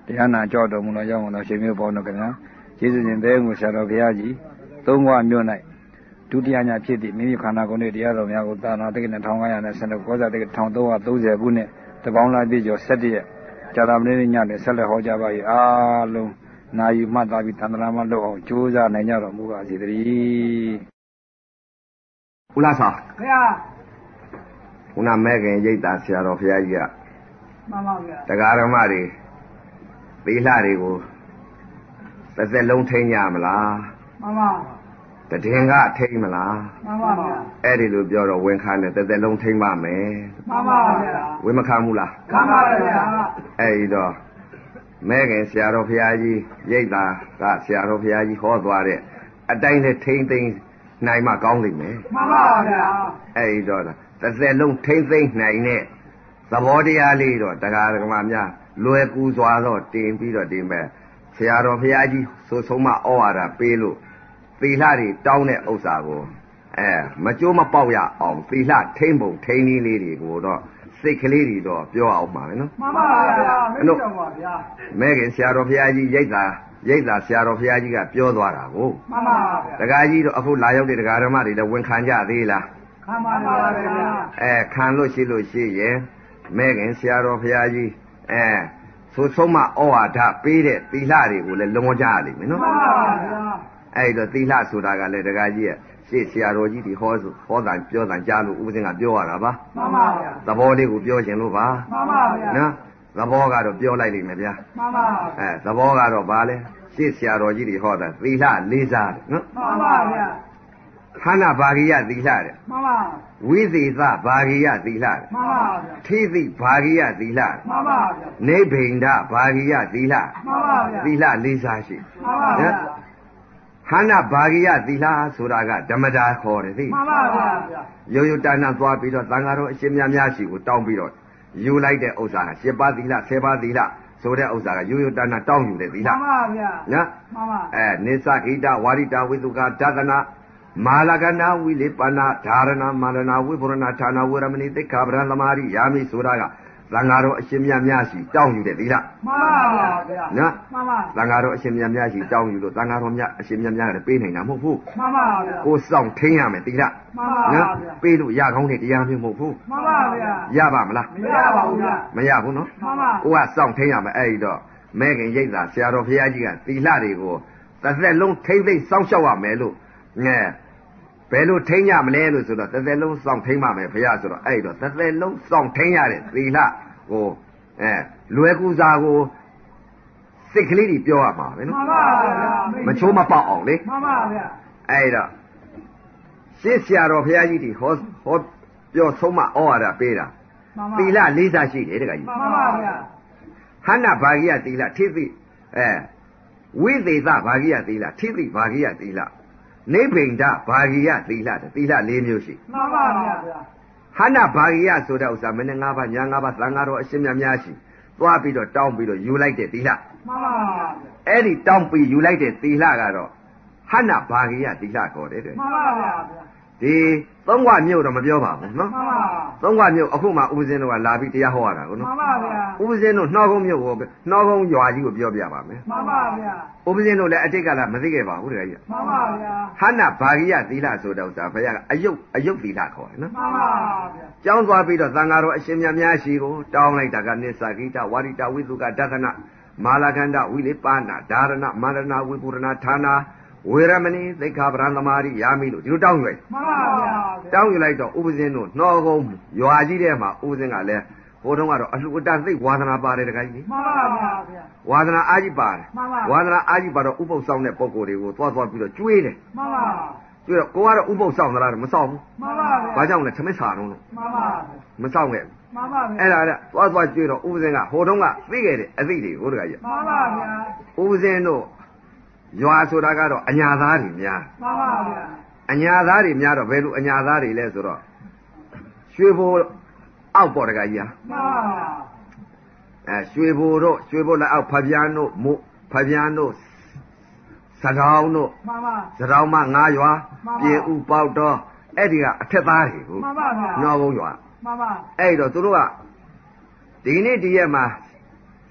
တရားနာကြောက်တော်မူသောကြောင့်တော်ရှင်မျိုးပေါင်းတော်ခင်ဗျာကျေးဇူးရှင်တဲ့ကိုဆရာတော်ဘုရားကြီးသုံးခွမြို့၌ဒုတိယညဖြစ်သည့်မိမိခန္ဓာကိုယ်နှင့်တရားတော်များကိုသာနာတက္ကနဲ့1520ကောဇာတက္က1330ခုနှစ်တပေါင်းလာပြည့်ကျော်17ရက်ဇာတာမင်းညနဲ့ဆက်လက်ဟောကြားပါ၏အားလုံးနာယူမှတ်သားပြီးတန်ត្រာမလို့အောင်ကြိုးစားနိုင်ကြတော်မူပါစေတည်းဦးလားဆောင်ခင်ဗျာခုနမဲခင်ရိတ်တာဆရာတော်ဘုရားကြီးကမှန်ပါဗျာတရားဓမ္မတွေသီလတွေကိုတစ်သက်လုံးထိန်းကြမလားမှန်ပါတည်င်ကထိန်းမလားမှန်ပါဗျာအဲ့ဒီလိုပြောတော့ဝန်ခံတယ်တစ်သက်လုံးထိန်းပါမယ်မှန်ပါဗျာဝိမခံဘူးလားခံပါဗျာအဲ့ဒီတော့မဲခင်ဆရာတော်ဘုရားကြီးရိတ်တာကဆရာတော်ဘုရားကြီးဟောသွားတဲ့အတိုင်းနဲ့ထိန်းသိမ်းနိုင်မှကောင်းလိမ့်မယ်မှန်ပါဗျာအဲ့ဒီတော့တစ်သက်လုံးထိန်းသိမ်းနိုင်တဲ့သဘောတရားလေးတော့တရားဓမ္မများလွယ်ကူစွာတော့တင်ပြီးတော့ဒီမဲ့ဆရာတော်ဘုရားကြီးဆိုဆုံးမဩဝါဒပေးလို့သီလတွေတောင်းတဲ့ဥစ္စာကိုမကြိုးမပေါက်ရအောင်သီလထိမ့်ပုံထိန်းနည်းလေးတွေကိုတော့စိတ်ကလေးတွေတော့ပြောအောင်ပါမယ်နော်မှန်ပါဗျာမင်းတော်ပါဗျာမဲခင်ဆရာတော်ဘုရားကြီးရိတ်တာဆရာတော်ဘုရားကြီးကပြောသွားတာကိုမှန်ပါဗျာတရားကြီးတော့အခုလာရောက်တဲ့တရားဓမ္မတွေလည်းဝန်ခံကြသေးလားခံပါပါဗျာခံလို့ရှိရင်မဲခင်ဆရာတော်ဘုရားကြီးဆိုဆုံးမဩဝါဒပေးတဲ့သီလတွေကိုလည်းလုံးဝကြရလိမ့်မယ်နော်မှန်ပါဗျာအဲ့တော့သီလဆိုတာကလည်းတရားကြီးရဲ့ရှေ့ဆရာတော်ကြီးဒီဟောတန်ပြောတန်ကြားလို့ဥပဇင်းကပြောရတာပါမှန်ပါဗျာသဘောလေးကိုပြောခြင်းလို့ပါမှန်ပါဗျာနော်သဘောကတော့ပြောလိုက်လိမ့်မယ်ဗျာမှန်ပါသဘောကတော့ဘာလဲရှေ့ဆရာတော်ကြီးဒီဟောတာသီလလေးစားတယ်နော်မှန်ပါဗျာခန္ဓာဘာဂိယသီလတဲ့မှန်ပါဝိသေသဘာဂိယသီလတဲ့မှန်ပါဗျာထိသိဘာဂိယသီလမှန်ပါဗျာနိဗ္ဗိန္ဒဘာဂိယသီလမှန်ပါဗျာသီလလေးစားရှိမှန်ပါဗျာခန္ဓာဘာဂိယသီလဆိုတာကဓမ္မတာခေါ်တယ်သိမှန်ပါဗျာရိုးရိုးတန်းတန်းသွားပြီးတော့သံဃာတော်အရှင်များရှိကိုတောင်းပြီးတော့ယူလိုက်တဲ့ဥစ္စာက7ပါးသီလ10ပါးသီလဆိုတဲ့ဥစ္စာကရိုးရိုးတန်းတန်းတောင်းယူတဲ့သီလမှန်ပါဗျာနော်မှန်ပါနိစ္စဂိတဝါရိတဝိသုကဒသနာမာလကနာဝိလိပနာဓာရဏမာရဏဝိပုရဏဌာနဝရမဏိသိက္ခာပရံသမာရိယာမိဆိုတာကသံဃာတော်အရှင်များရှိတောင်းယူတဲ့သီလမှန်ပါဗျာနော်မှန်ပါသံဃာတော်အရှင်များရှိတောင်းယူလို့သံဃာတော်များအရှင်များလည်းပေးနိုင်တာမဟုတ်ဘူးမှန်ပါဗျာကိုစောင့်ထင်းရမယ်သီလမှန်ပါဗျာပေးလို့ရကောင်းတဲ့တရားမျိုးမဟုတ်ဘူးမှန်ပါဗျာရပါမလားမရပါဘူးဗျာမရဘူးနော်မှန်ပါကိုကစောင့်ထင်းရမယ်အဲ့ဒီတော့မဲခင်ရိတ်တာဆရာတော်ဘုရားကြီးကသီလတွေကိုတစ်သက်လုံးထိမ့်သိမ့်စောင့်ရှောက်ရမယ်လို့ဘယ်လိုထိန်းရမလဲလို့ဆိုတော့တစ်သက်လုံးစောင့်ထိန်းပါမယ်ဘုရားဆိုတော့အဲ့တော့တစ်သက်လုံးစောင့်ထိန်းရတဲ့သီလကိုလွယ်ကူစာကိုစိတ်ကလေးတွေပြောရမှာပဲနော်မှန်ပါဗျာမချိုးမပေါက်အောင်လေမှန်ပါဗျာအဲ့တော့ရှင်းဆရာတော်ဘုရားကြီးဒီဟောပြောဆုံးမဩဝါဒပေးတာသီလလေးစားရှိတယ်တခါကြီးမှန်ပါဗျာဟန္နဘာဂိယသီလထိသိဝိသေသဘာဂိယသီလထိသိဘာဂိယသီလနိဗ္ဗိန္ဒဘာဂိယသီလသီလ၄မျိုးရှိမှန်ပါဗျာဟန္နဘာဂိယဆိုတဲ့ဥစ္စာမင်း၅ပါးညာ၅ပါးသံဃာတော်အရှင်များရှိသွားပြီးတော့တောင်းပြီးတော့ယူလိုက်တဲ့သီလမှန်ပါဗျာအဲ့ဒီတောင်းပြီးယူလိုက်တဲ့သီလကတော့ဟန္နဘာဂိယသီလခေါ်တယ်တဲ့မှန်ပါဗျာဒီသုံးခွမြို့တော့မပြောပါဘူးနော်မှန်ပါသုံးခွမြို့အခုမှဥပဇင်းတို့ကလာပြီးတရားဟောရတာကိုနော်မှန်ပါဗျာဥပဇင်းတို့နှောကုန်းမြို့ကိုနှောကုန်းရွာကြီးကိုပြောပြပါမယ်မှန်ပါဗျာဥပဇင်းတို့လည်းအတိတ်ကလာမသိခဲ့ပါဘူးတကယ်ကြီးမှန်ပါဗျာဟန္နဘာဂိယသီလဆိုတဲ့ဥစ္စာဘုရားကအယုတ်သီလခေါ်တယ်နော်မှန်ပါဗျာကျောင်းသွားပြီးတော့သံဃာတော်အရှင်များရှိကိုတောင်းလိုက်တာကနိစ္စဂိတဝါရိတဝိသုကဒသနမာလကန္တဝိလိပနာဓာရဏမာရဏဝိပုရဏဌာနာဝေရမဏိသိက္ခာပရံသမာရိယာမိလို့ဒီလိုတောင်းယူလိုက်မှန်ပါဗျာတောင်းယူလိုက်တော့ဥပဇင်းတို့နှောကုန်းရွာကြီးထဲမှာဥပဇင်းကလည်းဟိုတုန်းကတော့အလှူအတန်းသိဝါသနာပါတယ်တခါကြီးမှန်ပါဗျာဝါသနာအားကြီးပါတယ်မှန်ပါဝါသနာအားကြီးပါတော့ဥပုပ်ဆောင်တဲ့ပုံကိုယ်တွေကိုသွားပြီးတော့ကျွေးတယ်မှန်ပါကျွေးတော့ကိုကတော့ဥပုပ်ဆောင်သလားမဆောင်ဘူးမှန်ပါဗျာဘာကြောင့်လဲသမစ်စာတော့လို့မှန်ပါမဆောင်ခဲ့မှန်ပါဗျာအဲ့ဒါကသွားကျွေးတော့ဥပဇင်းကဟိုတုန်းကသိခဲ့တဲ့အသိတွေကိုတခါကြီးမှန်ပါဗျာဥပဇင်းတို့ရွာဆိုတာကတော့အညာသားတွေများမှန်ပါဗျာအညာသားတွေများတော့ဘယ်လိုအညာသားတွေလဲဆိုတော့ရွှေဘိုအောက်ပေါ်တကကြီးဟာမှန်ပါဗျာရွှေဘိုလက်အောက်ဖဗျားတို့ဖဗျားတို့စတောင်းတို့မှန်ပါစတောင်းမ9ရွာပြင်ဥပေါတော့အဲ့ဒီကအထက်သားတွေကိုမှန်ပါဗျာနှောကုန်းရွာမှန်ပါအဲ့တော့သူတို့ကဒီနေ့ဒီရက်မှာသ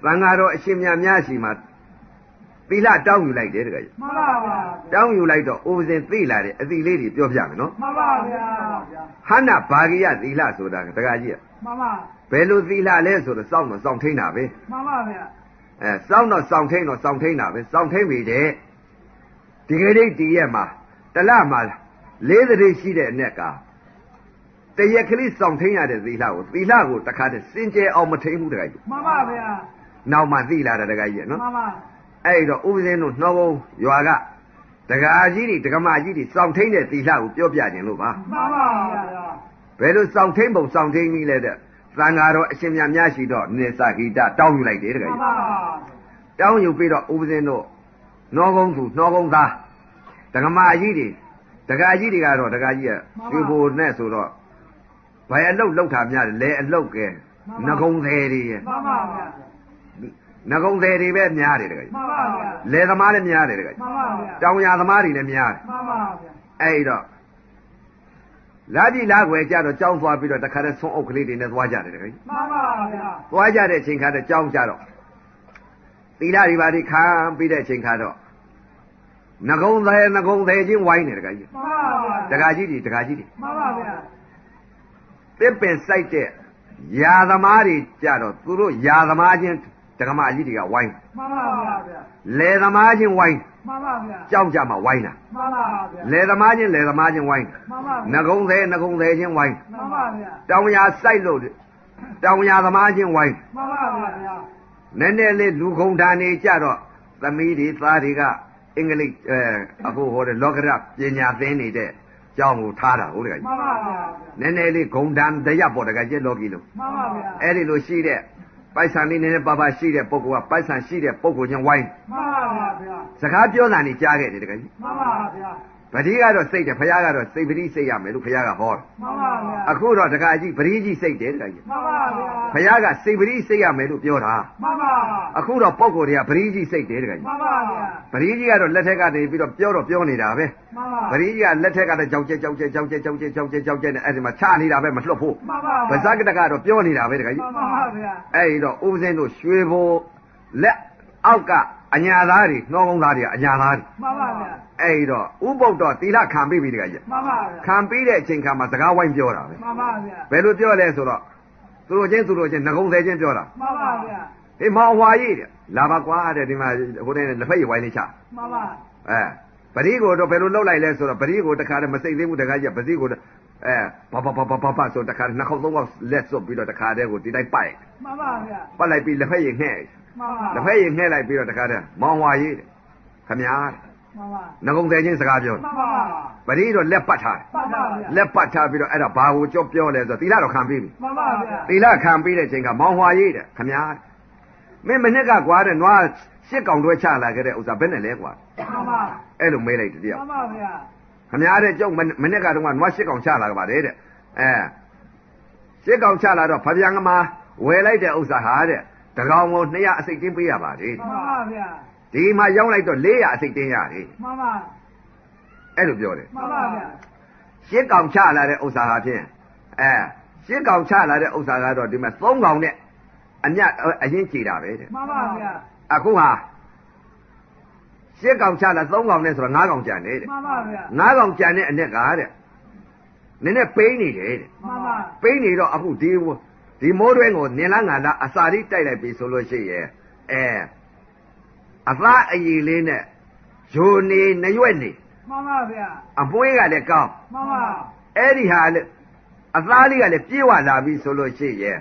သံဃာတော်အရှင်မြတ်များရှိမှာသီလတောင်းယူလိုက်တယ်တကယ်ကြီးမှန်ပါဗျာတောင်းယူလိုက်တော့ဥပဇင်သိလာတဲ့အသီလေးတွေပြောပြမယ်နော်မှန်ပါဗျာဟန္နဘာဂိယသီလဆိုတာတကယ်ကြီးမှန်ပါဘယ်လိုသီလလဲဆိုတော့စောင့်တော့စောင့်ထိန်တာပဲမှန်ပါဗျာစောင့်တော့စောင့်ထိန်တော့စောင့်ထိန်တာပဲစောင့်ထိန်ပြီတဲ့ဒီကနေ့ဒီရက်မှာတလမှာ၄သတိရှိတဲ့အ낵ကတရက်ကလေးစောင့်ထိန်ရတဲ့သီလကိုတခါတည်းစင်ကြယ်အောင်မထိန်ဘူးတကယ်ကြီးမှန်ပါဗျာနောက်မှသိလာတာတကယ်ကြီးနော်မှန်ပါအဲ့တော့ဥပဇင်းတို့နှောကုန်းရွာကဒကာကြီးတွေဒကမကြီးတွေစောင့်ထိန်တဲ့သီလကိုပြောပြခြင်းလို့ပါမှန်ပါဗျာဘယ်လိုစောင့်ထိန်ပုံစောင့်ထိန်နည်းလဲတဲ့သံဃာတော်အရှင်မြတ်များရှိတော့နေသဂိတတောင်းယူလိုက်တယ်တကယ်မှန်ကြီးပါတောင်းယူပြီးတော့ဥပဇင်းတို့နှောကုန်းသူနှောကုန်းသားဒကမကြီးတွေဒကာကြီးတွေကတော့ဒကာကြီးကရွှေဘိုနဲ့ဆိုတော့ဘယ်အလုတ်လောက်တာများလဲအလုတ်ကဲငကုံသေးတွေရဲ့မှန်ပါဗျာငကုံသေးတွေပဲများတယ်တကယ်ကြီးမှန်ပါဗျာလယ်သမားလည်းများတယ်တကယ်ကြီးမှန်ပါဗျာတောင်ရသမားတွေလည်းများတယ်မှန်ပါဗျာအဲ့တော့လာပြီလာွယ်ကြတော့ကြောင်းသွားပြီးတော့တခါတည်းဆွန်းအုပ်ကလေးတွေနဲ့သွားကြတယ်တကယ်ကြီးမှန်ပါဗျာသွားကြတဲ့အချိန်ခါတော့ကြောင်းကြတော့သီလတွေပါဒီခံပြီးတဲ့အချိန်ခါတော့ငကုံသေးချင်းဝိုင်းနေတကယ်ကြီးမှန်ပါဗျာတကာကြီးတွေမှန်ပါဗျာတစ်ပင်စိုက်တဲ့ယာသမားတွေကြတော့သူတို့ယာသမားချင်းဒကမကြီးတွေကဝိုင်းမှန်ပါဗျာလယ်သမားချင်းဝိုင်းမှန်ပါဗျာကြောင်းကြမှာဝိုင်းတာမှန်ပါဗျာလယ်သမားချင်းဝိုင်းမှန်ပါဗျာငကုံသေးချင်းဝိုင်းမှန်ပါဗျာတောင်ယာစိုက်လို့တောင်ယာသမားချင်းဝိုင်းမှန်ပါဗျာနည်းနည်းလေးလူခုံဓာနေကြတော့သမီးတွေသားတွေကအင်္ဂလိပ်အခုဟောတဲ့လောကရပညာသင်နေတဲ့ကျောင်းကိုထားတာဟုတ်တယ်ကကြီးမှန်ပါဗျာနည်းနည်းလေးဂုံဓာတရက်ပေါ်တကကြီးလောကီလို့မှန်ပါဗျာအဲ့ဒီလိုရှိတဲ့ပိုက်ဆံလေးနည်းနည်းပါးပါးရှိတဲ့ပုဂ္ဂိုလ်ကပိုက်ဆံရှိတဲ့ပုဂ္ဂိုလ်ချင်းဝိုင်းမှန်ပါဗျာစကားပြောတာနေကြားခဲ့တယ်တကကြီးမှန်ပါဗျာပတိကတော့စိတ်တယ်ဖခင်ကတော့စိတ်ပတိစိတ်ရမယ်လို့ဖခင်ကဟောတယ်မှန်ပါဗျာအခုတော့တကကြီးပတိကြီးစိတ်တယ်တကကြီးမှန်ပါဗျာဖခင်ကစိတ်ပတိစိတ်ရမယ်လို့ပြောတာမှန်ပါအခုတော့ပုဂ္ဂိုလ်တွေကပတိကြီးစိတ်တယ်တကကြီးမှန်ပါဗျာပရိကြီးကတော့လက်ထက်ကနေပြီးတော့ပြောနေတာပဲမှန်ပါပရိကြီးကလက်ထက်ကလည်းကြောက်ကြဲနဲ့အဲ့ဒီမှာချနေတာပဲမလွတ်ဖို့မှန်ပါဗဇက်ကတကတော့ပြောနေတာပဲတခါကြီးမှန်ပါဗျာအဲ့ဒီတော့ဥပဇင်းတို့ရွှေဘိုလက်အောက်ကအညာသားတွေနှောကုန်းသားတွေကအညာသားတွေမှန်ပါဗျာအဲ့ဒီတော့ဥပုပ်တော့သီလခံပြီးပြီတခါကြီးမှန်ပါဗျာခံပြီးတဲ့အချိန်ခါမှာစကားဝိုင်းပြောတာပဲမှန်ပါဗျာဘယ်လိုပြောလဲဆိုတော့သူတို့ချင်းငကုံသေးချင်းပြောတာမှန်ပါဗျာဒီမောင်ဟွာကြီးတဲ့လာပါကွာတဲ့ဒီမှာဟိုတဲ့လက်ဖက်ရည်ဝိုင်းလေးချမှန်ပါပရိကိုတော့ဘယ်လိုလုပ်လိုက်လဲဆိုတော့ပရိကိုတခါတည်းမစိတ်သေးဘူးတခါကြီးပရိကိုဘာဆိုတခါနှစ်ခေါက်သုံးခေါက်လက်စွပ်ပြီးတော့တခါတည်းကိုဒီတိုင်းပိုက်မှန်ပါဗျာပတ်လိုက်ပြီးလက်ဖက်ရည်ငှဲ့မှန်ပါလက်ဖက်ရည်ငှဲ့လိုက်ပြီးတော့တခါတည်းမောင်ဝါရေးတဲ့ခမညာတဲ့မှန်ပါငကုံသေးချင်းစကားပြောမှန်ပါပရိတော့လက်ပတ်ထားမှန်ပါဗျာလက်ပတ်ထားပြီးတော့အဲ့ဒါဘာကိုကြောပြောလဲဆိုတော့သီလတော့ခံပြီးပြီမှန်ပါဗျာသီလခံပြီးတဲ့အချိန်ကမောင်ဝါရေးတဲ့ခမညာမင်းမနစ်ကကွာတဲ့နွားရှစ်ကောင်တွဲချလာခဲ့တဲ့ဥစ္စာဘယ်နဲ့လဲကွာမှန်ပါအဲ့လိုမေးလိုက်တည်းမှန်ပါဗျာခမများတဲ့ကျုပ်မနေ့ကတော့နွားရှစ်ကောင်ချလာကြပါတယ်တဲ့ရှစ်ကောင်ချလာတော့ဖဗျံကမာဝယ်လိုက်တဲ့ဥစ္စာဟာတဲ့တကောင်ကို200အစိတ်တင်းပေးရပါတယ်မှန်ပါဗျာဒီမှာရောက်လိုက်တော့400အစိတ်တင်းရတယ်မှန်ပါအဲ့လိုပြောတယ်မှန်ပါဗျာရှစ်ကောင်ချလာတဲ့ဥစ္စာဟာဖြင့်ရှစ်ကောင်ချလာတဲ့ဥစ္စာကတော့ဒီမှာ3ကောင်နဲ့အမြတ်အရင်ကြည်တာပဲတဲ့မှန်ပါဗျာအခုဟာရှစ်ကောင်ချလာ3ကောင်နဲ့ဆိုတော့5ကောင်ကြံတယ်တဲ့မှန်ပါဗျာ 5ကောင်ကြံတဲ့အ낵ကတဲ့နည်းနည်းပိန်းနေတယ်တဲ့မှန်ပါပိန်းနေတော့အခုဒီမိုးတွင်းကိုနင်လားငါလားအစာလေးတိုက်လိုက်ပြီဆိုလို့ရှိရဲ့အသားအရည်လေးနဲ့ဂျိုနေနရွက်နေမှန်ပါဗျာအမွှေးကလည်းကောင်းမှန်ပါအဲ့ဒီဟာလေအသားလေးကလည်းပြေးဝလာပြီဆိုလို့ရှိရဲ့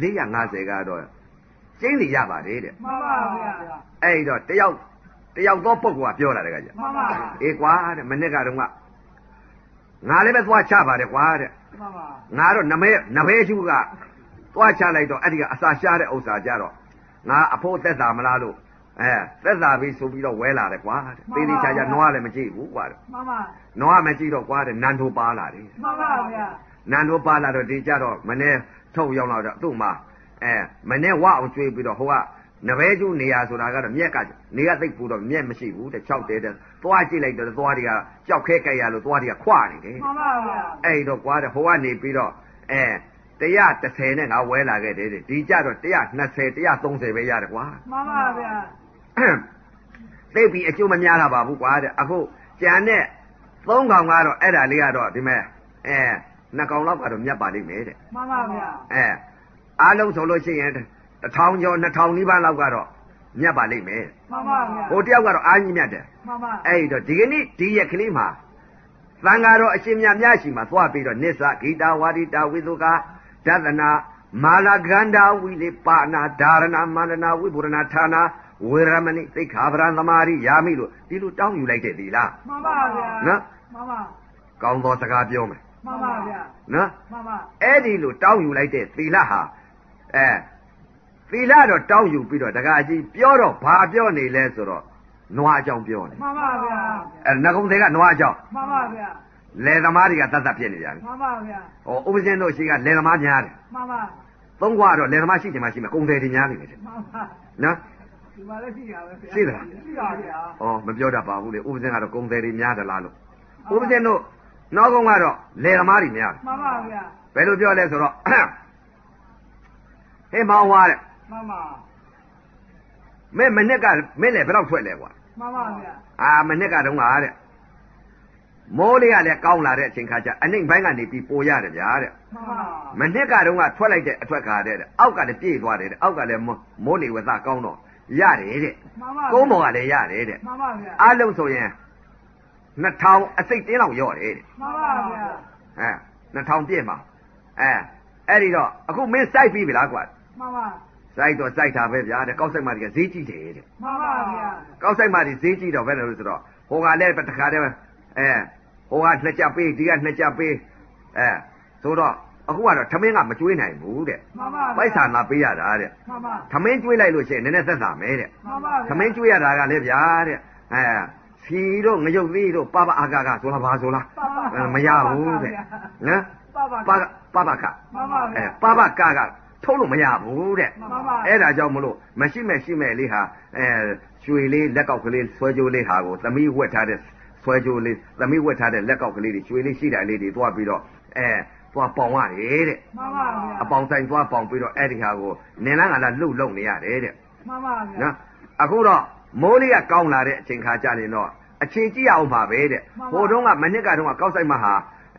450ကတော့ကျင်းနေရပါတယ်တဲ့မှန်ပါဗျာအဲ့တော့တယောက်သောပုဂ္ဂိုလ်ကပြောလာတယ်ကကြမှန်ပါအေးကွာတဲ့မနေ့ကတော့ငါလည်းပဲသွားချပါတယ်ကွာတဲ့မှန်ပါငါတော့နမဲရှုကသွားချလိုက်တော့အဲ့ဒီကအစာရှားတဲ့ဥစ္စာကြတော့ငါအဖို့သက်သာမလားလို့သက်သာပြီဆိုပြီးတော့ဝဲလာတယ်ကွာတဲ့သေးသေးချာချာနွားလည်းမကြည့်ဘူးကွာတဲ့မှန်ပါနွားမကြည့်တော့ကွာတဲ့နန်းထိုးပါလာတယ်မှန်ပါဗျာနန်းထိုးပါလာတော့ဒီကြတော့မနေ့ထုတ်ရောက်လာတော့သူ့မှာမနေ့ဝအောင်ကျွေးပြီးတော့ဟိုကနဘဲကျူးနေရဆိုတာကတော့မြက်ကနေရသိပ်ပူတော့မြက်မရှိဘူးတဲ့6တဲတဲ့သွားကြည့်လိုက်တော့သွားတွေကကြောက်ခဲကြက်ရလို့သွားတွေကခွာနေတယ်မှန်ပါဗျာအဲ့တော့ကွာတဲ့ဟိုကနေပြီးတော့တ 130နဲ့ငါဝဲလာခဲ့တယ်ဒီကြတော့120 130ပဲရတယ်ကွာမှန်ပါဗျာသိပြီအကျိုးမများတာပါဘူးကွာတဲ့အခုကြံတဲ့3កောင်ကတော့အဲ့ဒါလေးကတော့ဒီမဲ့2កောင်လောက်ကတော့မြတ်ပါလိမ့်မယ်တဲ့မှန်ပါဗျာအားလုံးဆိုလို့ရှိရင်1000ကျော်2000နီးပါးလောက်ကတော့မြတ်ပါလိမ့်မယ်မှန်ပါဗျာဟိုတယောက်ကတော့အားကြီးမြတ်တယ်မှန်ပါအဲ့တော့ဒီကနေ့ဒီရက်ကလေးမှာသံဃာတော်အရှင်မြတ်များရှိမှာသွားပြီးတော့နစ္စဂီတာဝါဒိတာဝိသုကာဒသနာမာလာဂန္ဓာဝိလေပါဏာဒါရဏမန္တနာဝိပုရဏဌာနာဝေရမဏိသိက္ခာပရံသမာရိယာမိလို့ဒီလိုတောင်းယူလိုက်တဲ့ဒီလားမှန်ပါဗျာနော်မှန်ပါကောင်းသောစကားပြောမယ်မှန်ပါဗျာနော်မှန်ပါအဲ့ဒီလိုတောင်းယူလိုက်တဲ့သီလဟာသီလတော့တောင်းယူပြီးတော့တခါကြီးပြောတော့ဘာပြောနေလဲဆိုတော့နွားအကြောင်းပြောနေမှန်ပါဗျာငကုံတွေကနွားအကြောင်းမှန်ပါဗျာလယ်သမားတွေကတတ်တတ်ဖြစ်နေကြတယ်မှန်ပါဗျာဟောဥပဇင်းတို့ရှိကလယ်သမားများတယ်မှန်ပါသုံးခွတော့လယ်သမားရှိချင်မှရှိမယ်ကုန်တယ်တွေများနေတယ်မှန်ပါနော်ဒီမှာလည်းရှိရပဲဗျာရှိသလားရှိပါဗျာဩမပြောတတ်ပါဘူးလေဥပဇင်းကတော့ကုန်တယ်တွေများတယ်လားလို့ဥပဇင်းတို့နောက်ကုန်းကတော့လယ်သမားတွေများတယ်မှန်ပါဗျာဘယ်လိုပြောလဲဆိုတော့ဟေးမောင်ဝါတဲ့မှန်ပါမနေ့ကမင်းလည်းဘယ်တော့ထွက်လဲကွာမှန်ပါဗျာမနေ့ကတုန်းကတဲ့မိုးလေးကလည်းကောင်းလာတဲ့အချိန်ခါကျအနှိမ့်ပိုင်းကနေပြီးပိုရတယ်ဗျာတဲ့မှန်ပါမနေ့ကတုန်းကထွက်လိုက်တဲ့အထွက်ခါတဲ့အောက်ကလည်းပြေးသွားတယ်တဲ့အောက်ကလည်းမိုးလေဝသကောင်းတော့ရတယ်တဲ့မှန်ပါကုန်းပေါ်ကလည်းရတယ်တဲ့မှန်ပါဗျာအားလုံးဆိုရင်2000အစိတ်တင်းလောက်ရော့တယ်တဲ့မှန်ပါဗျာ 2000ပြည့်မှာအဲ့ဒီတော့အခုမင်းစိုက်ပြီးပြီလားကွာမှန်ပါစိုက်တော့စိုက်တာပဲဗျာတဲ့ကောက်စိုက်မှတည်းကဈေးကြီးတယ်တဲ့မှန်ပါဗျာကောက်ဆိုင်မှဒီဈေးကြီးတော့ဘယ်လိုလဲဆိုတော့ဟိုကလည်းတစ်ခါတည်းဟိုကနှစ်ကြပေးဒီကနှစ်ကြပေးဆိုတော့အခုကတော့ထမင်းကမကျွေးနိုင်ဘူးတဲ့မှန်ပါပိုက်ဆံလာပေးရတာတဲ့မှန်ပါထမင်းကျွေးလိုက်လို့ရှိရင်နည်းနည်းသက်သာမယ်တဲ့မှန်ပါထမင်းကျွေးရတာကလည်းဗျာတဲ့စီတို့ငရုတ်သီးတို့ပပအာကာကဆိုလားဘာဆိုလားမရဘူးတဲ့နော်ပါပါပပကမှန်ပါဗျာပပကထုတ်လို့မရဘူးတဲ့မှန်ပါအဲ့ဒါကြောင့်မလို့မရှိမဲ့လေးဟာရွှေလေးလက်ကောက်ကလေးဆွဲကြိုးလေးဟာကိုသမီးဝက်ထားတဲ့ဆွဲကြိုးလေးသမီးဝက်ထားတဲ့လက်ကောက်ကလေးတွေရွှေလေးရှိတာလေးတွေသွားပြီးတော့သွားပေါင်ရတယ်တဲ့မှန်ပါဗျာအပေါင်ဆိုင်သွားပေါင်ပြီးတော့အဲ့ဒီဟာကိုနင်လားငါလားလှုပ်နေရတယ်တဲ့မှန်ပါဗျာနော်အခုတော့မိုးလေးကကောင်းလာတဲ့အချိန်ခါကြရင်တော့အချိန်ကြည့်အောင်ပါပဲတဲ့ဟိုတုန်းကမနစ်ကတုန်းကကောက်ဆိုင်မှာဟာ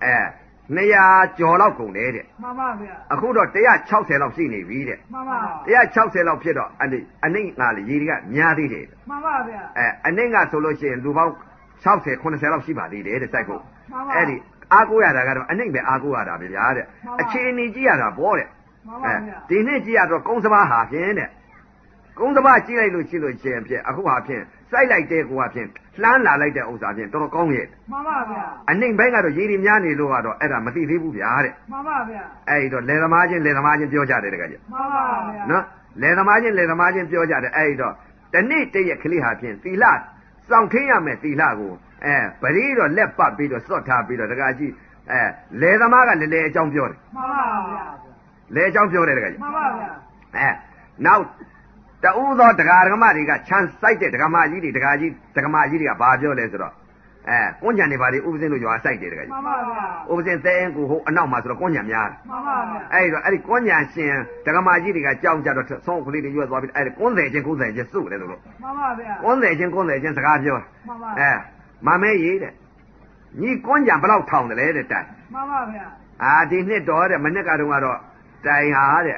200ကျော်လောက်ကုန်တယ်တဲ့မှန်ပါဗျာအခုတော့160လောက်ရှိနေပြီတဲ့မှန်ပါ 160လောက်ဖြစ်တော့အနှိမ့်ငါလေရေတွေကများသေးတယ်မှန်ပါဗျာအနှိမ့်ကဆိုလို့ရှိရင်လူပေါင်း60 80လောက်ရှိပါသေးတယ်တဲ့စိုက်ဖို့မှန်ပါအဲ့ဒီအားကိုးရတာကတော့အနှိမ့်ပဲအားကိုးရတာပဲဗျာတဲ့မှန်ပါအခြေအနေကြည့်ရတာပေါ့တဲ့မှန်ပါဗျာဒီနေ့ကြည့်ရတော့ကုန်းစဘာဟာဖြင့်တဲ့ကုန်းစဘာကြည့်လိုက်လို့ရှိလို့ရှိရင်ဖြင့်အခုဟာဖြင့်စိုက်လိုက်တဲ့ကိုဟာဖြင့်လှမ်းလာလိုက်တဲ့ဥစ္စာဖြင့်တော်တော်ကောင်းရဲ့မှန်ပါဗျာအနှိမ့်ဘက်ကတော့ရေတွေများနေလို့ကတော့အဲ့ဒါမသိသေးဘူးဗျာတဲ့မှန်ပါဗျာအဲ့ဒီတော့လယ်သမားချင်းပြောကြတယ်တကယ်ကြီးမှန်ပါဗျာနော်လယ်သမားချင်းပြောကြတယ်အဲ့ဒီတော့တနေ့တည့်ရက်ကလေးဟာဖြင့်သီလစောင့်ထင်းရမယ်သီလကိုပရိတော့လက်ပတ်ပြီးတော့စော့ထားပြီးတော့တကကြီးလယ်သမားကလေအကြောင်းပြောတယ်မှန်ပါဗျာလေအကြောင်းပြောတယ်တကကြီးမှန်ပါဗျာနောက်တူသောဒကာဒကမတွေကချမ်းစိုက်တဲ့ဒကမကြီးတွေဒကာမကြီးတွေကဘာပြောလဲဆိုတော့ကွန်းကြံနေပါလေဥပဇင်းတို့ရွာစိုက်တယ်တကကြီးမှန်ပါဗျာဥပဇင်းသဲအင်းကိုဟိုအနောက်မှာဆိုတော့ကွန်းကြံများတယ်မှန်ပါဗျာအဲ့တော့အဲ့ဒီကွန်းညာရှင်ဒကမာကြီးတွေကကြောင်းကြတော့ဆုံးကလေးတွေရွက်သွားပြီးအဲ့ဒီကွန်းတယ်ချင်းစုတယ်လို့မှန်ပါဗျာကွန်းတယ်ချင်းစကားပြောမှန်ပါမမဲရေးတဲ့ညီကွန်းညာဘယ်လောက်ထောင်တယ်လဲတဲ့တိုင်မှန်ပါဗျာဒီနှစ်တော့တဲ့မနှစ်ကတုန်းကတော့တိုင်ဟာတဲ့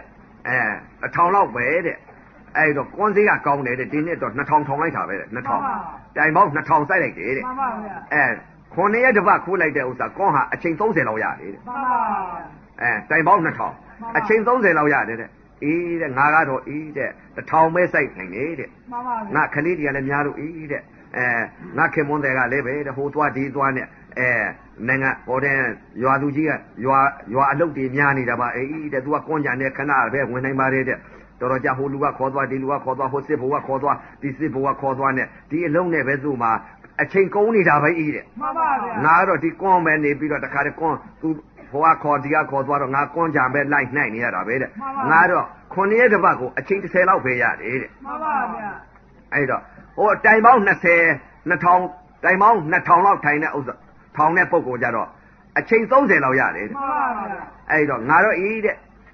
1000လောက်ပဲတဲ့အဲ့တော့ကွန်းစည်းကကောင်းတယ်တဲ့ဒီနှစ်တော့2000ထောင်လိုက်တာပဲတဲ့2000တိုင်ပေါင်း2000စိုက်လိုက်တယ်တဲ့မှန်ပါဗျာ 9ရက်တစ်ပတ်ခိုးလိုက်တဲ့ဥစ္စာကွန်းဟာအချိန်30လောက်ရတယ်တဲ့မှန်ပါဗျာတိုင်ပေါင်း2000အချိန်30လောက်ရတယ်တဲ့အေးတဲ့ငါကတော့အေးတဲ့1000ပဲစိုက်နိုင်တယ်တဲ့မှန်ပါဗျာငါကလေးတွေကလည်းများလို့အေးတဲ့ငါခင်မွန်းတွေကလည်းပဲတဲ့ဟိုသွားဒီသွားနဲ့နိုင်ငံဟိုတဲ့ရွာသူကြီးကရွာအလုပ်တွေများနေတာပါအေးတဲ့သူကကွန်းကြံတဲ့ခဏပဲဝင်နိုင်ပါတယ်တဲ့တော်တော်ကြဟိုလူကခေါ်သွားဒီလူကခေါ်သွားဟိုစစ်ဘိုကခေါ်သွားဒီစစ်ဘိုကခေါ်သွားနဲ့ဒီအလုံးနဲ့ပဲသူ့မှာအချိန်ကုန်နေတာပဲအေးတဲ့မှန်ပါဗျာငါတော့ဒီကွန်းပဲနေပြီးတော့တခါတည်းကွန်းသူဟိုကခေါ်ဒီကခေါ်သွားတော့ငါကွန်းကြံပဲလိုက်နိုင်နေရတာပဲတဲ့ငါတော့9ရက်တစ်ပတ်ကိုအချိန်30လောက်ပဲရတယ်တဲ့မှန်ပါဗျာအဲ့တော့ဟိုတိုင်ပေါင်း2000တိုင်ပေါင်း2000လောက်ထိုင်တဲ့ဥစ္စာထောင်တဲ့ပုံကိုကြတော့အချိန်30လောက်ရတယ်တဲ့မှန်ပါဗျာအဲ့တော့ငါတော့အေးတဲ့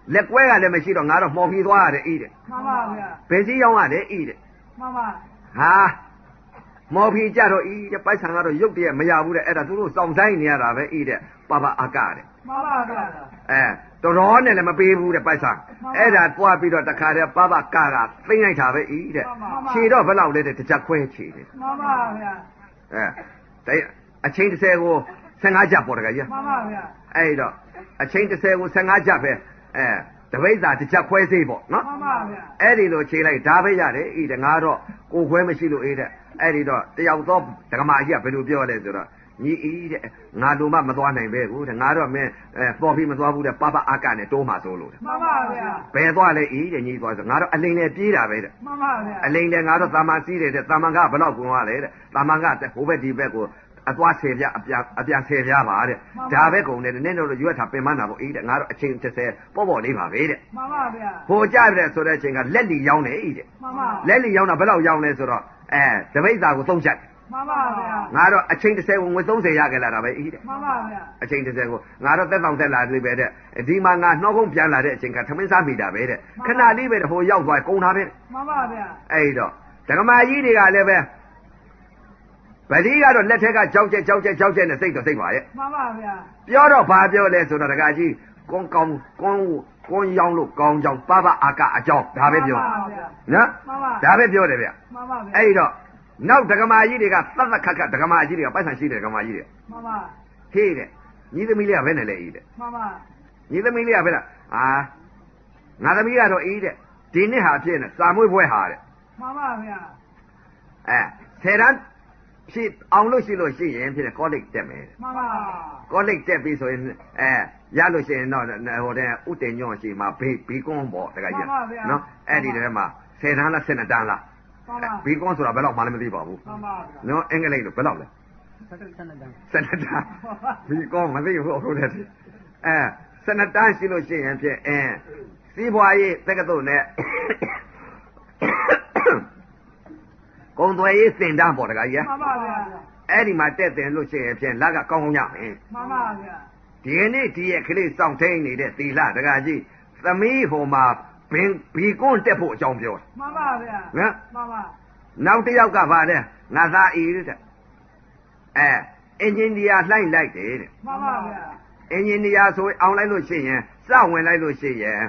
လက်ကွဲကလည်းမရှိတော့ငါတော့မှော်ပြီးသွားရတယ်ဤတဲ့မှန်ပါဗျာဘယ်စည်းရောင်းရတယ်ဤတဲ့မှန်ပါဟာမော်ပြီးကြတော့ဤတဲ့ပိုက်ဆံကတော့ရုပ်တရက်မရဘူးတဲ့အဲ့ဒါသူတို့စောင့်ဆိုင်နေရတာပဲဤတဲ့ပပအာကတဲ့မှန်ပါဗျာတော်တော်နဲ့လည်းမပေးဘူးတဲ့ပိုက်ဆံအဲ့ဒါတွားပြီးတော့တခါတည်းပပကသိမ့်လိုက်တာပဲဤတဲ့ခြေတော့ဘယ်လောက်လဲတဲ့တစ်ချက်ခွဲခြေတယ်မှန်ပါဗျာအချိန်30ကို15ချက်ပေါ့တခါကြီးမှန်ပါဗျာအဲ့တော့အချိန်30ကို15ချက်ပဲတပိဿာတစ်ချက်ခွဲစေးပေါ့နော်မှန်ပါဗျာအဲ့ဒီလိုခြေလိုက်ဒါပဲရတယ်ဤတဲ့ငါတော့ကိုခွဲမရှိလို့အေးတဲ့အဲ့ဒီတော့တယောက်တော့ဒကမာကြီးကဘယ်လိုပြောလဲဆိုတော့ညီဤတဲ့ငါတို့မှမသွားနိုင်ပဲကိုတဲ့ငါတော့မင်းပေါ်ပြီးမသွားဘူးတဲ့ပပအာကနဲ့တိုးမှဆိုလို့တဲ့မှန်ပါဗျာဘယ်သွားလဲဤတဲ့ညီသွားဆိုငါတော့အလိန်နဲ့ပြေးတာပဲတဲ့မှန်ပါဗျာအလိန်နဲ့ငါတော့တာမန်စီးတယ်တဲ့တာမန်ကဘယ်လောက်ကုန်သွားလဲတဲ့တာမန်ကဟိုဘက်ဒီဘက်ကိုအသွား10ပြအပြန်10ပြပါတဲ့ဒါပဲကုန်တယ်နင်းတို့ရွက်ထားပင်မနာပေါ့ဤတဲ့ငါတော့အချိန်30ပေါ့လေးပါပဲတဲ့မှန်ပါဗျာဟိုကြပြတဲ့ဆိုတဲ့အချိန်ကလက်လီရောင်းတယ်ဤတဲ့မှန်ပါလက်လီရောင်းတာဘယ်လောက်ရောင်းလဲဆိုတော့တပိဿာကို3ချက်မှန်ပါဗျာငါတော့အချိန်30ကိုငွေ30ရခဲ့လာတာပဲဤတဲ့မှန်ပါဗျာအချိန်30ကိုငါတော့တက်တောင်တက်လာသေးပဲတဲ့ဒီမှာငါနှောကုန်းပြန်လာတဲ့အချိန်ကထမင်းစားမိတာပဲတဲ့ခဏလေးပဲဟိုရောက်သွားကုန်တာပဲမှန်ပါဗျာအဲ့တော့ဓမ္မကြီးတွေကလည်းပဲဗတိကတော့လက်ထက်ကကြောက်ကြက်နဲ့စိတ်တော့စိတ်ပါရဲ့မှန်ပါဗျာပြောတော့ဘာပြောလဲဆိုတော့တကကြီးကွန်းရောင်းလို့ကောင်းကြောင်ပပအာကအကြောင်းဒါပဲပြောနော်မှန်ပါဒါပဲပြောတယ်ဗျမှန်ပါဗျာအဲ့တော့နောက်ဒကမာကြီးတွေကသတ်ခတ်ဒကမာကြီးတွေကပိုက်ဆံရှိတယ်ဒကမာကြီးတွေမှန်ပါဟေးတဲ့ညီသမီးလေးကဘယ်နဲ့လဲဤတဲ့မှန်ပါညီသမီးလေးကဘယ်လားငါသမီးကတော့ဤတဲ့ဒီနှစ်ဟာဖြစ်နေစာမွေးပွဲဟာတဲ့မှန်ပါဗျာ 10 တန်းဖြစ်အောင်လို့ရှိရင်ဖြစ်တယ်ကောလိပ်တက်မယ်မှန်ပါကောလိပ်တက်ပြီဆိုရင်ရလို့ရှိရင်တော့ဟိုတဲ့ဥတင်ညွန့်ရှိမှာဘီကွန်းပေါ့တကကြီးနော်အဲ့ဒီထဲမှာ10 တန်းလား12 တန်းလားမှန်ပါဘီကွန်းဆိုတာဘယ်လောက်မှလည်းမသိပါဘူးမှန်ပါဗျာနော်အင်္ဂလိပ်လို့ဘယ်လောက်လဲ 12တန်း 12 တန်းဘီကွန်းမသိဘူးဟုတ်တယ်12 တန်းရှိလို့ရှိရင်ဖြင့်စီးပွားရေးတက္ကသိုလ်နဲ့ကုံသွယ်ရေးစင်တန်းပေါ့တကကြီးမှန်ပါဗျာအဲ့ဒီမှာတက်တယ်လို့ရှိရင်ဖြင့်လက်ကကောင်းရမယ်မှန်ပါဗျာဒီနေ့ဒီရဲ့ကလေးစောင့်ထိန်နေတဲ့သီလတကကြီးသမီးဟိုမှာဘီကွန်းတက်ဖို့အကြောင်းပြောမှန်ပါဗျာနော်မှန်ပါနောက်တစ်ယောက်ကဗါတဲ့ငါသားဤတဲ့အင်ဂျင်နီယာလှိုက်လိုက်တယ်တဲ့မှန်ပါဗျာအင်ဂျင်နီယာဆိုအောင်လိုက်လို့ရှိရင်စဝင်လိုက်လို့ရှိရင်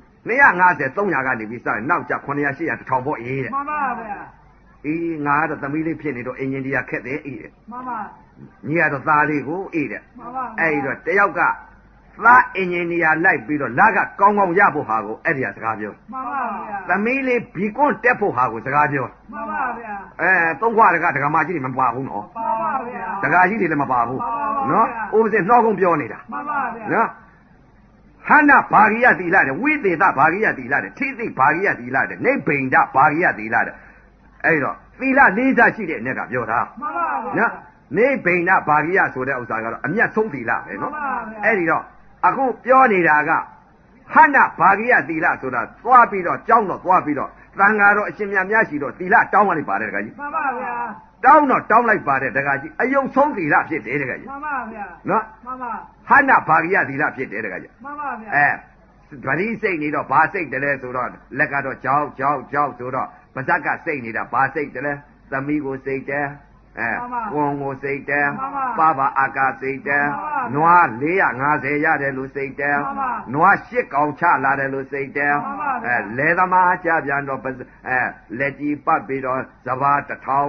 250 300ကနေပြီးစရင်နောက်ကျ900 800 1000ပေါ့အေးတဲ့မှန်ပါဗျာအေးငါကတော့သမီးလေးဖြစ်နေတော့အင်ဂျင်နီယာခက်တယ်အေးတဲ့မှန်ပါညီကတော့သားလေးကိုအေးတဲ့မှန်ပါအဲ့တော့တယောက်ကသားအင်ဂျင်နီယာလိုက်ပြီးတော့လာကကောင်းကောင်းရဖို့ဟာကိုအဲ့ဒီကစကားပြောမှန်ပါဗျာသမီးလေးဘီကွန်းတက်ဖို့ဟာကိုစကားပြောမှန်ပါဗျာသုံးခွားတကဒကမာကြီးတွေမပါဘူးနော်မှန်ပါဗျာဒကာကြီးတွေလည်းမပါဘူးနော်ဥပစေနှောကုန်းပြောနေတာမှန်ပါဗျာနော်ဟန္နာဘာဂိယသီလတဲ့ဝိသေသဘာဂိယသီလတဲ့ထိသိဘာဂိယသီလတဲ့နိဗ္ဗိန္ဒဘာဂိယသီလတဲ့အဲ့တော့သီလ၄ချက်ရှိတဲ့နဲ့ကပြောတာမှန်ပါဗျာနော်နိဗ္ဗိန္ဒဘာဂိယဆိုတဲ့ဥစ္စာကတော့အမျက်ဆုံးသီလပဲနော်အဲ့ဒီတော့အခုပြောနေတာကဟန္နာဘာဂိယသီလဆိုတာသွားပြီးတော့ကြောင်းတော့သွားပြီးတော့သံဃာတော်အရှင်မြတ်များရှိတော့သီလတောင်းလိုက်ပါတယ်တခါကြီးမှန်ပါဗျာတောင်းတော့တောင်းလိုက်ပါတယ်တခါကြီးအယုံဆုံးသီလဖြစ်တယ်တခါကြီးမှန်ပါဗျာနော်မှန်ပါဟန္နာဘာဂိယသီလဖြစ်တယ်တခါကြီးမှန်ပါဗျာဗတိစိတ်နေတော့ဘာစိတ်တလဲဆိုတော့လက်ကတော့ကြောက်ဆိုတော့ပါဇက်ကစိတ်နေတာဘာစိတ်တလဲသမီးကိုစိတ်တယ်ဝန်ကိုစိတ်တယ်ပပအာကစိတ်တယ်နွား450ရတယ်လို့စိတ်တယ်နွား8ကောင်ချလာတယ်လို့စိတ်တယ်လဲသမားကြပြန်တော့လက်ကြီးပတ်ပြီးတော့စဘာ1000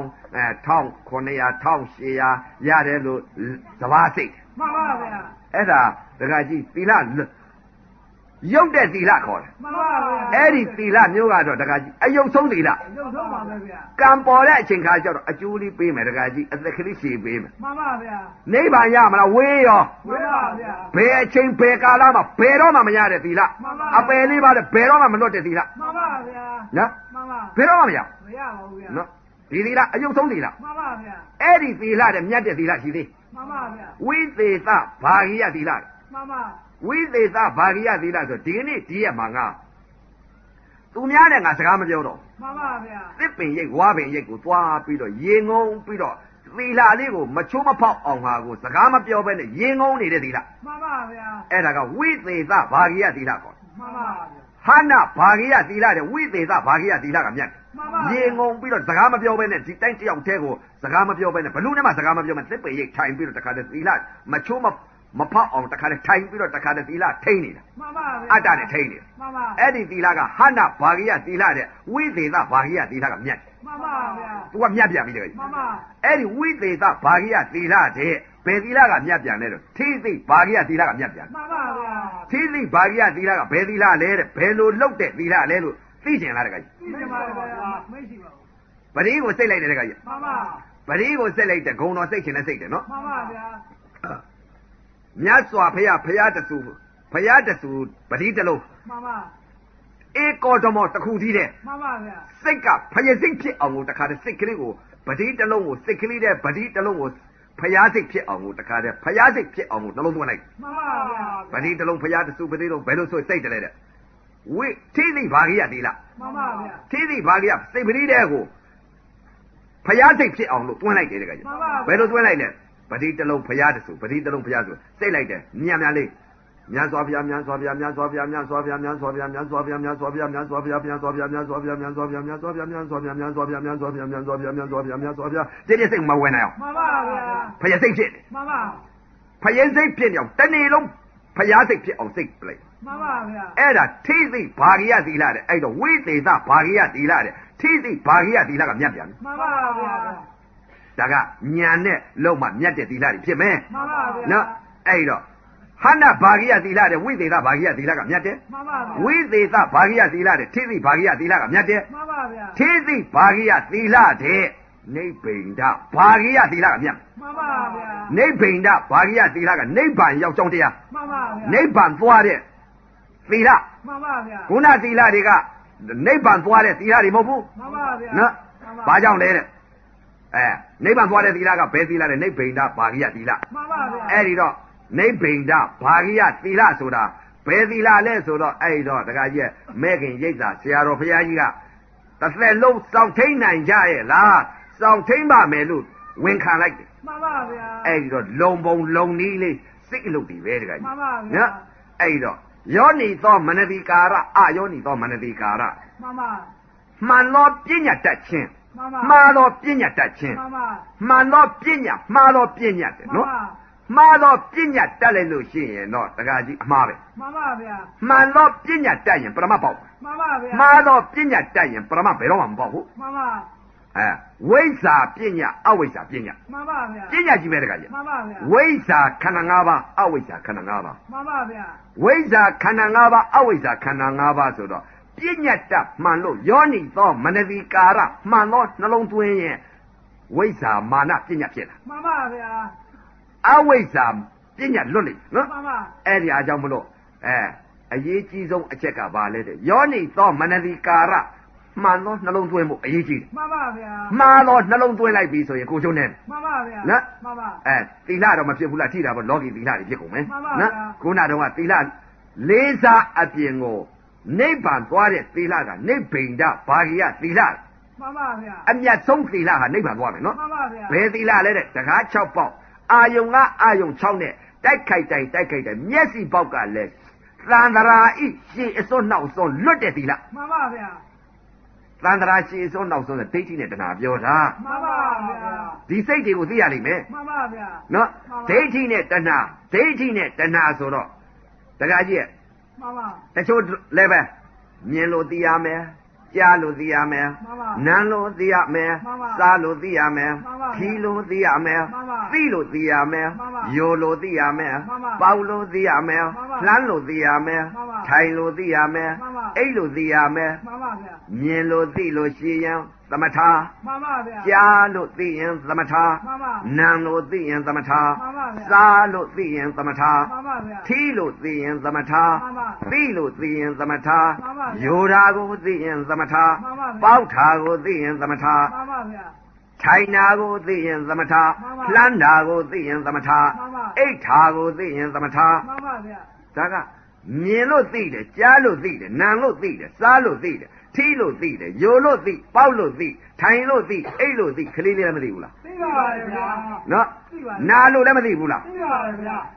1900 1800ရတယ်လို့စဘာစိတ်မှန်ပါဗျာအဲ့ဒါဒကာကြီးသီလရုပ်တဲ့သီလခေါ်တယ်မှန်ပါဗျာအဲ့ဒီသီလမျိုးကတော့ဒကာကြီးအယုံဆုံးသီလရုပ်ဆုံးပါပဲဗျာကံပေါ်တဲ့အချိန်ခါကျတော့အကျိုးလေးပေးမယ်ဒကာကြီးအသက်ကလေးရှည်ပေးမယ်မှန်ပါဗျာနိဗ္ဗာန်ရမလားဝေးရောဝေးပါဗျာဘယ်အချိန်ဘယ်ကာလမှာဘယ်တော့မှမရတဲ့သီလအပယ်လေးပါတဲ့ဘယ်တော့မှမလွတ်တဲ့သီလမှန်ပါဗျာနော်မှန်ပါဘယ်တော့မှမရမရပါဘူးဗျာနော်ဒီသီလအယုံဆုံးသီလမှန်ပါဗျာအဲ့ဒီသီလတဲ့မြတ်တဲ့သီလရှိသေးမှန်ပါဗျာဝိသေသဘာဂိယသီလမှန်ပါဝိသေသဘာဂိယသီလဆိုဒီနေ့ဒီရက်မှာငါသူများနဲ့ငါစကားမပြောတော့မှန်ပါဗျာသစ်ပင်ရိတ်ဝါပင်ရိတ်ကိုသွားပြီးတော့ရေငုံပြီးတော့သီလလေးကိုမချိုးမဖောက်အောင်ဟာကိုစကားမပြောဘဲနဲ့ရေငုံနေတဲ့သီလမှန်ပါဗျာအဲ့ဒါကဝိသေသဘာဂိယသီလခေါ်မှမှန်ပါဗျာဟာနာဘာဂိယသီလတဲ့ဝိသေသဘာဂိယသီလကမြတ်မှန်ပါရေငုံပြီးတော့စကားမပြောဘဲနဲ့ဒီတိုင်းတယောက်တည်းကိုစကားမပြောဘဲနဲ့ဘလို့နဲ့မှစကားမပြောမှသစ်ပေရိတ်ထိုင်ပြီးတော့တခါတည်းသီလမချိုးမဖောက်အောင်တခါတည်းထိုင်ပြီးတော့တခါတည်းသီလထိန်းနေတာမှန်ပါဗျာအတ္တနဲ့ထိန်းနေတာမှန်ပါအဲ့ဒီသီလကဟာနာဘာဂိယသီလတဲ့ဝိသေသဘာဂိယသီလကမြတ်မှန်ပါဗျာသူကမြတ်ပြန်ပြီလေမှန်ပါအဲ့ဒီဝိသေသဘာဂိယသီလတဲ့ဘယ်သီလကမြတ်ပြန်လဲတော့ထိသိဘာဂိယသီလကမြတ်ပြန်မှန်ပါဗျာထိသိဘာဂိယသီလကဘယ်သီလလဲတဲ့ဘယ်လိုလုပ်တဲ့သီလလဲလို့သိကျင်လားတခါကြီးသိကြပါဗျာမရှိပါဘူးပရိကိုစိတ်လိုက်တယ်တခါကြီးမှန်ပါပရိကိုစိတ်လိုက်တဲ့ဂုံတော်စိတ်ချင်တဲ့စိတ်တယ်နော်မှန်ပါဗျာမြတ်စွာဘုရားတဆူပရိတစ်လုံးမှန်ပါဧကောဓမောတစ်ခုကြီးတဲ့မှန်ပါဗျာစိတ်ကဖယစိတ်ဖြစ်အောင်ကိုတခါတည်းစိတ်ကလေးကိုပရိတစ်လုံးကိုစိတ်ကလေးတဲ့ပရိတစ်လုံးကိုဖျားစိတ်ဖြစ်အောင်ကိုတခါတည်းဖျားစိတ်ဖြစ်အောင်ကိုနှလုံးသွင်းလိုက်မှန်ပါဗျာပရိတစ်လုံးဖျားတဆူပရိတစ်လုံးဘယ်လိုဆိုစိတ်တယ်လဲတဲ့ဝိထိသိဘာဂိယသီလမှန်ပါဗျာထိသိဘာဂိယစိတ်ပရိတဲ့ကိုဖျားစိတ်ဖြစ်အောင်လို့သွင်းလိုက်တယ်တခါကြီးဘယ်လိုသွင်းလိုက်လဲပရိတစ်လုံးဖျားတဆူပရိတစ်လုံးဖျားဆိုစိတ်လိုက်တယ်မြတ်များလေးမြတ်စွာဘုရားမြတ်စွာဘုရားမြတ်စွာဘုရားမြတ်စွာဘုရားမြတ်စွာဘုရားမြတ်စွာဘုရားမြတ်စွာဘုရားမြတ်စွာဘုရားမြတ်စွာဘုရားမြတ်စွာဘုရားမြတ်စွာဘုရားမြတ်စွာဘုရားမြတ်စွာဘုရားမြတ်စွာဘုရားမြတ်စွာဘုရားမြတ်စွာဘုရားမြတ်စွာဘုရားမြတ်စွာဘုရားဒီစိတ်မဝင်နိုင်အောင်မှန်ပါဗျာဖယစိတ်ဖြစ်တယ်မှန်ပါဖယစိတ်ဖြစ်နေအောင်တနေ့လုံးဖယစိတ်ဖြစ်အောင်စိတ်ပလိုက်မှန်ပါဗျာအဲ့ဒါထိသိဘာဂိယသီလတဲ့အဲ့တော့ဝိသေသဘာဂိယသီလတဲ့ထိသိဘာဂိယသီလကမြတ်ပြန်မှန်ပါဗျာဒါကညာနဲ့လုံးမှမြတ်တဲ့သီလတွေဖြစ်မယ်မှန်ပါဗျာနော်အဲ့တော့ဟန္နဘာဂိယသီလတဲ့ဝိသေသဘာဂိယသီလကမြတ်တယ်မှန်ပါဗျာဝိသေသဘာဂိယသီလတဲ့ထိသိဘာဂိယသီလကမြတ်တယ်မှန်ပါဗျာထိသိဘာဂိယသီလတဲ့နိဗ္ဗိန္ဒဘာဂိယသီလကမြတ်မှန်ပါဗျာနိဗ္ဗိန္ဒဘာဂိယသီလကနိဗ္ဗာန်ရောက်ကြောင်းတရားမှန်ပါဗျာနိဗ္ဗာန်သွားတဲ့သီလမှန်ပါဗျာခုနသီလတွေကနိဗ္ဗာန်သွားတဲ့သီလတွေမဟုတ်ဘူးမှန်ပါဗျာနော်ဘာကြောင့်လဲတဲ့နိဗ္ဗာန်သွားတဲ့သီလကဘယ်သီလလဲနိဗ္ဗိန္ဒဘာဂိယသီလမှန်ပါဗျာအဲ့ဒီတော့နိဗ္ဗိန္ဒဘာဂိယသီလဆိုတာဘယ်သီလလဲဆိုတော့အဲ့ဒီတော့တခါကြီးမဲ့ခင်ရိပ်သာဆရာတော်ဘုရားကြီးကတစ်သက်လုံးစောင့်ထိန်နိုင်ကြရဲ့လားစောင့်ထိန်ပါမယ်လို့ဝန်ခံလိုက်တယ်မှန်ပါဗျာအဲ့ဒီတော့လုံပုံလုံနီးလေးစိတ်အလုပ်တွေပဲတခါကြီးမှန်ပါဗျာနော်အဲ့ဒီတော့ယောနိသောမနတိကာရအယောနိသောမနတိကာရမှန်ပါမှန်သောပညာတတ်ခြင်းမှန်ပါမှားသောပညာတတ်ခြင်းမှန်ပါမှန်သောပညာမှားသောပညာတဲ့နော်မှားသောပညာတတ်လိုက်လို့ရှိရင်တော့တခါကြီးအမှားပဲမှန်ပါဗျာမှန်သောပညာတတ်ရင်ပရမတ်ပေါက်မှန်ပါဗျာမှားသောပညာတတ်ရင်ပရမတ်ဘယ်တော့မှမပေါက်ဘူးမှန်ပါဝိဇ္ဇာပညာအဝိဇ္ဇာပညာမှန်ပါဗျာပညာကြီးပဲတခါကြီးမှန်ပါဗျာဝိဇ္ဇာခန္ဓာ၅ပါးအဝိဇ္ဇာခန္ဓာ၅ပါးမှန်ပါဗျာဝိဇ္ဇာခန္ဓာ၅ပါးအဝိဇ္ဇာခန္ဓာ၅ပါးဆိုတော့ပညာတတ်မှန်လို့ယောနိသောမနတိကာရမှန်သောနှလုံးသွင်းရင်ဝိဇ္ဇာမာနပညာဖြစ်လာမှန်ပါဗျာအဝိဇ္ဇာပညာလွတ်လိမ့်နော်မှန်ပါအဲ့ဒီအားကြောင့်မလို့အရေးကြီးဆုံးအချက်ကဘာလဲတဲ့ယောနိသောမနတိကာရမှန်သောနှလုံးသွင်းဖို့အရေးကြီးတယ်မှန်ပါဗျာမှားသောနှလုံးသွင်းလိုက်ပြီဆိုရင်ကိုကျုံနေမှန်ပါဗျာနော်မှန်ပါသီလတော့မဖြစ်ဘူးလားထိတာပေါ့လောကီသီလတွေဖြစ်ကုန်မယ်မှန်ပါနော်ဗျာခုနတုန်းကသီလလေးစားအပြင်ကိုနိဗ္ဗာန်သွားတဲ့သီလကနိဗ္ဗိန္ဒဘာဂိယသီလမှန်ပါဗျာအမြတ်ဆုံးသီလဟာနိဗ္ဗာန်သွားမယ်နော်မှန်ပါဗျာဘယ်သီလလဲတဲ့တကား6ပေါက်အာယုံကအာယုံ6နဲ့တိုက်ခိုက်တိုင်းမျက်စိပေါက်ကလည်းသန္တရာဤရှေ့အစွန်းနောက်စွန်းလွတ်တဲ့သီလမှန်ပါဗျာသန္တရာရှေ့အစွန်းနောက်စွန်းဆိုဒိဋ္ဌိနဲ့တဏှာပြောတာမှန်ပါဗျာဒီစိတ်တွေကိုသိရလိမ့်မယ်မှန်ပါဗျာနော်ဒိဋ္ဌိနဲ့တဏှာဆိုတော့တကားကြီးမှန်ပါတချို့လည်းပဲမြင်လို့သိရမယ်ကြားလို့သိရမယ်မှန်ပါနားလို့သိရမယ်မှန်ပါစားလို့သိရမယ်မှန်ပါခီးလို့သိရမယ်မှန်ပါသိလို့သိရမယ်မှန်ပါယိုလို့သိရမယ်မှန်ပါပေါက်လို့သိရမယ်မှန်ပါလှမ်းလို့သိရမယ်မှန်ပါထိုင်လို့သိရမယ်မှန်ပါအိတ်လို့သိရမယ်မှန်ပါဗျာမြင်လို့သိလို့ရှိရင်သမထမှန်ပါဗျာကြားလို့သိရင်သမထမှန်ပါနာမ်လို့သိရင်သမထမှန်ပါဗျာစားလို့သိရင်သမထမှန်ပါဗျာထီးလို့သိရင်သမထမှန်ပါသိလို့သိရင်သမထမှန်ပါဗျာယိုတာကိုသိရင်သမထမှန်ပါဗျာပေါက်တာကိုသိရင်သမထမှန်ပါဗျာထိုင်တာကိုသိရင်သမထမှန်ပါလှမ်းတာကိုသိရင်သမထမှန်ပါအိတ်တာကိုသိရင်သမထမှန်ပါဗျာဒါကမြင်လို့သိတယ်ကြားလို့သိတယ်နာမ်လို့သိတယ်စားလို့သိတယ်ထီးလို့သိတယ်ယိုလို့သိပေါက်လို့သိထိုင်လို့သိအိတ်လို့သိခလေးလေးလည်းမသိဘူးလားသိပါပါဗျာနော်သိပါနာလို့လည်းမသိဘူးလားသိပါပါဗျာတ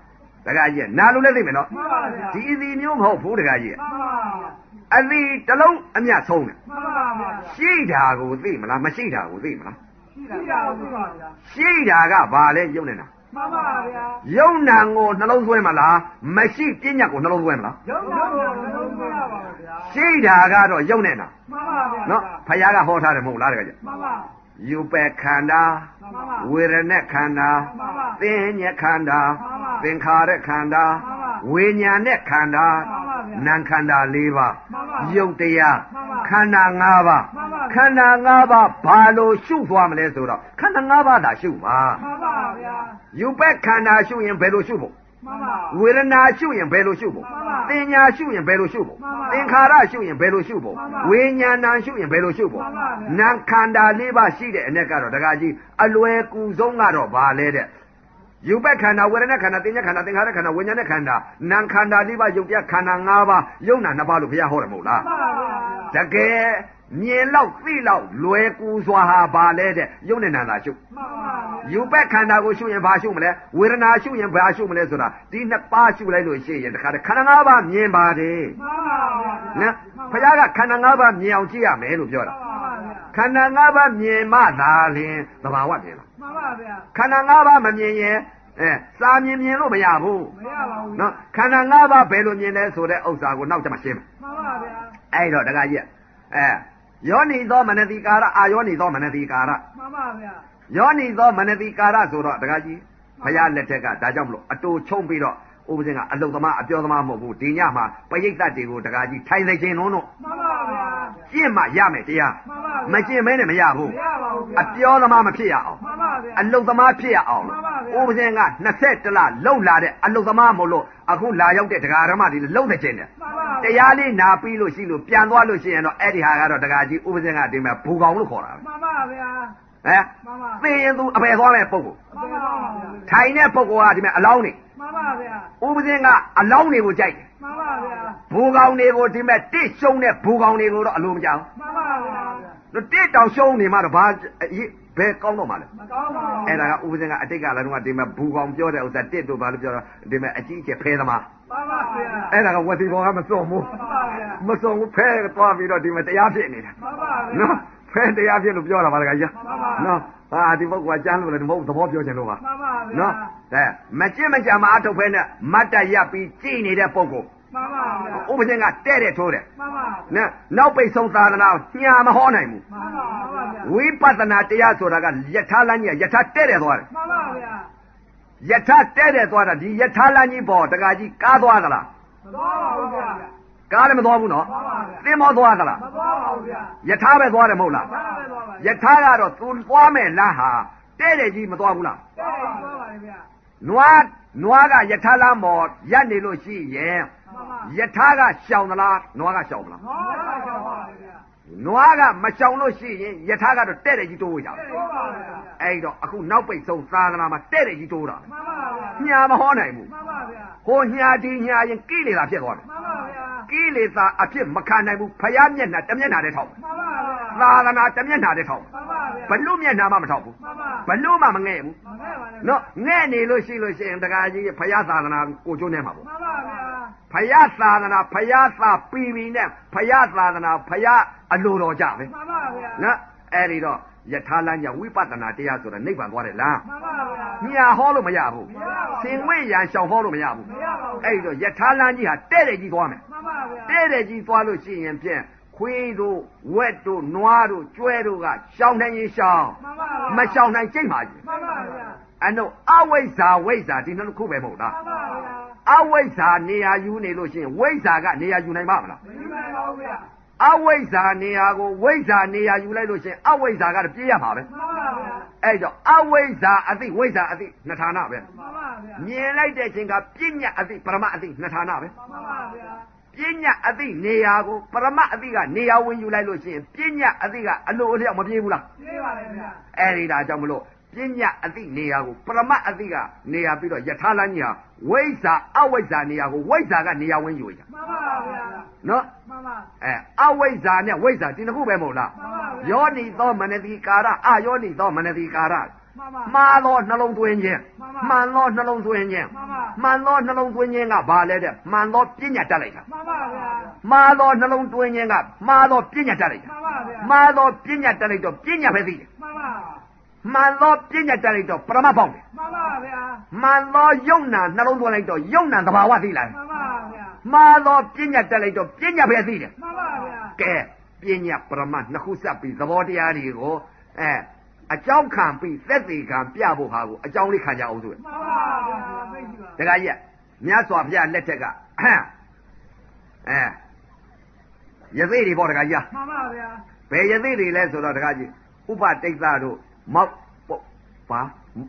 တကကြီးနာလို့လည်းသိမယ်နော်မှန်ပါဗျာဒီအစီမျိုးမဟုတ်ဘူးတကကြီးမှန်ပါဗျာအစီတစ်လုံးအမြတ်ဆုံးတယ်မှန်ပါဗျာရှိတာကိုသိမလားမရှိတာကိုသိမလားရှိတာဟုတ်ပါဗျာရှိတာကဘာလဲယုံနေတာမှန်ပါဗျာယုံနာကိုနှလုံးသွင်းမလားမရှိပညာကိုနှလုံးသွင်းမလားရုပ်တော့လုံးဝပါပါဗျာရှိတာကတော့ယုံနေတာမှန်ပါဗျာနော်ဖယားကဟောထားတယ်မဟုတ်လားတကကြီးမှန်ပါယူပယ်ခန္ဓာမှန်ပါဝေရณะခန္ဓာမှန်ပါသင်ညက်ခန္ဓာမှန်ပါသင်္ခါရခန္ဓာမှန်ပါဝိညာဉ်နဲ့ခန္ဓာမှန်ပါဗျာနာမ်ခန္ဓာ၄ပါးမှန်ပါယုတ်တရားမှန်ပါခန္ဓာ၅ပါးမှန်ပါခန္ဓာ၅ပါးဘာလို့ရှုသွားမလဲဆိုတော့ခန္ဓာ၅ပါးသာရှုပါမှန်ပါဗျာယူပက်ခန္ဓာရှုရင်ဘယ်လိုရှုဖို့မှန်ပါဝေဒနာရှုရင်ဘယ်လိုရှုဖို့မှန်ပါသင်ညာရှုရင်ဘယ်လိုရှုဖို့မှန်ပါသင်္ခါရရှုရင်ဘယ်လိုရှုဖို့မှန်ပါဝိညာဏရှုရင်ဘယ်လိုရှုဖို့မှန်ပါဗျာနာမ်ခန္ဓာ၄ပါးရှိတဲ့အ ਨੇ ကတော့တကကြီးအလွယ်ကူဆုံးကတော့ဘာလဲတဲ့ယူပက်ခန္ဓာဝေဒနာခန္ဓာသင်ညာခန္ဓာသင်္ခါရခန္ဓာဝိညာဉ်နဲ့ခန္ဓာနာမ်ခန္ဓာ၄ပါးယုတ်တရားခန္ဓာ၅ပါးယုံနာ၂ပါးလို့ဘုရားဟောတယ်မဟုတ်လားမှန်ပါဗျာတကယ်မြင်လောက်သိလောက်လွယ်ကူစွာဟာဘာလဲတဲ့ယုံနဲ့နာသာရှုမှန်ပါဗျာယူပက်ခန္ဓာကိုရှုရင်ဘာရှုမလဲဝေဒနာရှုရင်ဘာရှုမလဲဆိုတာဒီနှစ်ပါးရှုလိုက်လို့ရှိရင်တခါတည်းခန္ဓာ၅ပါးမြင်ပါတယ်မှန်ပါဗျာနော်ဘုရားကခန္ဓာ၅ပါးမြင်အောင်ကြည့်ရမယ်လို့ပြောတာမှန်ပါဗျာခန္ဓာ၅ပါးမြင်မှသာလျှင်သဘာဝမြင်လားမှန်ပါဗျာခန္ဓာ၅ပါးမမြင်ရင်စာမြင်လို့မရဘူးမရပါဘူးနော်ခန္ဓာ၅ပါးဘယ်လိုမြင်လဲဆိုတဲ့ဥစ္စာကိုနောက်ကျမှရှင်းမယ်မှန်ပါဗျာအဲ့တော့တခါကြီးယောနိသောမနတိကာရအာယောနိသောမနတိကာရမှန်ပါဗျာယောနိသောမနတိကာရဆိုတော့တခါကြီးဘုရားလက်ထက်ကဒါကြောင့်မလို့အတူချုံပြီးတော့ဥပဇင်ကအလုတ်သမားအပြောသမားမဟုတ်ဘူးဒီညမှာပရိသတ်တွေကိုတခါကြီးထိုင်သိခြင်းလုံးတော့မှန်ပါဗျာကျင့်မှရမယ်တရားမှန်ပါဗျာမကျင့်မဲနဲ့မရဘူးမရပါဘူးဗျာအပြောသမားမဖြစ်ရအောင်မှန်ပါဗျာအလုတ်သမားဖြစ်ရအောင်မှန်ပါဗျာဥပဇင်က21လလှုပ်လာတဲ့အလုတ်သမားမို့လို့အခုလာရောက်တဲ့တရားဓမ္မတွေလှုပ်နေခြင်းတယ်မှန်ပါဗျာတရားလေးနာပြီးလို့ရှိလို့ပြန်သွားလို့ရှိရင်တော့အဲ့ဒီဟာကတော့တရားကြီးဥပဇင်ကဒီမှာဘူကောင်လို့ခေါ်တာမှန်ပါဗျာဟမ်မှန်ပါသိရင်သူအပယ်သွားမဲ့ပုံကိုမှန်ပါဗျာထိုင်တဲ့ပုံကဒီမှာအလောင်းနေမှန်ပါဗျာဥပဇင်ကအလောင်းတွေကိုကြိုက်တယ်မှန်ပါဗျာဘူကောင်တွေကိုဒီမဲ့တစ်ရှုံးတဲ့ဘူကောင်တွေကိုတော့အလိုမကြောက်မှန်ပါဗျာဘူးတစ်တောင်ရှုံးနေမှတော့ဘာဘယ်ကောင်းတော့မှလဲမကောင်းပါဘူးအဲ့ဒါကဥပဇင်ကအတိတ်ကလည်းတော့ဒီမဲ့ဘူကောင်ပြောတဲ့ဥစ္စာတစ်တို့ဘာလို့ပြောတော့ဒီမဲ့အကြီးကျယ်ဖဲသမားမှန်ပါဗျာအဲ့ဒါကဝစီဘောကမစုံဘူးမှန်ပါဗျာမစုံဘူးဖဲသွားပြီးတော့ဒီမဲ့တရားဖြစ်နေတာမှန်ပါဗျာနော်ဖဲတရားဖြစ်လို့ပြောတာပါတကကြီးမှန်ပါနော်ဟာဒီပုဂ္ဂိုလ်ကကျမ်းလို့လည်းမဟုတ်သဘောပြောချင်လို့ပါမှန်ပါဗျာနော်မကြည့်မကြမှာအထုတ်ဖဲနဲ့မတ်တရပ်ပြီးကြည်နေတဲ့ပုဂ္ဂိုလ်မှန်ပါဗျာဥပဇင်ကတဲ့တဲ့ထိုးတယ်မှန်ပါနော်နောက်ပိတ်ဆုံးသာသနာညာမဟောနိုင်ဘူးမှန်ပါဗျာဝိပဿနာတရားဆိုတာကယထာလမ်းကြီးယထာတဲ့တဲ့သွားတယ်မှန်ပါဗျာယထာတဲ့တဲ့သွားတာဒီယထာလမ်းကြီးပေါ်တကကြီးကားသွားသလားမသွားပါဘူးဗျာကားလည်းမသွားဘူးနော်မှန်ပါဗျာသင်္ဘောသွားသလားမသွားပါဘူးဗျာယထာပဲသွားတယ်မဟုတ်လားဒါပဲသွားပါယထာကတော့သူသွားမဲ့လမ်းဟာတဲ့တဲ့ကြီးမသွားဘူးလားတဲ့သွားပါလေဗျာနွားကယထာလမ်းပေါ်ရပ်နေလို့ရှိရင်မှန်ပါယထာကရှောင်သလားနွားကရှောင်သလားဟောတာကြောက်ပါလေဗျာနွားကမရှောင်လို့ရှိရင်ယထာကတော့တဲ့တဲ့ကြီးတိုးဝေးကြတယ်တဲ့သွားပါလေဗျာအဲ့တော့အခုနောက်ပိတ်ဆုံးသာသနာမှာတဲ့တဲ့ကြီးတိုးတာမှန်ပါဗျာညာမဟောနိုင်ဘူးမှန်ပါဗျာဟိုညာဒီညာရင်ကိလေသာဖြစ်သွားတယ်မှန်ပါဗျာကိလေသာအဖြစ်မခံနိုင်ဘူးဖယားမျက်နှာတစ်မျက်နှာတည်းထောက်မှန်ပါဗျာသာသနာတစ်မျက်နှာတည်းထောက်မှန်ပါဗျာဘလို့မျက်နှာမှမထောက်ဘူးမှန်ပါဘလို့မှမငဲ့ဘူးမခဲ့ပါနဲ့နော်ငဲ့နေလို့ရှိရင်တကားကြီးဖယားသာသနာကိုကျိုးနေမှာပေါ့မှန်ပါဗျာဖယားသာသနာဖယားသာပီပီနဲ့ဖယားသာသနာဖယားအလိုတော်ကြပဲမှန်ပါဗျာနော်အဲ့ဒီတော့ယထာလမ်းကြဝိပဿနာတရားဆိုတာနိဗ္ဗာန်သွားတယ်လားမှန်ပါဗျာညာဟောလို့မရဘူးသင်ဝိရန်ရှောင်ဟောလို့မရဘူးမရပါဘူးအဲ့ဒီတော့ယထာလမ်းကြီးဟာတဲ့တဲ့ကြီးသွားမယ်မှန်ပါဗျာတဲ့တဲ့ကြီးသွားလို့ရှိရင်ဖြင့်ခွေးတို့ဝက်တို့နွားတို့ကျွဲတို့ကရှောင်နိုင်ရင်ရှောင်မှန်ပါဗျာမရှောင်နိုင်ကြိတ်ပါကြီးမှန်ပါဗျာအဲ့တော့အဝိဇ္ဇာဝိဇ္ဇာဒီနှစ်ခုပဲမဟုတ်လားမှန်ပါဗျာအဝိဇ္ဇာနေရာယူနေလို့ရှိရင်ဝိဇ္ဇာကနေရာယူနိုင်ပါမလားမယူနိုင်ပါဘူးဗျာအဝိဇ္ဇာနေရာကိုဝိဇ္ဇာနေရာယူလိုက်လို့ရှိရင်အဝိဇ္ဇာကတော့ပြည့်ရမှာပဲမှန်ပါဗျာအဲ့တော့အဝိဇ္ဇာအသိဝိဇ္ဇာအသိနှစ်ဌာနပဲမှန်ပါဗျာမြင်လိုက်တဲ့အချိန်ကပညာအသိပရမအသိနှစ်ဌာနပဲမှန်ပါဗျာပညာအသိနေရာကိုပရမအသိကနေရာဝင်ယူလိုက်လို့ရှိရင်ပညာအသိကအလိုအလျောက်မပြေးဘူးလားပြေးပါလေဗျာအဲ့ဒီဒါကြောင့်မလို့ပညာအသိနေရာကိုပရမအသိကနေရာပြီးတော့ယထာလမ်းကြီးဟာဝိဇ္ဇာအဝိဇ္ဇာနေရာကိုဝိဇ္ဇာကနေရာဝင်ယူရမှန်ပါဗျာနော်မှန်ပါအဝိဇ္ဇာနဲ့ဝိဇ္ဇာဒီနှစ်ခုပဲမဟုတ်လားမှန်ပါဗျာယောနိသောမနတိကာရအယောနိသောမနတိကာရမှန်ပါမှားသောနှလုံးသွင်းခြင်းမှန်ပါမှန်သောနှလုံးသွင်းခြင်းမှန်ပါမှန်သောနှလုံးသွင်းခြင်းကဘာလဲတဲ့မှန်သောပညာတတ်လိုက်တာမှန်ပါဗျာမှားသောနှလုံးသွင်းခြင်းကမှားသောပညာတတ်လိုက်တာမှန်ပါဗျာမှားသောပညာတတ်လိုက်တော့ပညာပဲသိတယ်မှန်ပါမှန်သောပညာတတ်လိုက်တော့ပရမတ်ပေါက်တယ်မှန်ပါဗျာမှန်သောယုံနာနှလုံးသွင်းလိုက်တော့ယုံနာသဘာဝသိလာတယ်မှန်ပါဗျာမှားသောပညာတက်လိုက်တော့ပညာပဲသိတယ်မှန်ပါဗျာကဲပညာပရမတ်နှစ်ခုစပ်ပြီးသဘောတရားတွေကိုအကြောင်းခံပြီးသက်သေခံပြဖို့ဟာကိုအကြောင်းလေးခံကြအောင်ဆိုရမှန်ပါဗျာသိပြီပါတခါကြီးမြတ်စွာဘုရားလက်ထက်ကရသေးတွေပေါ့တခါကြီးမှန်ပါဗျာဘယ်ရသေးတွေလဲဆိုတော့တခါကြီးဥပတိတ်သတို့မောက်ပါ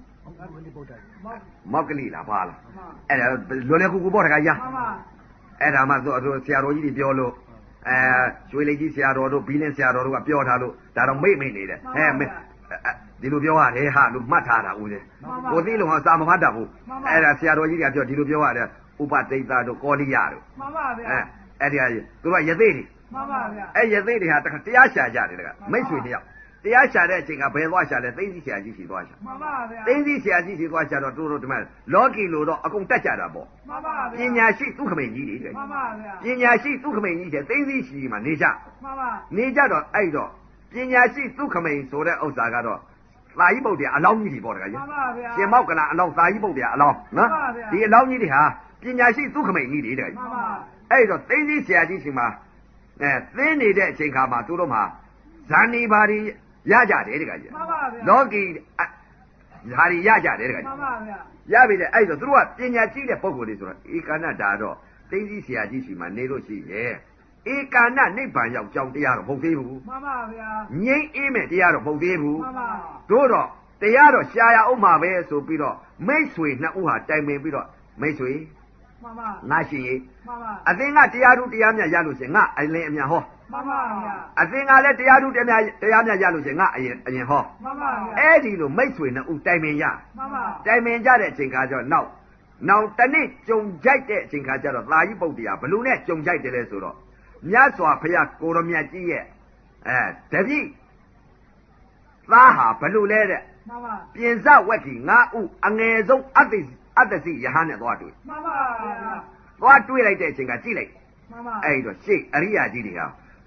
မောက်ကလေးလားပါလားအဲ့ဒါလွယ်လွယ်ကူကူပေါ့တခါကြီးမှန်ပါအဲ့ဒါမှဆိုဆရာတော်ကြီးတွေပြောလို့ကျွေးလေးကြီးဆရာတော်တို့ဘီလင်းဆရာတော်တို့ကပြောထားလို့ဒါတော့မိတ်နေတယ်ဒီလိုပြောရတယ်ဟာလို့မှတ်ထားတာဦးလေကိုသိလုံးဟာစာမမှတ်တတ်ဘူးအဲ့ဒါဆရာတော်ကြီးကပြောဒီလိုပြောရတယ်ဥပတိတ်သတို့ကောလိယတို့မှန်ပါဗျာအဲ့ဒီသူကရသေးတွေမှန်ပါဗျာအဲ့ရသေးတွေဟာတရားရှာကြတယ်တကမိတ်ဆွေတယောက်တရားရှာတဲ့အချိန်ကဘယ်သွားရှာလဲသိသိဆရာကြီးရှိသွားရှာမှန်ပါဗျာသိသိဆရာကြီးရှိသွားရှာတော့တို့ဒီမှာလောကီလိုတော့အကုန်တက်ကြတာပေါ့မှန်ပါပဗျာညာရှိသုခမိန်ကြီးတွေမှန်ပါဗျာပညာရှိသုခမိန်ကြီးတဲ့သိသိရှိမှနေကြမှန်ပါနေကြတော့အဲ့တော့ပညာရှိသုခမိန်ဆိုတဲ့ဥစ္စာကတော့သာယိပုတ်တရားအလောင်းကြီးတွေပေါ့တကယ်မှန်ပါဗျာရှင်မောက်ကလာအလောင်းသာယိပုတ်တရားအလောင်းနော်ဒီအလောင်းကြီးတွေဟာပညာရှိသုခမိန်ကြီးတွေတဲ့မှန်ပါအဲ့တော့သိသိဆရာကြီးရှိမှသင်းနေတဲ့အချိန်ခါမှာသူတို့မှာဇာနေပါတွေရကြတယ်တကယ်ကြီးမှန်ပါဗျာလောကီဓာရီရကြတယ်တကယ်မှကြီးန်ပါဗျာရပြီလေအဲ့တော့သူတို့ကပညာကြီးတဲ့ပုဂ္ဂိုလ်တွေဆိုတော့ဧကန္နဒါတော့သိသိဆရာကြီးရှိမှနေလို့ရှိရဲ့ဧကန္နနိဗ္ဗာန်ရောက်ကြောင်းတရားတော့မဟုတ်သေးဘူးမှန်ပါဗျာငြိမ့်အေးမဲ့တရားတော့မဟုတ်သေးဘူးမှန်ပါတို့တော့တရားတော့ရှားရအောင်မှာပဲဆိုပြီးတော့မိတ်ဆွေနှစ်ဦးဟာတိုင်ပင်ပြီးတော့မိတ်ဆွေမှန်ပါငါရှင်ရေးမှန်ပါအသင်ကတရားထုတရားမြတ်ရလို့ရှင်ငါအလင်းအမြန်ဟောမှန်ပါဗျာအသင်ကလည်းတရားထုတရားမြတ်ရလို့ရှင်ငါအရင်ဟောမှန်ပါဗျာအဲ့ဒီလိုမိတ်ဆွေနှစ်ဦးတိုင်ပင်ရမှန်ပါတိုင်ပင်ကြတဲ့အချိန်ခါကျတော့နောက်တနေ့ကြုံကြိုက်တဲ့အချိန်ခါကျတော့သာယိပုတ်တရားဘလူနဲ့ကြုံကြိုက်တယ်လဲဆိုတော့မြတ်စွာဘုရားကိုရမြတ်ကြီးရဲ့တပည့်သားဟာဘလူလဲတဲ့မှန်ပါပြင်စဝက်ကြီးငါဥအငယ်ဆုံးအတ္တစီယဟန်နဲ့သွားတွေ့မှန်ပါဗျာသွားတွေ့လိုက်တဲ့အချိန်ကကြည့်လိုက်မှန်ပါအဲ့တော့ရှေ့အရိယာကြီးတွေဟာ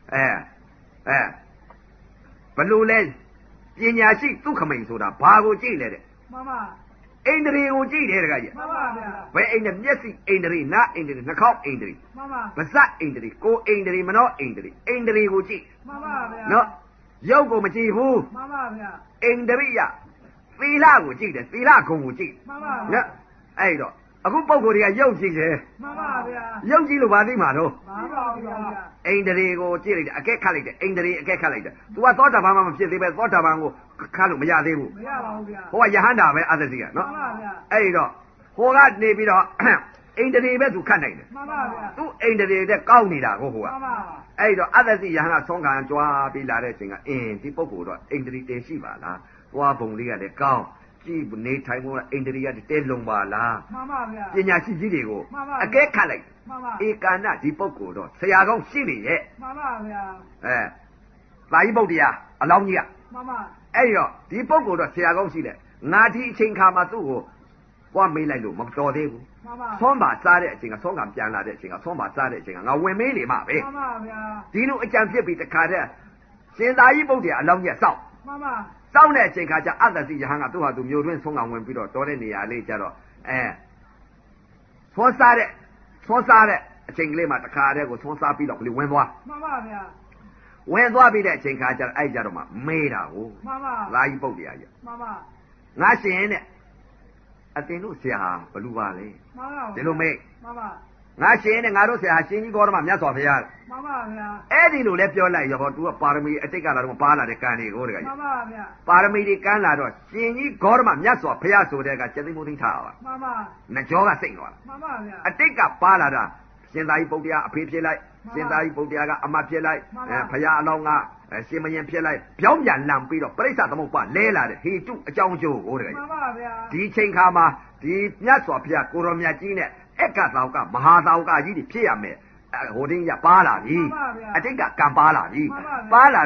ဘလို့လဲပညာရှိသုခမိန်ဆိုတာဘာကိုကြည့်လဲတဲ့မှန်ပါအိန္ဒြေကိုကြည့်တယ်တခါကြီးမှန်ပါဗျာဘယ်အိန္ဒြေမျက်စိအိန္ဒြေနားအိန္ဒြေနှာခေါင်းအိန္ဒြေမှန်ပါပါးစပ်အိန္ဒြေကိုယ်အိန္ဒြေမနောအိန္ဒြေအိန္ဒြေကိုကြည့်မှန်ပါဗျာနော်ရုပ်ကိုမကြည့်ဘူးမှန်ပါဗျာအိန္ဒြိယသီလကိုကြည့်တယ်သီလဂုံကိုကြည့်မှန်ပါနော်အဲ့တော့အခုပုံကိုယ်တွေကရုပ်ကြည့်တယ်မှန်ပါဗျာရုပ်ကြည့်လို့ဘာသိမှာတော့မှန်ပါဗျာအိန္ဒြေကိုကြည့်လိုက်တယ်အကဲခတ်လိုက်တယ်အိန္ဒြေအကဲခတ်လိုက်တယ် तू ကသောတာပန်မှမဖြစ်သေးပဲသောတာပန်ကိုခတ်လို့မရသေးဘူးမရပါဘူးဗျာဟိုကယဟန္တာပဲအသတိကမှနော်န်ပါဗျာအဲ့တော့ဟိုကနေပြီးတော့အိန္ဒြေပဲ तू ခတ်နိုင်တယ်မှန်ပါဗျာသူအိန္ဒြေတဲ့ကောင်းနေတာကိုဟိုကမှန်ပါအဲ့တော့အသတိယဟန်ကဆုံးခံကြွားပြီးလာတဲ့အချိန်ကအင်းဒီပုဂ္ဂိုလ်တော့အိန္ဒြေတင်ရှိပါလားသွားပုံလေးကလည်းကောင်းကြည့်နေထိုင်ဖို့အိန္ဒြေကတဲလုံပါလားမှန်ပါဗျာပညာရှိကြီးတွေကိုမှန်ပါအကဲခတ်လိုက်မှန်ပါဧကန္နဒီပုဂ္ဂိုလ်တော့ဆရာကောင်းရှိနေရဲ့မှန်ပါဗျာသာယိပုတ်တရားအလောင်းကြီးကမှန်ပါအဲ့တော့ဒီပုဂ္ဂိုလ်တော့ဆရာကောင်းရှိတယ်ငါဒီအချိန်ခါမှာသူ့ကိုသွားမေးလိုက်လို့မတော်သေးဘူးမှန်ပါဆွမ်းပါစားတဲ့အချိန်ကဆွမ်းကပြန်လာတဲ့အချိန်ကဆွမ်းပါစားတဲ့အချိန်ကငါဝင်မေးနေမှာပဲမှန်ပါဗျာဒီလိုအကြံဖြစ်ပြီးတခါတည်းရှင်သာယိပုတ်တရားအလောင်းကြီးစောက်မှန်ပါစောက်တဲ့အချိန်ခါကျအတ္တစီယဟန်ကသူ့ဟာသူမျိုးတွင်းဆွမ်းကဝင်ပြီးတော့တော်တဲ့နေရာလေးကျတော့ဆွမ်းစားတဲ့အချိန်ကလေးမှာတခါတည်းကိုဆွမ်းစားပြီးတော့ကလေးဝင်သွားမှန်ပါဗျာဝင်သွားပြီးတဲ့အချိန်ခါကျတော့အဲ့ကြတော့မှမေးတာကိုမှန်ပါသာယိပုတ်တရားကြီးမှန်ပါငါရှင်တဲ့အတင်တို့ဆရာဟာဘလူပါလေမှန်ပါဒီလိုမေးမှန်ပါငါရှင်နဲ့ငါတို့ဆရာရှင်ကြီးဂေါရမမြတ်စွာဘုရားမှန်ပါဗျာအဲ့ဒီလိုလဲပြောလိုက်ရောသူကပါရမီအတိတ်ကလာတော့ပါလာတဲ့ကံတွေကိုတကယ်မှန်ပါဗျာပါရမီတွေကမ်းလာတော့ရှင်ကြီးဂေါရမမြတ်စွာဘုရားဆိုတဲ့ကကျက်သိမ်းမိုးသိမ်းထားပါမှန်ပါနှကြောကစိတ်သွားမှန်ပါဗျာအတိတ်ကပါလာတာရှင်သာယိပုတ်တရားအဖေဖြစ်လိုက်ရှင်သာယိပုတ်တရားကအမဖြစ်လိုက်ဘုရားအလောင်းကရှင်မယင်ဖြစ်လိုက်ပြောင်းပြန်လံပြီးတော့ပြိဿသမုပ္ပါလဲလာတဲ့ဟေတုအကြောင်းကျိုးကိုတကယ်မှန်ပါဗျာဒီချိန်ခါမှာဒီမြတ်စွာဘုရားကိုရောမြတ်ကြီးနဲ့အက္ကသောကမဟာသောကကြီးတွေဖြစ်ရမယ်ဟိုတင်းရပါလာပြီအတိတ်ကကံပါလာပြီပါလာတော့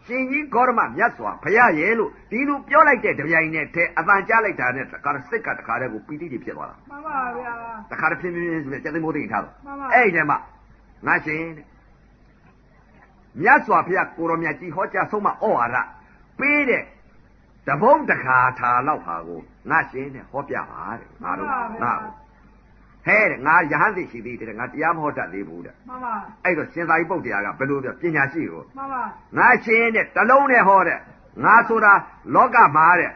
ရှင်ကြီးဂေါရမမြတ်စွာဘုရားရဲ့လို့ဒီလိုပြောလိုက်တဲ့တပြိုင်နက်တည်းအတန်ကြားလိုက်တာနဲ့တခါစိတ်ကတခါတည်းကိုပီတိတွေဖြစ်သွားတာမှန်ပါဗျာတခါတည်းဖြည်းဖြည်းဆိုတဲ့ကျက်သိမိုးတိတ်ထားတော့မှန်ပါအဲ့ဒီထဲမှာငါရှင်တဲ့မြတ်စွာဘုရားကိုရောမြတ်ကြီးဟောကြားဆုံးမဩဝါဒပေးတဲ့တဘုံတခါထာလောက်ဟာကိုငါရှင်တဲ့ဟောပြပါတဲ့ငါတို့ငါဟဲ့တဲ့ငါယဟန်သိရှိသေးတယ်ငါတရားမဟောတတ်သေးဘူးတဲ့မှန်ပါအဲ့တော့ရှင်သာရိပုတ္တရာကဘယ်လိုပြောပညာရှိကိုမှန်ပါငါရှင်တဲ့တလုံးနဲ့ဟောတဲ့ငါဆိုတာလောကမှာတဲ့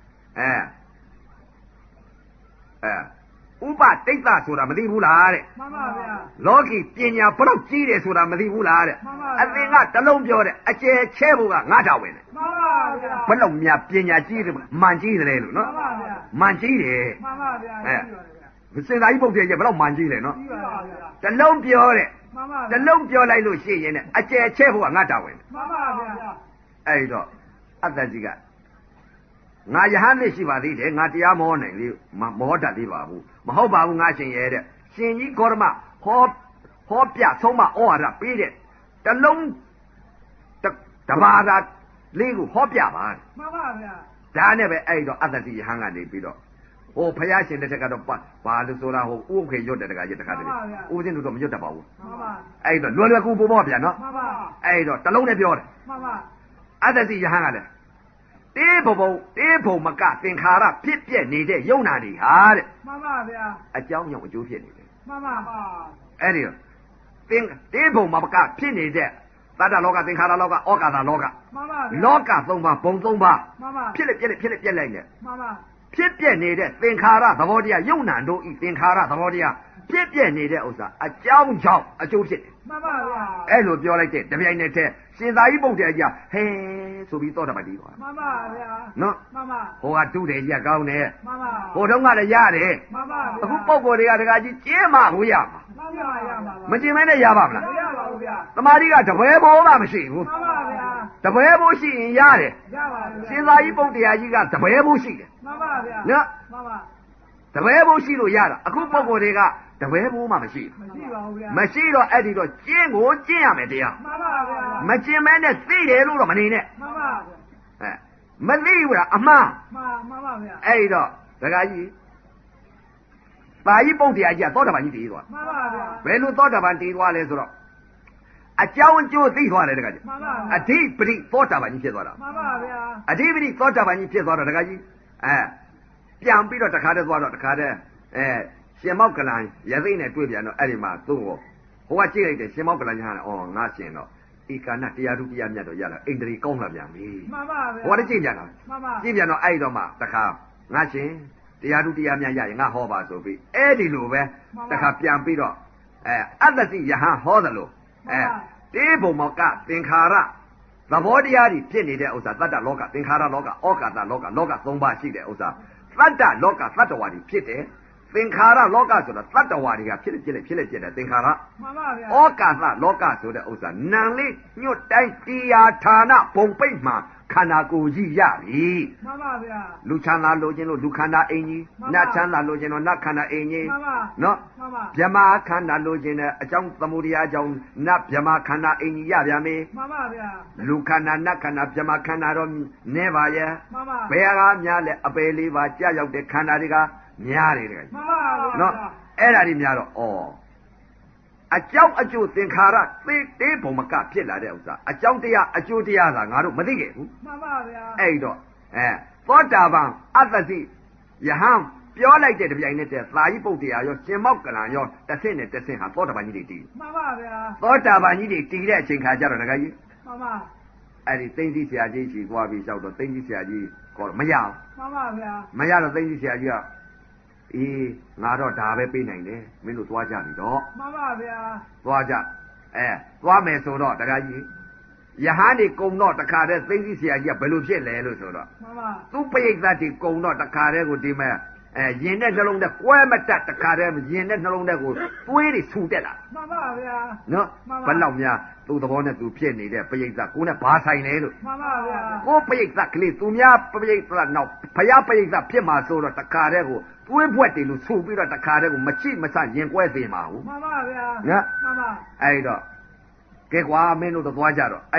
ဥပတိတ်္တဆိုတာမသိဘူးလားတဲ့မှန်ပါဗျာလောကီပညာဘလောက်ကြီးတယ်ဆိုတာမသိဘူးလားတဲ့မှန်ပါအသင်ကတလုံးပြောတဲ့အကျယ်ချဲဖို့ကငါတောင်းဝင်တယ်မှန်ပါဗျာဘလောက်များပညာကြီးတယ်မှန်ကြီးတယ်လို့မှနော်န်ပါဗျာမှန်ကြီးတယ်မှန်ပါဗျာကြီးပါဗျာစင်သာကြီးပုတ်တယ်ကျဘလောက်မှန်ကြီးလဲနော်ကြီးပါဗျာတလုံးပြောတဲ့မှန်ပါတလုံးပြောလိုက်လို့ရှိရင်အကျယ်ချဲဖို့ကငါတောင်းဝင်တယ်မှန်ပါဗျာအဲ့တော့အတ္တကြီးကငါယဟန်လေးရှိပါသေးတယ်ငါတရားမဟောနိုင်သေးမဟောတတ်သေးပါဘူးမဟုတ်ပါဘူးငါရှင်ရဲ့တဲ့ရှင်ကြီးဂေါရမဟောပြဆုံးမဩဝါဒပေးတဲ့တလုံးတဘာသာလေးကိုဟောပြပါမှန်ပါဗျာဒါနဲ့ပဲအဲ့တော့အတ္တကြီးယဟန်ကနေပြီးတော့ဟိုဖယားရှင်တဲ့တက်ကတော့ဘာလို့ဆိုတာဟိုဥခေရွတ်တဲ့တကကြီးတခါတည်းဥစဉ်တို့တော့မရွတ်တတ်ပါဘူးမှန်ပါအဲ့တော့လွယ်လွယ်ကူကူပေါ့ဗျာနော်မှန်ပါအဲ့တော့တလုံးနဲ့ပြောတယ်မှန်ပါအတ္တကြီးယဟန်ကလည်းတေးဘုံမကသင်္ခါရဖြစ်ပြက်နေတဲ့ယုံနာတွေဟာတဲ့မှန်ပါဗျာအကြောင်းကြောင့်အကျိုးဖြစ်နေတယ်မှန်ပါအဲ့ဒီတေးဘုံမကဖြစ်နေတဲ့သတ္တလောကသင်္ခါရလောကဩကာသလောကမှန်ပါဗျာလောက၃ပါးဘုံ၃ပါးမှန်ပါဖြစ်လက်ပြက်လက်လိုက်နေမှန်ပါဖြစ်ပြက်နေတဲ့သင်္ခါရသဘောတရားယုံနာတို့ဤသင်္ခါရသဘောတရားဖြစ်ပြက်နေတဲ့ဥစ္စာအကြောင်းကြောင့်အကျိုးဖြစ်တယ်မှန်ပါဗျာအဲ့လိုပြောလိုက်တဲ့တပြိုင်နက်တည်းရှင်သာရိပုတ္တရာကြီးဟဲဆိုပြီးသောတာပန်တည်သွားမှန်ပါဗျာနော်မှန်ပါဟိုကတုတယ်ကြီးကောင်းတယ်မှန်ပါဟိုတုန်းကလည်းရတယ်မှန်ပါအခုပုံကိုယ်တွေကတကကြီးကျင်းမှကိုရမှာမှန်ပါရမှာမကျင်းမဲနဲ့ရပါမလားမရပါဘူးဗျာတမာတိကတပွဲဘိုးမှမရှိဘူးမှန်ပါဗျာတပွဲဘိုးရှိရင်ရတယ်ရပါဗျာရှင်သာရိပုတ္တရာကြီးကတပွဲဘိုးရှိတယ်မှန်ပါဗျာနော်မှန်ပါတပွဲဘိုးရှိလို့ရတာအခုပုံကိုယ်တွေကတပွဲဘိုးမှမရှိဘူးမရှိပါဘူးဗျာမရှိတော့အဲ့ဒီတော့ကျင်းကိုကျင်းရမယ်တရားမှန်ပါဗျာမကျင်းမဲနဲ့သိတယ်လို့တော့မနေနဲ့မှန်ပါဗျာမသိဘူးလားအမှားမှန်ပါဗျာအဲ့ဒီတော့ဒကာကြီးပါဠိပုတ္တရာကြီးကသောတာပန်ကြီးတည်သွားမှန်ပါဗျာဘယ်လိုသောတာပန်တည်သွားလဲဆိုတော့အကြောင်းအကျိုးသိသွားတယ်ဒကာကြီးမှန်ပါအဓိပတိသောတာပန်ကြီးဖြစ်သွားတာမှန်ပါဗျာအဓိပတိသောတာပန်ကြီးဖြစ်သွားတော့ဒကာကြီးပြန်ပြီးတော့တခါတည်းသွားတော့တခါတည်းရှင်မောက်ကလန်ရသိနဲ့တွေ့ပြန်တော့အဲ့ဒီမှာသူ့ကိုဟိုကကြည့်လိုက်တယ်ရှင်မောက်ကလန်ကြီးဟာအော်ငါရှင်တော့ဧကနာတရားဓုတရားမြတ်တော့ရလာအိန္ဒြေကောင်းလာပြန်ပြီမှန်ပါဗျာဟိုကလည်းကြည့်ပြန်တာမှန်ပါကြည့်ပြန်တော့အဲ့တော့မှတခါငါရှင်တရားဓုတရားမြတ်ရရင်ငါဟောပါဆိုပြီးအဲ့ဒီလိုပဲတခါပြန်ပြီးတော့အတ္တတိယဟန်ဟောတယ်လို့တေးဘုံမောကသင်္ခါရသဘောတရားတွေဖြစ်နေတဲ့ဥစ္စာတတ္တလောကသင်္ခါရလောကဩကာသလောကလောက၃ပါးရှိတဲ့ဥစ္စာတတ္တလောကတတ္တဝါတွေဖြစ်တယ်သင်္ခါရလောကဆိုတာတတ္တဝါတွေကဖြစ်လက်ဖြစ်တဲ့သင်္ခါရမှန်ပါဗျာဩကာသလောကဆိုတဲ့ဥစ္စာနံလေးညွတ်တိုင်းတရားဌာနဘုံပိတ်မှခန္ဓာကိုယ်ကြီးရပြီမှန်ပါဗျာလူချမ်းသာလိုခြင်းလို့လူခန္ဓာအင်ကြီးနတ်ချမ်းသာလိုခြင်းလို့နတ်ခန္ဓာအင်ကြီးမှန်ပါနော်မှန်ပါဗြဟ္မာခန္ဓာလိုခြင်းနဲ့အကြောင်းသမုဒိယအကြောင်းနတ်ဗြဟ္မာခန္ဓာအင်ကြီးရပြန်ပြီမှန်ပါဗျာလူခန္ဓာနတ်ခန္ဓာဗြဟ္မာခန္ဓာတော့နည်းပါရဲ့မှန်ပါဘယ်ဟာများလဲအပယ်လေးပါကြာရောက်တဲ့ခန္ဓာတွေကများတယ်တကယ်မှန်ပါဗျာနော်အဲ့ဒါတွေများတော့အကြောင်းအကျိုးသင်္ခါရသေဘုံမကဖြစ်လာတဲ့ဥစ္စာအကြောင်းတရားအကျိုးတရားသာငါတို့မသိခဲ့ဘူးမှန်ပါဗျာအဲ့တော့သောတာပန်အတ္တတိယဟန်ပြောလိုက်တဲ့တပြိုင်နက်တည်းသာယိပုတ္တရာရောရှင်မောက်ကလန်ရောတစ်ဆင့်နဲ့တစ်ဆင့်ဟာသောတာပန်ကြီးတွေတည်မှန်ပါဗျာသောတာပန်ကြီးတွေတည်တဲ့အချိန်ခါကျတော့တခါကြီးမှန်ပါအဲ့ဒီသိသိဆရာကြီးကြီးသွားပြီးလျှောက်တော့သိသိဆရာကြီးခေါ်တော့မရဘူးမှန်ပါဗျာမရတော့သိသိဆရာကြီးကအေးငါတော့ဒါပဲပေးနိုင်တယ်မင်းတို့သွားကြပြီတော့မှန်ပါဗျာသွားကြသွားမယ်ဆိုတော့တခါကြီးယဟန်ဒီကုံတော့တခါတည်းသိသိဆရာကြီးကဘယ်လိုဖြစ်လဲလို့ဆိုတော့မှန်ပါသူ့ပိဋကတ်ဒီကုံတော့တခါတည်းကိုဒီမဲ့ရင်နဲ့နှလုံးနဲ့ကွဲမတတ်တခါတည်းရင်နဲ့နှလုံးနဲ့ကိုသွေးတွေဆူတက်လာမှန်ပါဗျာနော်မှန်ပါဘယ်လောက်များသူ့သဘောနဲ့သူဖြစ်နေတဲ့ပိဋကတ်ကိုနဲ့ဘာဆိုင်လဲလို့မှန်ပါဗျာကိုပိဋကတ်ကလေးသူများပိဋကတ်နောက်ဖယားပိဋကတ်ဖြစ်မှာဆိုတော့တခါတည်းကိုသွေးဘွက်တွေလို့ဆူပြီးတော့တခါတည်းကိုမချိမဆရင်ကွဲသေးမှာဟုတ်မှန်ပါဗျာနော်မှန်ပါအဲ့တော့ကဲကွာမင်းတို့တော့သွားကြတော့အဲ့တော့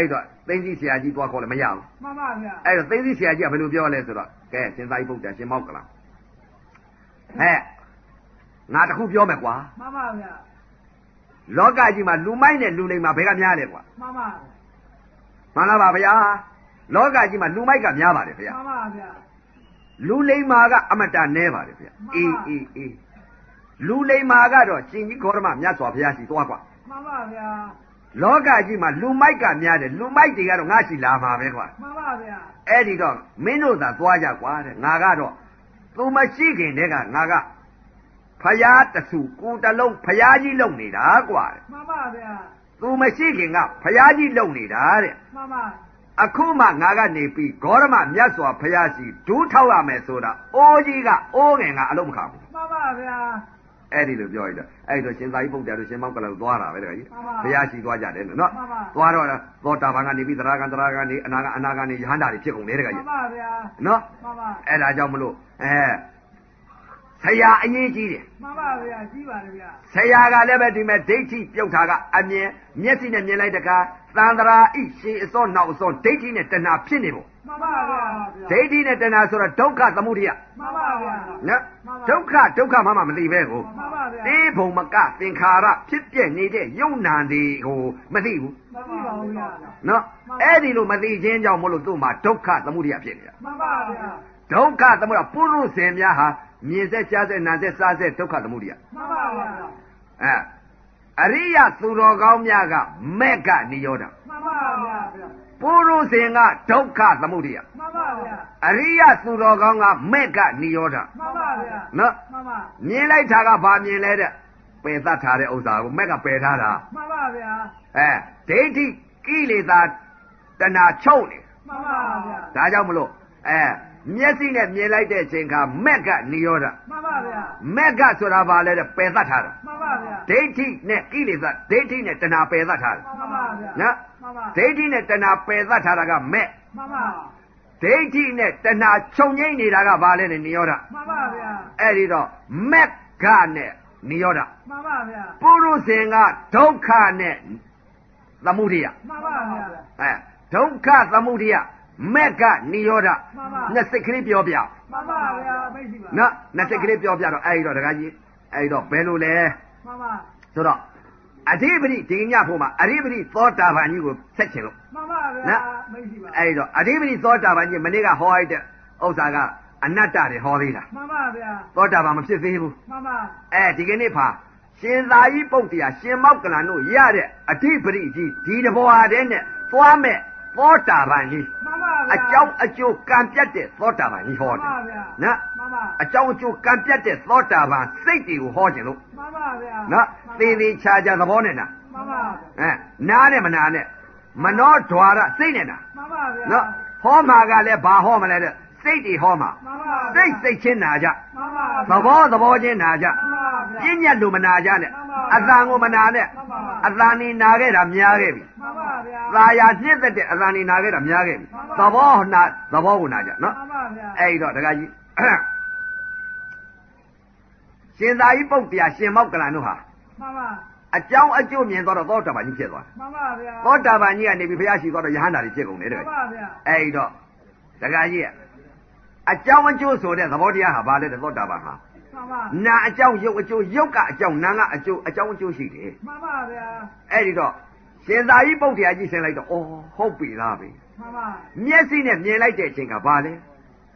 သိသိဆရာကြီးသွားခေါ်လည်းမရဘူးမှန်ပါဗျာအဲ့တော့သိသိဆရာကြီးကဘယ်လိုပြောလဲဆိုတော့ကဲရှင်သာရိပုတ္တရာရှင်မောက္ကလံငါတခုပြောမယ်ကွာမှန်ပါဗျာလောကကြီးမှာလူမိုက်နဲ့လူလိမ်မှာဘယ်ကများလဲကွာမှန်ပါမှန်လားပါဗျာလောကကြီးမှာလူမိုက်ကများပါတယ်ဗျာမှန်ပါဗျာလူလိမ်မာကအမတန်နဲပါတယ်ဗျာအေးလူလိမ်မာကတော့ရှင်ကြီးဂေါတမမြတ်စွာဘုရားရှိသွားကွာမှန်ပါဗျာလောကကြီးမှာလူမိုက်ကများတယ်လူမိုက်တွေကတော့ငါရှိလာမှာပဲကွာမှန်ပါဗျာအဲ့ဒီတော့မင်းတို့သာသွားကြကွာတဲ့ငါကတော့သူမရှိခင်တည်းကငါကဖယားတဆူကိုတလုံးဖယားကြီးလုံနေတာကွာတဲ့မှန်ပါဗျာသူမရှိခင်ကဖယားကြီးလုံနေတာတဲ့မှန်ပါအခုမှငါကနေပြီးဂေါရမမြတ်စွာဘုရားရှိဒူးထောက်ရမယ်ဆိုတာအိုးကြီးကအိုးငယ်ကအလုံးမခံဘူးမှန်ပါဗျာအဲ့ဒီလိုပြောရတော့အဲ့ဒီတော့ရှင်သာရိပုတ္တရာတို့ရှင်မောက္ကလတို့သွားတာပဲတကကြီးမှန်ပါဘုရားရှိသွားကြတယ်လို့နော်မှန်ပါသွားတော့သောတာပန်ကနေပြီးသရဂံနေအနာဂံနေယဟန္တာတွေဖြစ်ကုန်တယ်တကမှကြီးန်ပါဗျာနော်မှန်ပါအဲ့ဒါကြောင့်မလို့ဆရာအရေးကြီးတယ်မှန်ပါဗျာကြီးပါတယ်ဗျာဆရာကလည်းပဲဒီမဲ့ဒိဋ္ဌိပြုတ်တာကအမြင်မျက်စိနဲ့မြင်လိုက်တကားသန္တရာဣရှေအစောနောက်အစောဒိဋ္ဌိနဲ့တဏှာဖြစ်နေဖို့မှန်ပါဗျာဒိဋ္ဌိနဲ့တဏှာဆိုတော့ဒုက္ခသမုဒယမှန်ပါဗျာနော်ဒုက္ခမှမသိပဲကိုမှန်ပါဗျာတေးဘုံမကသင်္ခါရဖြစ်ပြနေတဲ့ယုံနာတွေကိုမသိဘူးမသိပါဘူးဗျာနော်အဲ့ဒီလိုမသိခြင်းကြောင့်မလို့သူ့မှာဒုက္ခသမုဒယဖြစ်နေတာမှန်ပါဗျာဒုက္ခသမုဒယပုရုษင်များဟာမြင်ဆက်ကြားဆက်နာဆက်စားဆက်ဒုက္ခသမုဒယမှန်ပါဗျာအရိယသူတော်ကောင်းများကမေကနိရောဓမှန်ပါဗျာပုရုษင်ကဒုက္ခသမုဒယမှန်ပါဗျာအရိယသူတော်ကောင်းကမေကနိရောဓမှန်ပါဗျာနော်မှန်ပါမြင်လိုက်တာကဘာမြင်လဲတဲ့ပယ်သတ်ထားတဲ့ဥစ္စာကိုမက်ကပယ်ထားတာမှန်ပါဗျာဒိဋ္ဌိကိလေသာတဏှာချုပ်နေမှန်ပါဗျာဒါကြောင့်မလို့မျက်စိနဲ့မြင်လိုက်တဲ့အချိန်ခါမက်ကနိရောဓမှန်ပါဗျာမက်ကဆိုတာဘာလဲတဲ့ပယ်သတ်ထားတာမှန်ပါဗျာဒိဋ္ဌိနဲ့ကိလေသာဒိဋ္ဌိနဲ့တဏှာပယ်သတ်ထားတာမှန်ပါဗျာနော်မှန်ပါဒိဋ္ဌိနဲ့တဏှာပယ်သတ်ထားတာကမက်မှန်ပါဒိဋ္ဌိနဲ့တဏှာချုပ်ငိမ့်နေတာကဘာလဲတဲ့နိရောဓမှန်ပါဗျာအဲ့ဒီတော့မက်ကနဲ့နိရောဓမှန်ပါဗျာပုရုษင်ကဒုက္ခနဲ့သမုဒယမှန်ပါဗျာဒုက္ခသမုဒယမက်ကနိရောဓမှန်ပါနှစ်စိတ်ကလေးပြောပြမှန်ပါဗျာမရှိပါနော်နှစ်စိတ်ကလေးပြောပြတော့အဲ့ဒီတော့ဒကာကြီးအဲ့ဒီတော့ဘယ်လိုလဲမှန်ပါဆိုတော့အဓိပတိဒီညဖို့မှာအဓိပတိသောတာပန်ကြီးကိုဆက်ချင်လို့မှန်ပါဗျာမရှိပါအဲ့ဒီတော့အဓိပတိသောတာပန်ကြီးမနေ့ကဟောလိုက်တဲ့ဥစ္စာကအနတ္တတွေဟောသေးတာမှန်ပါဗျာသောတာပန်မဖြစ်သေးဘူးမှန်ပါဒီကနေ့ဖာရှင်သာရိပုတ္တရာရှင်မောက္ကလန်တို့ရတဲ့အဓိပတိကြီးဒီတဘောဟာတဲ့နဲ့သွားမဲ့သောတာပန်ကြီးမှန်ပါဗျာအကြောင်းအကျိုးကံပြတ်တဲ့သောတာပန်ကြီးဟောတယ်မှန်ပါဗျာနော်မှန်ပါအကြောင်းအကျိုးကံပြတ်တဲ့သောတာပန်စိတ်တွေကိုဟောခြင်းလို့မှန်ပါဗျာနော်သေသေးချာချာသဘောနဲ့နာမှန်ပါနားနဲ့မနာနဲ့မနောဓွာရစိတ်နဲ့နာမှန်ပါဗျာနော်ဟောမှာကလည်းဘာဟောမလဲတဲ့စိတ်တွေဟောမှာမှန်ပါစိတ်ချင်းနာကြမှန်ပါသဘောချင်းနာကြမှန်ပါဗျာပြည့်ညတ်လို့မနာကြနဲ့အတန်ကိုမနာနဲ့အတန်နေနာခဲ့တာများခဲ့ပြီမှန်ပါဗျာသာယာညှစ်သက်တဲ့အတန်နေနာခဲ့တာများခဲ့ပြီသဘောကိုနာကြနော်မှန်ပါဗျာအဲ့ဒီတော့ဒကာကြီးရှင်သာရိပုတ္တရာရှင်မောက္ကလန်တို့ဟာမှန်ပါအကြောင်းအကျိုးမြင်တော့သောတာပန်ကြီးဖြစ်သွားတယ်မှန်ပါဗျာသောတာပန်ကြီးကနေပြီးဘုရားရှိခိုးတော့ယဟန္တာတွေဖြစ်ကုန်တယ်တမှကယ်န်ပါဗျာအဲ့ဒီတော့ဒကာကြီးအကြောင်းအကျိုးဆိုတဲ့သဘောတရားဟာဘာလဲတဲ့သောတာပန်ဟာမှန်ပါနာအကြောင်းရုပ်အကျိုးရုပ်ကအကြောင်းနာကအကျိုးအကြောင်းအကျိုးရှိတယ်မှန်ပါဗျာအဲ့ဒီတော့ရှင်သာရိပုတ္တရာကြီးဆင်လိုက်တော့အော်ဟုတ်ပြီလားပဲမှန်ပါမျက်စိနဲ့မြင်လိုက်တဲ့အချိန်ကဘာလဲ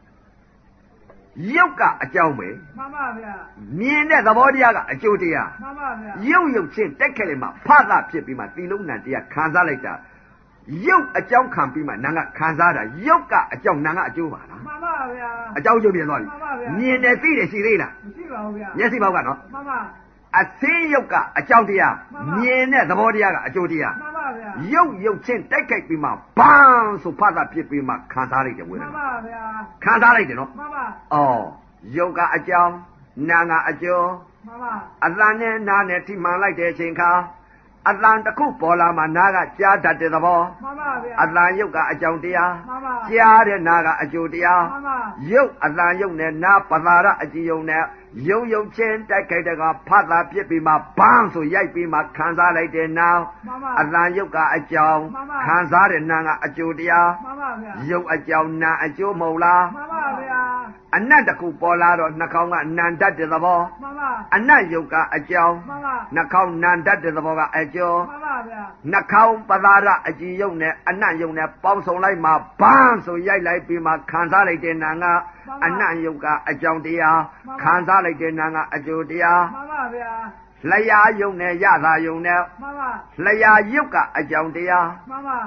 ရုပ်ကအကြောင်းပဲမှန်ပါဗျာမြင်တဲ့သဘောတရားကအကျိုးတရားမှန်ပါဗျာရုပ်ချင်းတက်ခဲ့လေမှဖသဖြစ်ပြီးမှသီလုံးနံတရားခံစားလိုက်တာရုပ်အကြောင်းခံပြီးမှနာကခံစားတာရုပ်ကအကြောင်းနာကအကျိုးပါလားမှန်ပါဗျာအကြောင်းကျိုးပြင်သွားပြီမှန်ပါဗျာမြင်တယ်သိတယ်ရှိသေးလားမရှိပါဘူးဗျာမျက်စိပေါက်ကနော်မှန်ပါအစင်းရုပ်ကအကြောင်းတရားမှန်ပါမြင်တဲ့သဘောတရားကအကျိုးတရားမှန်ပါဗျာရုပ်ချင်းတိုက်ခိုက်ပြီးမှဘန်းဆိုဖသဖြစ်ပြီးမှခံစားလိုက်တယ်ဝေဒမှန်နာပါဗျာခံစားလိုက်တယ်နော်မှန်ပါအော်ရုပ်ကအကြောင်းနာကအကျိုးမှန်ပါအသံနဲ့နာနဲ့ထိမှန်လိုက်တဲ့အချိန်ခါအတန်တစ်ခုပေါ်လာမှနားကကြားတတ်တဲ့သဘောမှန်ပါဗျာအတန်ယုတ်ကအကြောင်းတရားမှန်ပါကြားတဲ့နားကအကျိုးတရားမှန်ပါယုတ်အတန်ယုတ်နဲ့နားပသာရအကြည်ယုံနဲ့ယုံယုံချင်းတိုက်ခိုက်တဲ့ကဖတ်တာဖြစ်ပြီးမှဘန်းဆိုရိုက်ပြီးမှခံစားလိုက်တဲ့နားမှန်ပါအတန်ယုတ်ကအကြောင်းမှန်ပါခံစားတဲ့နားကအကျိုးတရားမှန်ပါဗျာယုတ်အကြောင်းနာအကျိုးမဟုတ်လားမှန်ပါဗျာအနတ်တစ်ခုပေါ်လာတော့နှာခေါင်းကနံတတ်တဲ့သဘောမှန်ပါအနတ်ယုတ်ကအကြောင်းမှန်ပါနှာခေါင်းနံတတ်တဲ့သဘောကအကျိုးမှန်ပါဗျာနှာခေါင်းပသာရအကြည်ယုတ်နဲ့အနတ်ယုတ်နဲ့ပေါင်းစုံလိုက်မှဘန်းဆိုရိုက်လိုက်ပြီးမှခံစားလိုက်တဲ့နာကအနတ်ယုတ်ကအကြောင်းတရားခံစားလိုက်တဲ့နာကအကျိုးတရားမှန်ပါဗျာလျာယုတ်နဲ့ရသာယုတ်နဲ့မှန်ပါလျာယုတ်ကအကြောင်းတရားမှန်ပါ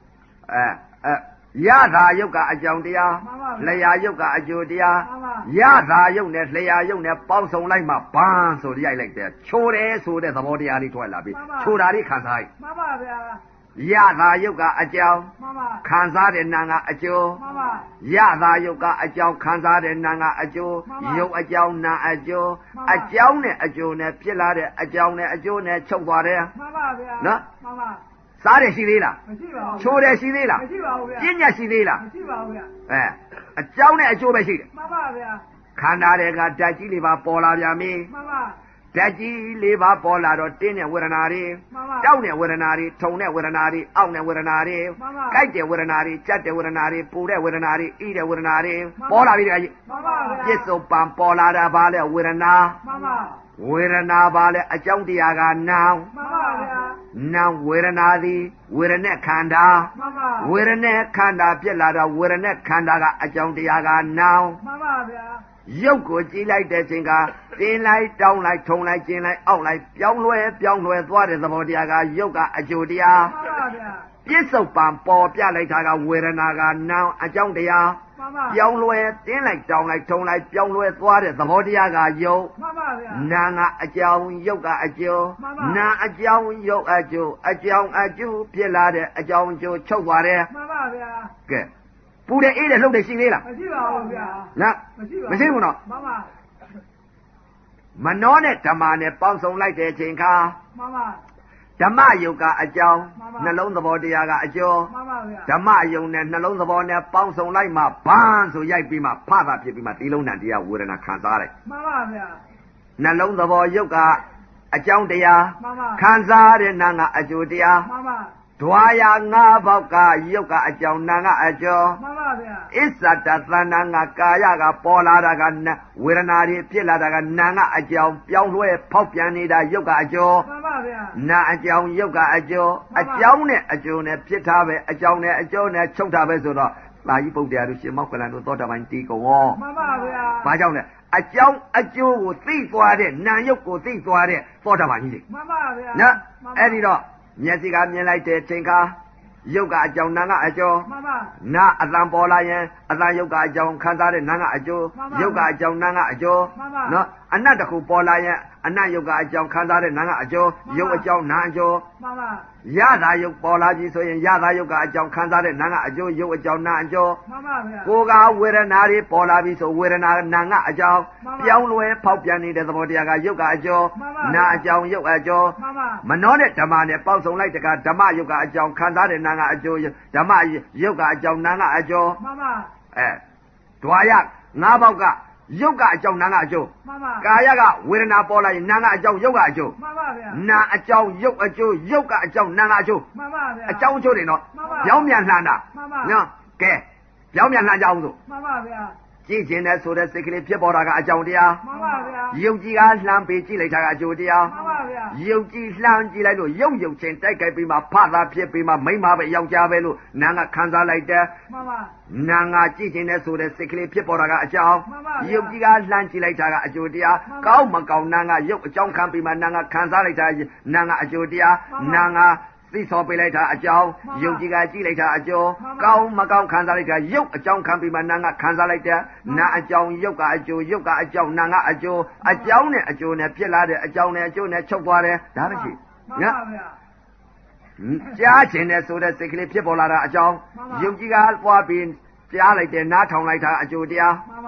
ရသာယုတ်ကအကြောင်းတရားမှန်ပါဗျာလျာယုတ်ကအကျိုးတရားမှန်ပါရသာယုတ်နဲ့လျာယုတ်နဲ့ပေါင်းစုံလိုက်မှဘန်းဆိုရိုက်လိုက်တဲ့ချိုးတယ်ဆိုတဲ့သဘောတရားလေးထွက်လာပြီချိုးတာလေးခံစားလိုက်မှန်ပါဗျာရသာယုတ်ကအကြောင်းမှန်ပါခံစားတဲ့နာကအကျိုးမှန်ပါရသာယုတ်ကအကြောင်းခံစားတဲ့နာကအကျိုးယုတ်အကြောင်းနာအကျိုးအကြောင်းနဲ့အကျိုးနဲ့ဖြစ်လာတဲ့အကြောင်းနဲ့အကျိုးနဲ့ချုပ်သွားတယ်မှန်ပါဗျာနော်မှန်ပါစားတယ်ရှိသေးလားမရှိပါဘူးချိုးတယ်ရှိသေးလားမရှိပါဘူးဗျာပြည့်ညတ်ရှိသေးလားမရှိပါဘူးဗျာအကြောင်းနဲ့အကျိုးပဲရှိတယ်မှန်ပါဗျာခန္ဓာတွေကဓာတ်ကြီးလေးပါပေါ်လာပြန်ပြီမှန်ပါဓာတ်ကြီးလေးပါပေါ်လာတော့တင်းတဲ့ဝေဒနာတွေမှန်ပါတောက်တဲ့ဝေဒနာတွေထုံတဲ့ဝေဒနာတွေအောင့်တဲ့ဝေဒနာတွေမှန်ပါကြိုက်တဲ့ဝေဒနာတွေကြက်တဲ့ဝေဒနာတွေပူတဲ့ဝေဒနာတွေဣတဲ့ဝေဒနာတွေပေါ်လာပြီတခါကြီးမှန်ပါဗျာပြစ္ဆုတ်ပံပေါ်လာတာဘာလဲဝေဒနာမှန်ပါဝေဒနာဘာလဲအကြောင်းတရားကနာမ်မှန်ပါဗျာနာမ်ဝေဒနာသည်ဝေဒနဲ့ခန္ဓာမှန်ပါဝေဒနဲ့ခန္ဓာဖြစ်လာတော့ဝေဒနဲ့ခန္ဓာကအကြောင်းတရားကနာမ်မှန်ပါဗျာရုပ်ကိုကြည့်လိုက်တဲ့ချိန်ကတင်းလိုက်တောင်းလိုက်ထုံလိုက်ကျင်းလိုက်အောက်လိုက်ပြောင်းလဲသွားတဲ့သဘောတရားကရုပ်ကအကျိုးတရားမှန်ပါဗျာပြစ္ဆုတ်ပံပေါ်ပြလိုက်တာကဝေဒနာကနာမ်အကြောင်းတရားမှန်ပါပြောင်းလဲတင်းလိုက်တောင်းလိုက်ထုံလိုက်ပြောင်းလဲသွားတဲ့သဘောတရားကယုတ်မှန်ပါဗျာနာကအကြောင်းယုတ်ကအကျိုးမှန်ပါနာအကြောင်းယုတ်အကျိုးအကြောင်းအကျိုးဖြစ်လာတဲ့အကြောင်းအကျိုးချုပ်သွားတယ်မှန်ပါဗျာကဲပူတဲ့အေးတဲ့လှုပ်တဲ့ရှိသေးလားမရှိပါဘူးဗျာနော်မရှိပါမရှိဘူးနော်မှန်ပါမနောနဲ့ဓမ္မနဲ့ပေါင်းစုံလိုက်တဲ့အချိန်ခါမှန်ပါဓမ္မယုတ်ကအကြောင်းမှန်ပါနှလုံးသဘောတရားကအကျိုးမှန်ပါဗျာဓမ္မယုံနဲ့နှလုံးသဘောနဲ့ပေါင်းစုံလိုက်မှဘန်းဆိုရိုက်ပြီးမှဖတာဖြစ်ပြီးမှဒီလုံးနဲ့တရားဝေဒနာခံစားလိုက်မှန်ပါဗျာနှလုံးသဘောယုတ်ကအကြောင်းတရားမှန်ပါခံစားတဲ့နာကအကျိုးတရားမှန်ပါဓွာရငါးပေါက်ကယုတ်ကအကြောင်းနာကအကျိုးမှန်ပါဗျာအစ္ဆတသဏ္ဍာန်ကကာယကပေါ်လာတာကဝေဒနာတွေဖြစ်လာတာကနာကအကြောင်းပြောင်းလဲဖောက်ပြန်နေတာယုတ်ကအကျိုးမှန်ပါဗျာနာအကြောင်းယုတ်ကအကျိုးအကြောင်းနဲ့အကျိုးနဲ့ဖြစ်ထားပဲအကြောင်းနဲ့အကျိုးနဲ့ချုပ်ထားပဲဆိုတော့သာကြီးပုဒ်တရားတို့ရှင်မောက္ကလန်တို့သောတာပန်တီကုန်ရောမှန်ပါဗျာဘာကြောင့်လဲအကြောင်းအကျိုးကိုသိသွားတဲ့နာယုတ်ကိုသိသွားတဲ့သောတာပန်ကြီးတွေမှန်ပါဗျာနော်အဲ့ဒီတော့မျက်စိကမြင်လိုက်တဲ့ချိန်ခါယုတ်ကအကြောင်းနာကအကျိုးမှန်ပါနာအတန်ပေါ်လာရင်အတန်ယုတ်ကအကြောင်းခံစားတဲ့နာကအကျိုးယုတ်ကအကြောင်းနာကအကျိုးနော်အနတ်တစ်ခုပေါ်လာရင်အနတ်ယုတ်ကအကြောင်းခံစားတဲ့နာကအကျိုးယုတ်အကြောင်းနာအကျိုးမှန်ပါရသာယုတ်ပေါ်လာပြီဆိုရင်ရသာယုတ်ကအကြောင်းခံစားတဲ့နာကအကျိုးယုတ်အကြောင်းနာအကျိုးမှန်ပါဗျာကိုယ်ကဝေဒနာတွေပေါ်လာပြီဆိုဝေဒနာနာကအကြောင်းပြောင်းလဲဖောက်ပြန်နေတဲ့သဘောတရားကယုတ်ကအကျိုးနာအကြောင်းယုတ်အကျိုးမှန်ပါမနောနဲ့ဓမ္မနဲ့ပေါင်းစုံလိုက်တကဓမ္မယုတ်ကအကြောင်းခံစားတဲ့နာကအကျိုးဓမ္မယုတ်ကအကြောင်းနာကအကျိုးမှန်ပါဓွာရငါးပေါက်ကယုတ်ကအကြောင်းနာကအကျိုးမှန်ပါကာယကဝေဒနာပေါ်လာရင်နာကအကြောင်းယုတ်ကအကျိုးမှန်ပါဗျာနာအကြောင်းယုတ်အကျိုးယုတ်ကအကြောင်းနာကအကျိုးမှန်ပါဗျာအကြောင်းအကျိုးတွေနော်မှန်ပါပြောင်းပြန်လှန်တာမှန်ပါနော်ကဲပြောင်းပြန်လှန်ကြအောင်ဆိုမှန်ပါဗျာကြည့်ခြင်းနဲ့ဆိုတဲ့စိတ်ကလေးဖြစ်ပေါ်တာကအကြောင်းတရားမှန်ပါဗျာယုတ်ကြီးကလှမ်းပေးကြည့်လိုက်တာကအကျိုးတရားမှန်ပါဗျာယုတ်ကြည်လှမ်းကြည့်လိုက်လို့ယုတ်ယုတ်ချင်းတိုက်ကြိုက်ပြီးမှဖတာဖြစ်ပြီးမှမိမပဲယောက်ျားပဲလို့နာကခံစားလိုက်တယ်မှန်ပါနာငါကြည့်ခြင်းနဲ့ဆိုတဲ့စိတ်ကလေးဖြစ်ပေါ်တာကအကြောင်းမှန်ပါဗျာယုတ်ကြည်ကလှမ်းကြည့်လိုက်တာကအကျိုးတရားကောင်းမကောင်းနာငါယုတ်အကြောင်းခံပြီးမှနာငါခံစားလိုက်တာနာငါအကျိုးတရားနာငါသိစောပေးလိုက်တာအကြောင်းယုတ်ကြည်ကကြည့်လိုက်တာအကျိုးကောင်းမကောင်းခံစားလိုက်တာယုတ်အကြောင်းခံပြီးမှနာငါခံစားလိုက်တယ်နာအကြောင်းယုတ်ကအကျိုးယုတ်ကအကြောင်းနာငါအကျိုးအကြောင်းနဲ့အကျိုးနဲ့ဖြစ်လာတဲ့အကြောင်းနဲ့အကျိုးနဲ့ချုပ်သွားတယ်ဒါပဲရှိမှန်နော်ပါဗျာကြားခြင်းနဲ့ဆိုတဲ့စိတ်ကလေးဖြစ်ပေါ်လာတာအကြောင်းမှန်ပါယုတ်ကြည်ကပွားပြီးကြားလိုက်တယ်နားထောင်လိုက်တာအကျိုးတရားမှန်ပါ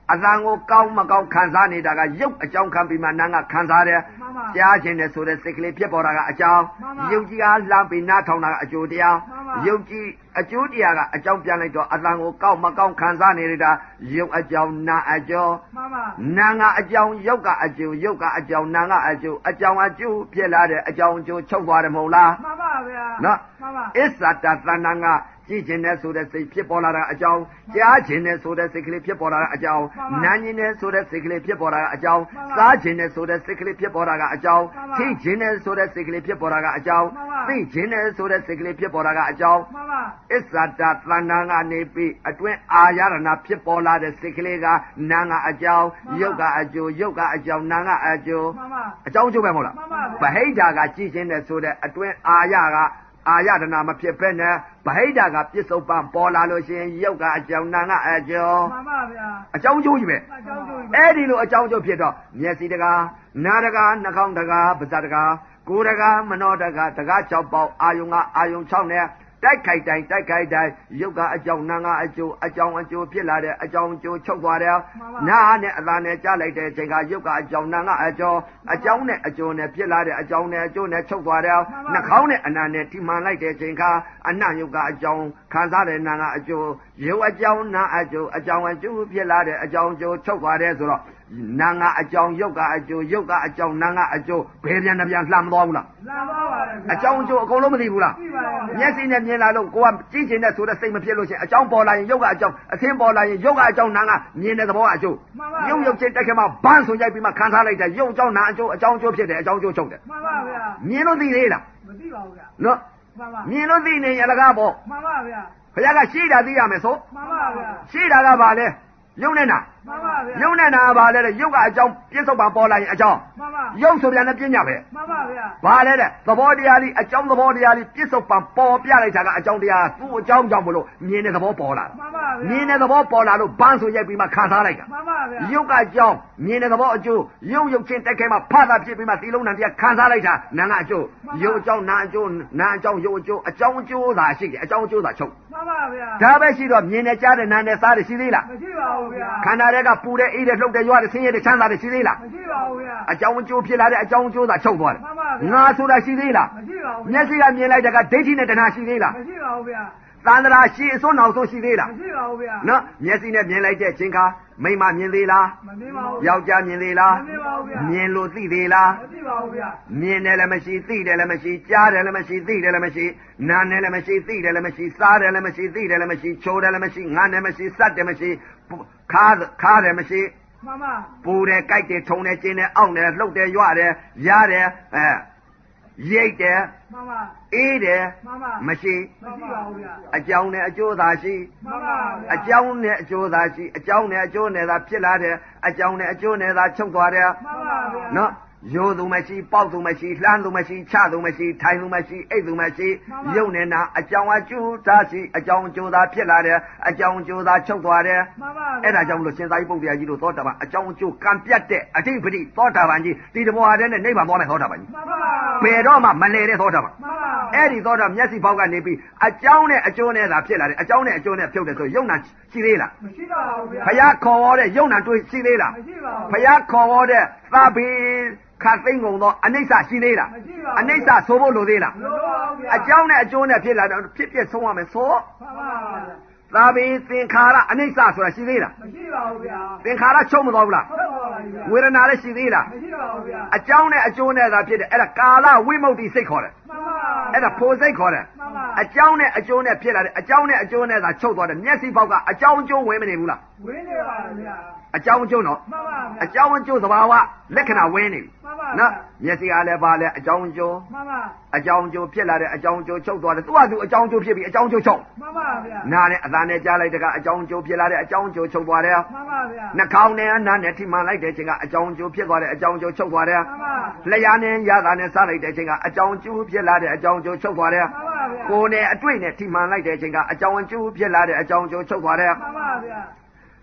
အသံကိုကောင်းမကောင်းခံစားနေတာကရုပ်အကြောင်းခံပြီးမှနာကခံစားတယ်ကြားခြင်းနဲ့ဆိုတဲ့စိတ်ကလေးဖြစ်ပေါ်တာကအကြောင်းရုပ်ကြီးကလှမ်းပြီးနားထောင်တာကအကျိုးတရားရုပ်ကြီးအကျိုးတရားကအကြောင်းပြန်လိုက်တော့အသံကိုကောင်းမကောင်းခံစားနေတာရုပ်အကြောင်းနာအကျိုးနာကအကြောင်းရုပ်ကအကျိုးရုပ်ကအကြောင်းနာကအကျိုးအကြောင်းအကျိုးဖြစ်လာတဲ့အကြောင်းအကျိုးချုပ်သွားတယ်မဟုတ်လားမှန်ပါဗျာနော်အစ္ဆတသဏ္ဍာန်ကကြည့်ခြင်းနဲ့ဆိုတဲ့စိတ်ဖြစ်ပေါ်လာတာအကြောင်းကြားခြင်းနဲ့ဆိုတဲ့စိတ်ကလေးဖြစ်ပေါ်လာတာအကြောင်းနားခြင်းနဲ့ဆိုတဲ့စိတ်ကလေးဖြစ်ပေါ်လာတာအကြောင်းစားခြင်းနဲ့ဆိုတဲ့စိတ်ကလေးဖြစ်ပေါ်လာတာအကြောင်းထိခြင်းနဲ့ဆိုတဲ့စိတ်ကလေးဖြစ်ပေါ်လာတာအကြောင်းသိခြင်းနဲ့ဆိုတဲ့စိတ်ကလေးဖြစ်ပေါ်လာတာအကြောင်းအစ္ဆတသဏ္ဍာန်ကနေပြီးအတွင်းအာရဏဖြစ်ပေါ်လာတဲ့စိတ်ကလေးကနာကအကြောင်းရုပ်ကအကျိုးရုပ်ကအကြောင်းနာကအကျိုးအကြောင်းကျိုးပဲမဟုတ်လားဗဟိတကကြည့်ခြင်းနဲ့ဆိုတဲ့အတွင်းအာရကအာရဒနာမဖြစ်ဘဲနဲ့ဗဟိတကပြစ္ဆုတ်ပံပေါ်လာလို့ရှိရင်ရုပ်ကအကြောင်းနာကအကျော်မှန်ပါဗျာအကြောင်းကျိုးကြီးပဲအဲ့ဒီလိုအကြောင်းကျိုးဖြစ်တော့မျက်စိတကားနားတကားနှာခေါင်းတကားပါးစပ်တကားကိုယ်တကားမနောတကားတကား6ပေါက်အာယုံကအာယုံ6နဲ့တိုက်ခိုက်တိုင်းရုပ်ကအကြောင်းနာကအကျိုးအကြောင်းအကျိုးဖြစ်လာတဲ့အကြောင်းအကျိုးချုပ်သွားတယ်နာနဲ့အသာနဲ့ကြားလိုက်တဲ့အချိန်ကရုပ်ကအကြောင်းနာကအကျော်အကြောင်းနဲ့အကျိုးနဲ့ဖြစ်လာတဲ့အကြောင်းနဲ့အကျိုးနဲ့ချုပ်သွားတယ်နှာခေါင်းနဲ့အနာနဲ့ထိမှန်လိုက်တဲ့အချိန်ကအနရုပ်ကအကြောင်းခံစားတဲ့နာကအကျိုးရုပ်အကြောင်းနာအကျိုးအကြောင်းအကျိုးဖြစ်လာတဲ့အကြောင်းအကျိုးချုပ်သွားတယ်ဆိုတော့နာငါအကြောင်းရုပ်ကအကျိုးရုပ်ကအကြောင်းနာငါအကျိုးဘယ်ပြန်နှပြန်လှမ်းမသွားဘူးလားလှမ်းသွားပါတယ်အကြောင်းအကျိုးအကုန်လုံးမသိဘူးလားသိပါပါမျက်စိနဲ့မြင်လာလို့ကိုကကြည့်ချင်တဲ့ဆိုတဲ့စိတ်မဖြစ်လို့ရှိရင်အကြောင်းပေါ်လာရင်ရုပ်ကအကြောင်းအသင်းပေါ်လာရင်ရုပ်ကအကြောင်းနာငါမြင်တဲ့သဘောကအကျိုးရုပ်ချင်းတက်ခဲ့မှဘန်းဆိုရိုက်ပြီးမှခံစားလိုက်တဲ့ရုပ်အကြောင်းနာအကျိုးအကြောင်းအကျိုးဖြစ်တယ်အကြောင်းအကျိုးချုပ်တယ်မှန်ပါဗျာမြင်လို့သိသေးလားမသိပါဘူးဗျာနော်မှန်ပါမြင်လို့သိနေရလကားပေါ့မှန်ပါဗျာဘုရားကရှိတာသိရမယ်ဆိုမှန်ပါဗျာရှိတာကဘာလဲရုပ်နဲ့နာမှန်ပါဗျာရုပ်နဲ့နာဘာလဲတဲ့ရုပ်ကအကြောင်းပြစ္ဆုတ်ပါပေါ်လာရင်အကြောင်းမှန်ပါရုပ်ဆိုပြန်တဲ့ပညာပဲမှန်ပါဗျာဘာလဲတဲ့သဘောတရားလေးအကြောင်းသဘောတရားလေးပြစ္ဆုတ်ပါပေါ်ပြလိုက်တာကအကြောင်းတရားသူ့အကြောင်းကြောင့်မလို့မြင်တဲ့သဘောပေါ်လာမှန်ပါဗျာမြင်တဲ့သဘောပေါ်လာလို့ဘန်းဆိုရိုက်ပြီးမှခံစားလိုက်တာမှန်ပါဗျာရုပ်ကအကြောင်းမြင်တဲ့သဘောအကျိုးရုပ်ချင်းတက်ခဲမှဖတာဖြစ်ပြီးမှသီလုံးနံတရားခံစားလိုက်တာနာငါအကျိုးရုပ်အကြောင်းနာအကျိုးနာအကြောင်းရုပ်အကျိုးအကြောင်းအကျိုးသာရှိတယ်အကြောင်းအကျိုးသာချုပ်မှန်ပါဗျာဒါပဲရှိတော့မြင်နေကြားတဲ့နာနဲ့စားတယ်ရှိသေးလားမရှိပါဘူးဗျာခန္ဓာတွေကပူတဲ့အေးတဲ့လှုပ်တဲ့ရွာတဲ့ဆင်းရဲတဲ့ချမ်းသာတဲ့ရှိသေးလားမရှိပါဘူးဗျာအကြောင်းအကျိုးဖြစ်လာတဲ့အကြောင်းအကျိုးသာချုပ်သွားတယ်မှန်ပါဗျာငါဆိုတာရှိသေးလားမရှိပါဘူးမျက်စိကမြင်လိုက်တဲ့ကဒိဋ္ဌိနဲ့တဏှာရှိသေးလားမရှိပါဘူးဗျာသန္တရာရှိအစွန်းအောင်ဆုံးရှိသေးလားမရှိပါဘူးဗျာနော်မျက်စိနဲ့မြင်လိုက်တဲ့ချင်းခါမိမမြင်သေးလားမမြင်ပါဘူးယောက်ျားမြင်သေးလားမမြင်ပါဘူးဗျာမြင်လို့သိသေးလားမသိပါဘူးဗျာမြင်တယ်လည်းမရှိသိတယ်လည်းမရှိကြားတယ်လည်းမရှိသိတယ်လည်းမရှိနားတယ်လည်းမရှိသိတယ်လည်းမရှိစားတယ်လည်းမရှိသိတယ်လည်းမရှိချိုးတယ်လည်းမရှိငန်းတယ်မရှိစက်တယ်မရှိခါတယ်မရှိမှန်ပါပူတယ်ကြိုက်တယ်ထုံတယ်ကျင်းတယ်အောင့်တယ်လှုပ်တယ်ရွတယ်ရတယ်ရိတ်တယ်မှန်ပါအေးတယ်မှန်ပါမရှိမရှိပါဘူးဗျာအကြောင်းနဲ့အကျိုးသာရှိမှန်ပါဗျာအကြောင်းနဲ့အကျိုးသာရှိအကြောင်းနဲ့အကျိုးနဲ့သာဖြစ်လာတယ်အကြောင်းနဲ့အကျိုးနဲ့သာချုပ်သွားတယ်မှန်ပါဗျာနော်ရိုးသူမရှိပေါက်သူမရှိလှမ်းသူမရှိချသူမရှိထိုင်သူမရှိအိတ်သူမရှိရုပ်နဲ့နာအကြောင်းအကျိုးသာရှိအကြောင်းအကျိုးသာဖြစ်လာတယ်အကြောင်းအကျိုးသာချုပ်သွားတယ်မှန်ပါအဲ့ဒါကြောင့်မလို့ရှင်သာရိပုတ္တရာကြီးတို့သောတာပန်အကြောင်းအကျိုးကံပြတ်တဲ့အဋိပတိသောတာပန်ကြီးဒီတဘောဟာတဲ့နိဗ္ဗာန်သွားမယ်သောတာပန်ကြီးမှန်ပါဘယ်တော့မှမလဲတဲ့သောတာပန်မှန်ပါအဲ့ဒီသောတာမျက်စိပေါက်ကနေပြီးအကြောင်းနဲ့အကျိုးနဲ့သာဖြစ်လာတယ်အကြောင်းနဲ့အကျိုးနဲ့ဖြုတ်တယ်ဆိုယုံနာရှိသေးလားမရှိပါဘူးဗျာဘုရားခေါ်ဟောတဲ့ယုံနာတွေ့ရှိသေးလားမရှိပါဘူးဘုရားခေါ်ဟောတဲ့သာဘိခတ်သိမ့်ကုန်သောအနိစ္စရှိသေးလားမရှိပါဘူးအနိစ္စဆိုဖို့လိုသေးလားမလိုပါဘူးဗျာအကြောင်းနဲ့အကျိုးနဲ့ဖြစ်လာတော့ဖြစ်ဖြစ်ဆုံးရမယ်ဆိုမှန်ပါဗျာသာဘိသင်္ခါရအနိစ္စဆိုတာရှိသေးလားမရှိပါဘူးဗျာသင်္ခါရချုပ်မသွားဘူးလားဟုတ်ပါပါဗျာဝေဒနာလည်းရှိသေးလားမရှိပါဘူးဗျာအကြောင်းနဲ့အကျိုးနဲ့သာဖြစ်တယ်အဲ့ဒါကာလဝိမု ക്തി စိတ်ခေါ်တယ်မှန်ပါအဲ့ဒါဖို့စိတ်ခေါ်တယ်မှန်ပါအကြောင်းနဲ့အကျိုးနဲ့ဖြစ်လာတယ်အကြောင်းနဲ့အကျိုးနဲ့သာချုပ်သွားတယ်မျက်စိပေါက်ကအကြောင်းအကျိုးဝင်မနေဘူးလားဝင်နေပါဗျာအကြောင်းအကျိုးနော်မှန်ပါဗျာအကြောင်းအကျိုးသဘာဝလက္ခဏာဝင်နေပြီမှန်ပါနော်မျက်စိကလည်းပါလဲအကြောင်းအကျိုးမှန်ပါအကြောင်းအကျိုးဖြစ်လာတဲ့အကြောင်းအကျိုးချုပ်သွားတယ်သူ့ဟာသူအကြောင်းအကျိုးဖြစ်ပြီးအကြောင်းအကျိုးချုပ်မှန်ပါဗျာနားနဲ့အသာနဲ့ကြားလိုက်တဲ့ကအကြောင်းအကျိုးဖြစ်လာတဲ့အကြောင်းအကျိုးချုပ်သွားတယ်မှန်ပါဗျာနှာခေါင်းနဲ့နားနဲ့ထိမှန်လိုက်တဲ့အချိန်ကအကြောင်းအကျိုးဖြစ်သွားတဲ့အကြောင်းအကျိုးချုပ်သွားတယ်မှန်ပါလျှာနဲ့ရတာနဲ့စားလိုက်တဲ့အချိန်ကအကြောင်းအကျိုးဖြစ်လာတဲ့အကြောင်းအကျိုးချုပ်သွားတယ်မှန်ပါဗျာကိုယ်နဲ့အတွေ့နဲ့ထိမှန်လိုက်တဲ့အချိန်ကအကြောင်းအကျိုးဖြစ်လာတဲ့အကြောင်းအကျိုးချုပ်သွားတယ်မှန်ပါဗျာ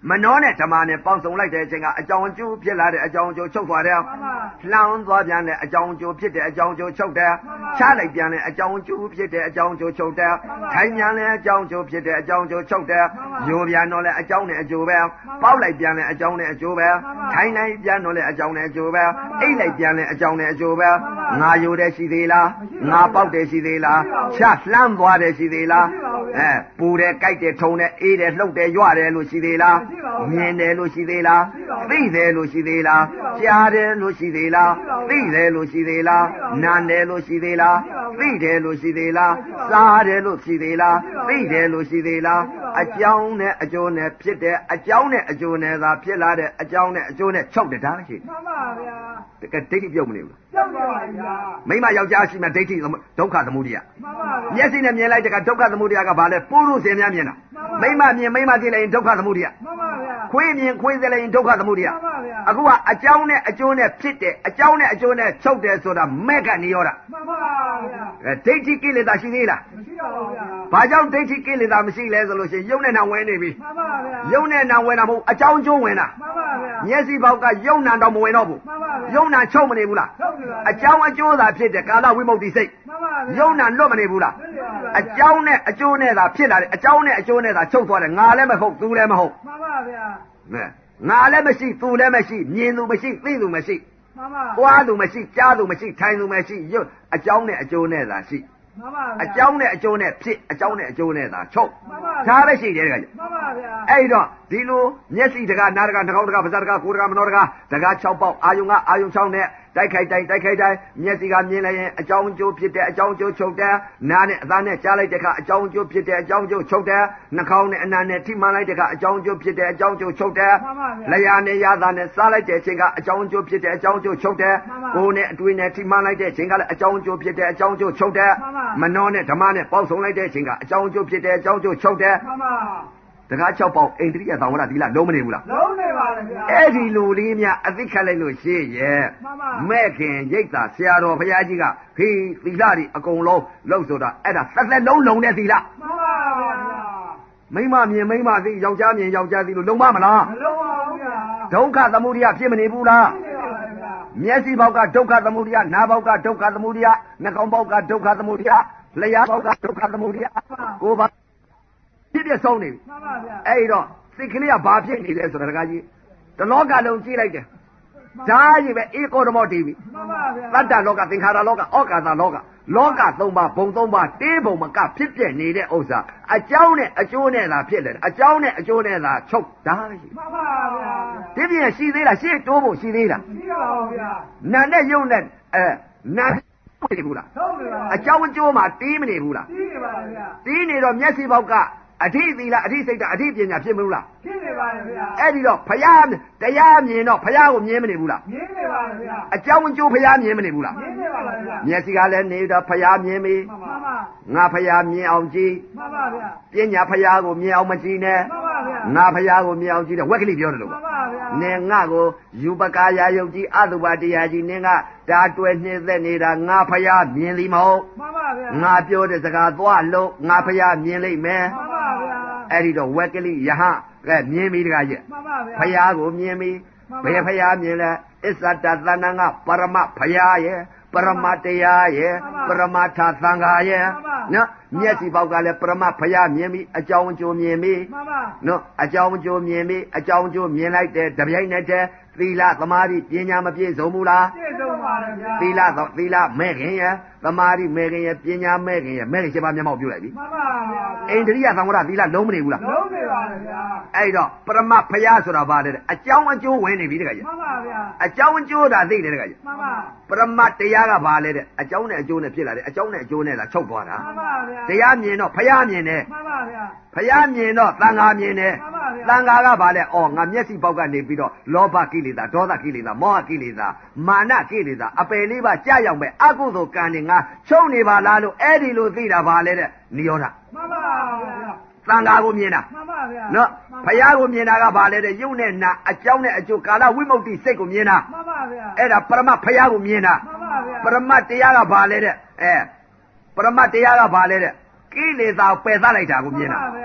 မနောနဲ့ဓမ္မနဲ့ပေါင်းစုံလိုက်တဲ့အချိန်ကအကြောင်းအကျိုးဖြစ်လာတဲ့အကြောင်းအကျိုးချုပ်သွားတယ်လှောင်းသွားပြန်တဲ့အကြောင်းအကျိုးဖြစ်တဲ့အကြောင်းအကျိုးချုပ်တယ်ချလိုက်ပြန်တဲ့အကြောင်းအကျိုးဖြစ်တဲ့အကြောင်းအကျိုးချုပ်တယ်ထိုင်ပြန်တဲ့အကြောင်းအကျိုးဖြစ်တဲ့အကြောင်းအကျိုးချုပ်တယ်ယိုပြန်တော့လည်းအကြောင်းနဲ့အကျိုးပဲပေါက်လိုက်ပြန်တဲ့အကြောင်းနဲ့အကျိုးပဲထိုင်လိုက်ပြန်တော့လည်းအကြောင်းနဲ့အကျိုးပဲအိတ်လိုက်ပြန်တဲ့အကြောင်းနဲ့အကျိုးပဲငါယိုတဲ့ရှိသေးလားငါပေါက်တဲ့ရှိသေးလားချလှမ်းသွားတဲ့ရှိသေးလားပူတယ်ကြိုက်တယ်ထုံတယ်အေးတယ်လှုပ်တယ်ရွတယ်လို့ရှိသေးလားမြင်တယ်လို့ရှိသေးလားသိတယ်လို့ရှိသေးလားကြားတယ်လို့ရှိသေးလားသိတယ်လို့ရှိသေးလားနားတယ်လို့ရှိသေးလားသိတယ်လို့ရှိသေးလားစားတယ်လို့ရှိသေးလားသိတယ်လို့ရှိသေးလားအကြောင်းနဲ့အကျိုးနဲ့ဖြစ်တဲ့အကြောင်းနဲ့အကျိုးနဲ့သာဖြစ်လာတဲ့အကြောင်းနဲ့အကျိုးနဲ့ချုပ်တယ်ဒါရှိမှန်ပါဗျာတကယ်ဒိဋ္ဌိပြုတ်မနေဘူးပြောက်ပါဗျာမိမယောက်ျားရှိမှဒိဋ္ဌိဒုက္ခသမုဒိယမှန်ပါဗျာမျက်စိနဲ့မြင်လိုက်တဲ့ကဒုက္ခသမုဒိယကဘာလဲပုရုษင်များမြင်တာမိမမြင်မိမသိလိုက်ရင်ဒုက္ခသမုဒိယမှန်ပါဗျာခွေးမြင်ခွေးသိလိုက်ရင်ဒုက္ခသမုဒိယမှန်ပါဗျာအခုကအကြောင်းနဲ့အကျိုးနဲ့ဖြစ်တယ်အကြောင်းနဲ့အကျိုးနဲ့ချုပ်တယ်ဆိုတာမဲ့ကနေရောတာမှန်ပါဗျာဒိဋ္ဌိကိလေသာရှိသေးလားမရှိပါဘူးဗျာဘာကြောင့်ဒိဋ္ဌိကိလေသာမရှိလဲဆိုလို့ရှိရင်ယုံနဲ့နာဝင်နေပြီမှန်ပါဗျာယုံနဲ့နာဝင်တာမဟုတ်အကြောင်းကျိုးဝင်တာမှန်ပါဗျာမျက်စိပေါက်ကယုံနာတော့မဝင်တော့ဘူးမှန်ပါဗျာယုံနာချုပ်မနေဘူးလားချုပ်ပါဗျာအကြောင်းအကျိုးသာဖြစ်တဲ့ကာလဝိမု ക്തി စိတ်မှန်ပါဗျာယုံနာလွတ်မနေဘူးလားအကြောင်းနဲ့အကျိုးနဲ့သာဖြစ်လာတယ်အကြောင်းနဲ့အကျိုးနဲ့သာချုပ်သွားတယ်ငါလည်းမဟုတ်သူလည်းမဟုတ်မှန်ပါဗျာငါလည်းမရှိသူလည်းမရှိမြင်သူမရှိသိသူမရှိမှန်ပါပွားသူမရှိကြားသူမရှိထိုင်သူမရှိအကြောင်းနဲ့အကျိုးနဲ့သာရှိမှန်ပါဗျာအကြောင်းနဲ့အကျိုးနဲ့ဖြစ်အကြောင်းနဲ့အကျိုးနဲ့သာချုပ်မှန်ပါဒါပဲရှိတယ်တကယ်မှန်ပါဗျာအဲ့တော့ဒီလိုမျက်စိတကနားတကနှာခေါင်းတကပါးစပ်တကကိုယ်တကမနောတကတက6ပေါက်အာယုံကအာယုံ6နဲ့တိုက်ခိုက်တိုင်းမျက်စိကမြင်လိုက်ရင်အကြောင်းအကျိုးဖြစ်တဲ့အကြောင်းအကျိုးချုပ်တယ်နားနဲ့အသားနဲ့ကြားလိုက်တဲ့အခါအကြောင်းအကျိုးဖြစ်တဲ့အကြောင်းအကျိုးချုပ်တယ်နှာခေါင်းနဲ့အနာနဲ့ထိမှန်လိုက်တဲ့အခါအကြောင်းအကျိုးဖြစ်တဲ့အကြောင်းအကျိုးချုပ်တယ်လျှာနဲ့ရသားနဲ့စားလိုက်တဲ့အချိန်ကအကြောင်းအကျိုးဖြစ်တဲ့အကြောင်းအကျိုးချုပ်တယ်ကိုယ်နဲ့အတွေ့နဲ့ထိမှန်လိုက်တဲ့အချိန်ကလည်းအကြောင်းအကျိုးဖြစ်တဲ့အကြောင်းအကျိုးချုပ်တယ်မနှောနဲ့ဓမ္မနဲ့ပေါက်ဆုံးလိုက်တဲ့အချိန်ကအကြောင်းအကျိုးဖြစ်တဲ့အကြောင်းအကျိုးချုပ်တယ်တကား6ပေါက်အိန္ဒိယသံဝရသီလလုံးမနေဘူးလားလုံးနေပါလေဗျာအဲ့ဒီလူလေးများအသိခတ်လိုက်လို့ရှိရဲ့မဲ့ခင်ရိတ်တာဆရာတော်ဘုရားကြီးကဟေးသီလတွေအကုန်လုံးလို့ဆိုတာအဲ့ဒါသက်လုံးလုံးတဲ့သီလမှန်ပါဗျာမိမမြင်မိမသိယောက်ျားမြင်ယောက်ျားသိလို့လုံးမလားမလုံးပါဘူးဗျာဒုက္ခသမုဒိယဖြစ်မနေဘူးလားမျက်စိပေါက်ကဒုက္ခသမုဒိယနားပေါက်ကဒုက္ခသမုဒိယနှာခေါင်းပေါက်ကဒုက္ခသမုဒိယလျှာပေါက်ကဒုက္ခသမုဒိယကိုယ်ပါဖြစ်ပြဆုံးနေပြီမှန်ပါဗျာအဲ့တော့စိတ်ကလေးကဘာဖြစ်နေလဲဆိုတာတကားကြီးတလောကလုံးကြည့်လိုက်တယ်ဒါကြီးပဲဧကောဓမောတည်ပြီမှန်ပါဗျာတတ္တလောကသင်္ခါရလောကဩကာသလောကလောက3ပါးဘုံ3ပါးတေးဘုံမကဖြစ်ပြနေတဲ့ဥစ္စာအကြောင်းနဲ့အကျိုးနဲ့သာဖြစ်တယ်အကြောင်းနဲ့အကျိုးနဲ့သာချုပ်ဒါပဲရှိမှန်ပါဗျာဒီပြင်ရှိသေးလားရှေ့တိုးဖို့ရှိသေးလားရှိပါဘူးဗျာနာနဲ့ယုံနဲ့နာမနေဘူးလားဟုတ်တယ်ပါအကြောင်းအကျိုးမှာတီးမနေဘူးလားတီးနေပါဗျာတီးနေတော့မျက်စိပေါက်ကအဓိသီလအဓိစိတ်အဓိပညာဖြစ်မလို့လားဖြစ်နေပါဗျာအဲ့ဒီတော့ဖယားတရားမြင်တော့ဖယားကိုမြင်မနေဘူးလားမြင်နေပါဗျာအကြောင်းအကျိုးဖယားမြင်မနေဘူးလားမြင်နေပါဗျာမျက်စိကလည်းနေတော့ဖယားမြင်ပြီမှန်ပါငါဖယားမြင်အောင်ကြည့်မှန်ပါဗျာပညာဖယားကိုမြင်အောင်မကြည့်နဲ့မှန်ပါဗျာငါဖယားကိုမြင်အောင်ကြည့်တယ်ဝက်ကလေးပြောတယ်လို့မှန်ပါဗျာနင်ငါကိုယူပကာယာယုတ်ကြီးအတုပါတရားကြီးနင်ကဒါတွယ်နှင်းသက်နေတာငါဖယားမြင်လိမဟုတ်မှန်ပါဗျာငါပြောတဲ့စကားသွားလို့ငါဖယားမြင်လိမ့်မယ်မှန်ပါဗျာအဲ့ဒီတော့ဝက်ကလေးယဟမြင်ပြီတကားကြီးမှန်ပါဗျာဖယားကိုမြင်ပြီဘယ်ဖယားမြင်လဲအစ္ဆတသဏ္ဍာန်ကပရမဖယားရဲ့ပရမတရားရဲ့ပရမထသံဃာရဲ့နော်မျက်စိပေါက်ကလည်းပရမဖယားမြင်ပြီအကြောင်းအကျိုးမြင်ပြီနော်အကြောင်းအကျိုးမြင်ပြီအကြောင်းအကျိုးမြင်လိုက်တဲ့တပြိုင်နက်တည်းသီလသမာဓိပညာမပြည့်စုံဘူးလားပြည့်စုံပါတယ်ဗျာသီလမဲ့ခင်ရဲ့သမာဓိမဲ့ခင်ရဲ့ပညာမဲ့ခင်ရဲ့မဲ့ခင်7ပါးမျက်မှောက်ပြုလိုက်ပြီမှန်ပါဗျာအိန္ဒိယသံဃာသီလလုံးမနေဘူးလားလုံးနေပါတယ်ဗျာအဲ့တော့ပရမဖယားဆိုတာဘာလဲအကြောင်းအကျိုးဝင်နေပြီတခါကြီးမှန်ပါဗျာအကြောင်းအကျိုးဒါသိတယ်တခါကြီးမှန်ပါပရမတရားကဘာလဲတဲ့အကြောင်းနဲ့အကျိုးနဲ့ဖြစ်လာတယ်အကြောင်းနဲ့အကျိုးနဲ့လာချုပ်သွားတာမှန်ပါဗျာတရားမြင်တော့ဖယားမြင်တယ်မှန်ပါဗျာဖယားမြင်တော့သံဃာမြင်တယ်သံဃာကဘာလဲဩငါမျက်စိပေါက်ကနေပြီးတော့လောဘကိလေသာဒေါသကိလေသာမောဟကိလေသာမာနကိလေသာအပယ်လေးပါကြာရောက်မဲ့အကုသိုလ်ကံတွေငါချုပ်နေပါလားလို့အဲ့ဒီလိုသိတာဘာလဲတဲ့နိရောဓမှန်ပါဗျာသံဃာကိုမြင်တာမှန်ပါဗျာနော်ဖယားကိုမြင်တာကဘာလဲတဲ့ယုတ်နဲ့နာအကြောင်းနဲ့အကျိုးကာလဝိမု ക്തി စိတ်ကိုမြင်တာမှန်ပါဗျာအဲ့ဒါပရမဖယားကိုမြင်တာမှန်ပါဗျာပရမတရားကဘာလဲတဲ့ပရမတရားကဘာလဲတဲ့ကိလေသာပယ်သလိုက်တာကိုမြင်တာ